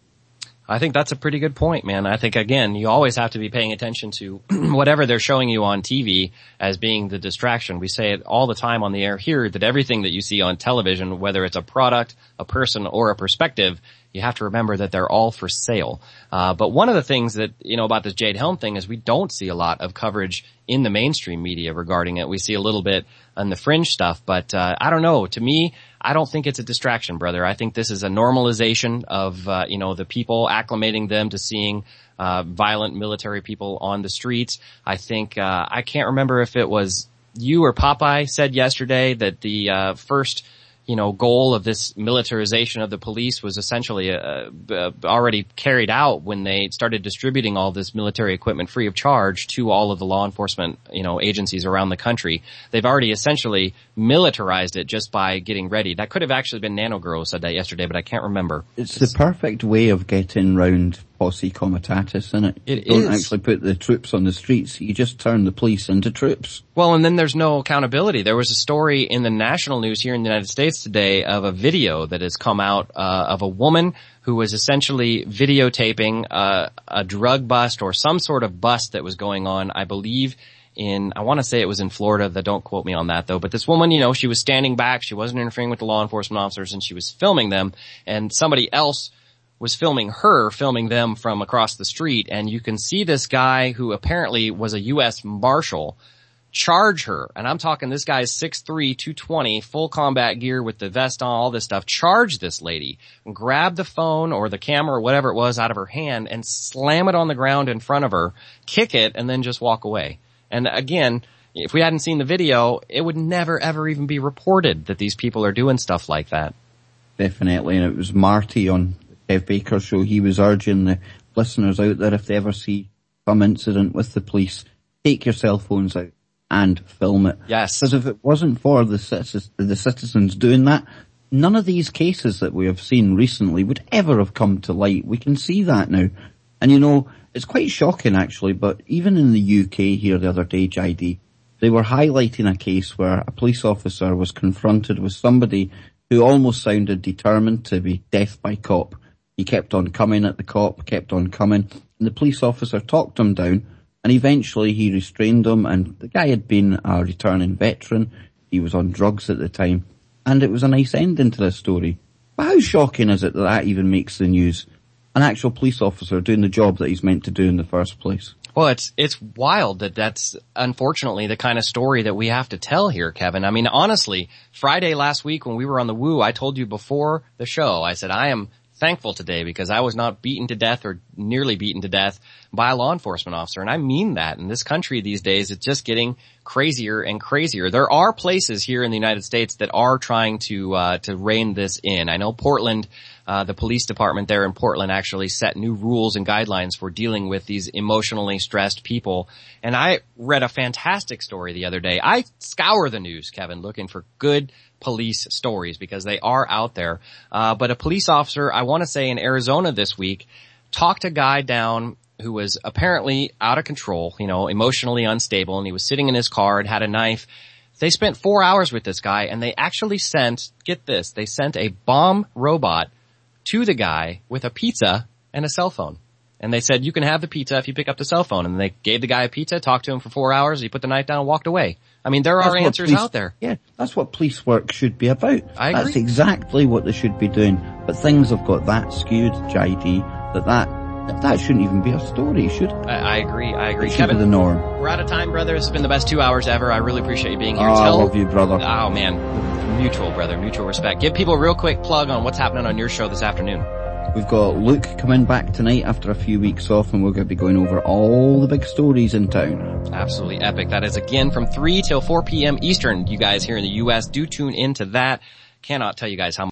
I think that's a pretty good point, man. I think, again, you always have to be paying attention to whatever they're showing you on T V as being the distraction. We say it all the time on the air here that everything that you see on television, whether it's a product, a person, or a perspective, you have to remember that they're all for sale. Uh, but one of the things that, you know, about this Jade Helm thing is we don't see a lot of coverage in the mainstream media regarding it. We see a little bit on the fringe stuff, but uh, I don't know. To me, I don't think it's a distraction, brother. I think this is a normalization of, uh, you know, the people, acclimating them to seeing uh violent military people on the streets. I think, uh I can't remember if it was you or Popeye said yesterday that the uh first you know, goal of this militarization of the police was essentially uh, uh, already carried out when they started distributing all this military equipment free of charge to all of the law enforcement, you know, agencies around the country. They've already essentially militarized it just by getting ready. That could have actually been Nano Girl who said that yesterday, but I can't remember. It's, it's the perfect way of getting round posse comitatus, isn't it? It you don't is. actually put the troops on the streets. You just turn the police into troops. Well, and then there's no accountability. There was a story in the national news here in the United States today of a video that has come out uh, of a woman who was essentially videotaping uh, a drug bust or some sort of bust that was going on, I believe, in, I want to say it was in Florida. That don't quote me on that though. But this woman, you know, she was standing back. She wasn't interfering with the law enforcement officers, and she was filming them. And somebody else was filming her, filming them from across the street. And you can see this guy who apparently was a U S Marshal charge her. And I'm talking, this guy is six three, two twenty, full combat gear with the vest on, all this stuff. Charge this lady and grab the phone or the camera or whatever it was out of her hand and slam it on the ground in front of her, kick it, and then just walk away. And again, if we hadn't seen the video, it would never ever even be reported that these people are doing stuff like that. Definitely. And it was Marty on the Kev Baker show. He was urging the listeners out there, if they ever see some incident with the police, take your cell phones out and film it. Yes. Because if it wasn't for the citizens, the citizens doing that, none of these cases that we have seen recently would ever have come to light. We can see that now. And you know, it's quite shocking actually, but even in the U K here the other day, J D, they were highlighting a case where a police officer was confronted with somebody who almost sounded determined to be death by cop. He kept on coming at the cop, kept on coming, and the police officer talked him down, and eventually he restrained him, and the guy had been a returning veteran. He was on drugs at the time, and it was a nice ending to this story. But how shocking is it that that even makes the news? An actual police officer doing the job that he's meant to do in the first place. Well, it's, it's wild that that's unfortunately the kind of story that we have to tell here, Kevin. I mean, honestly, Friday last week when we were on the Woo, I told you before the show, I said, I am thankful today because I was not beaten to death or nearly beaten to death by a law enforcement officer. And I mean that. In this country these days, it's just getting crazier and crazier. There are places here in the United States that are trying to, uh, to rein this in. I know Portland, uh, the police department there in Portland actually set new rules and guidelines for dealing with these emotionally stressed people. And I read a fantastic story the other day. I scour the news, Kevin, looking for good police stories because they are out there. Uh, but a police officer, I want to say in Arizona this week, talked a guy down who was apparently out of control, you know, emotionally unstable, and he was sitting in his car and had a knife. They spent four hours with this guy, and they actually sent, get this, they sent a bomb robot to the guy with a pizza and a cell phone. And they said, you can have the pizza if you pick up the cell phone. And they gave the guy a pizza, talked to him for four hours, he put the knife down and walked away. I mean, there That's are answers police, out there. Yeah, that's what police work should be about. I agree. That's exactly what they should be doing. But things have got that skewed, J D, that that, that shouldn't even be a story, should it? I, I agree, I agree. It should Kevin, be the norm. We're out of time, brother. This has been the best two hours ever. I really appreciate you being here. Oh, Tell, I love you, brother. Oh, man. Mutual, brother. Mutual respect. Give people a real quick plug on what's happening on your show this afternoon. We've got Luke coming back tonight after a few weeks off, and we're going to be going over all the big stories in town. Absolutely epic. That is again from three till four p.m. Eastern. You guys here in the U S do tune into that. Cannot tell you guys how much.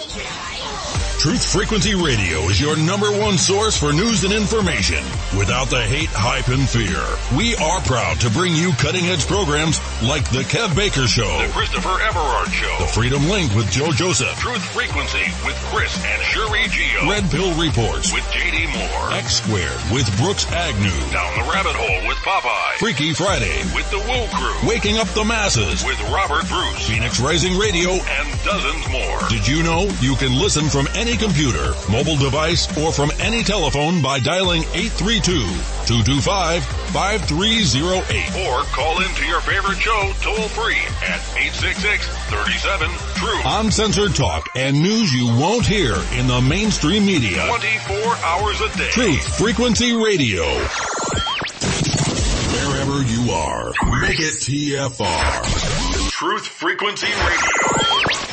Truth Frequency Radio is your number one source for news and information without the hate, hype, and fear. We are proud to bring you cutting-edge programs like The Kev Baker Show, The Christopher Everard Show, The Freedom Link with Joe Joseph, Truth Frequency with Chris and Sherry Gio, Red Pill Reports with J D Moore, X Squared with Brooks Agnew, Down the Rabbit Hole with Popeye. Freaky Friday with the Woo Crew. Waking Up the Masses with Robert Bruce. Phoenix Rising Radio and dozens more. Did you know you can listen from any computer, mobile device, or from any telephone by dialing eight three two, two two five, five three zero eight or call into your favorite show toll free at eight six six, three seven, truth. Uncensored talk and news you won't hear in the mainstream media. twenty-four hours a day. Truth Frequency Radio. Wherever you are, make it T F R. Truth Frequency Radio.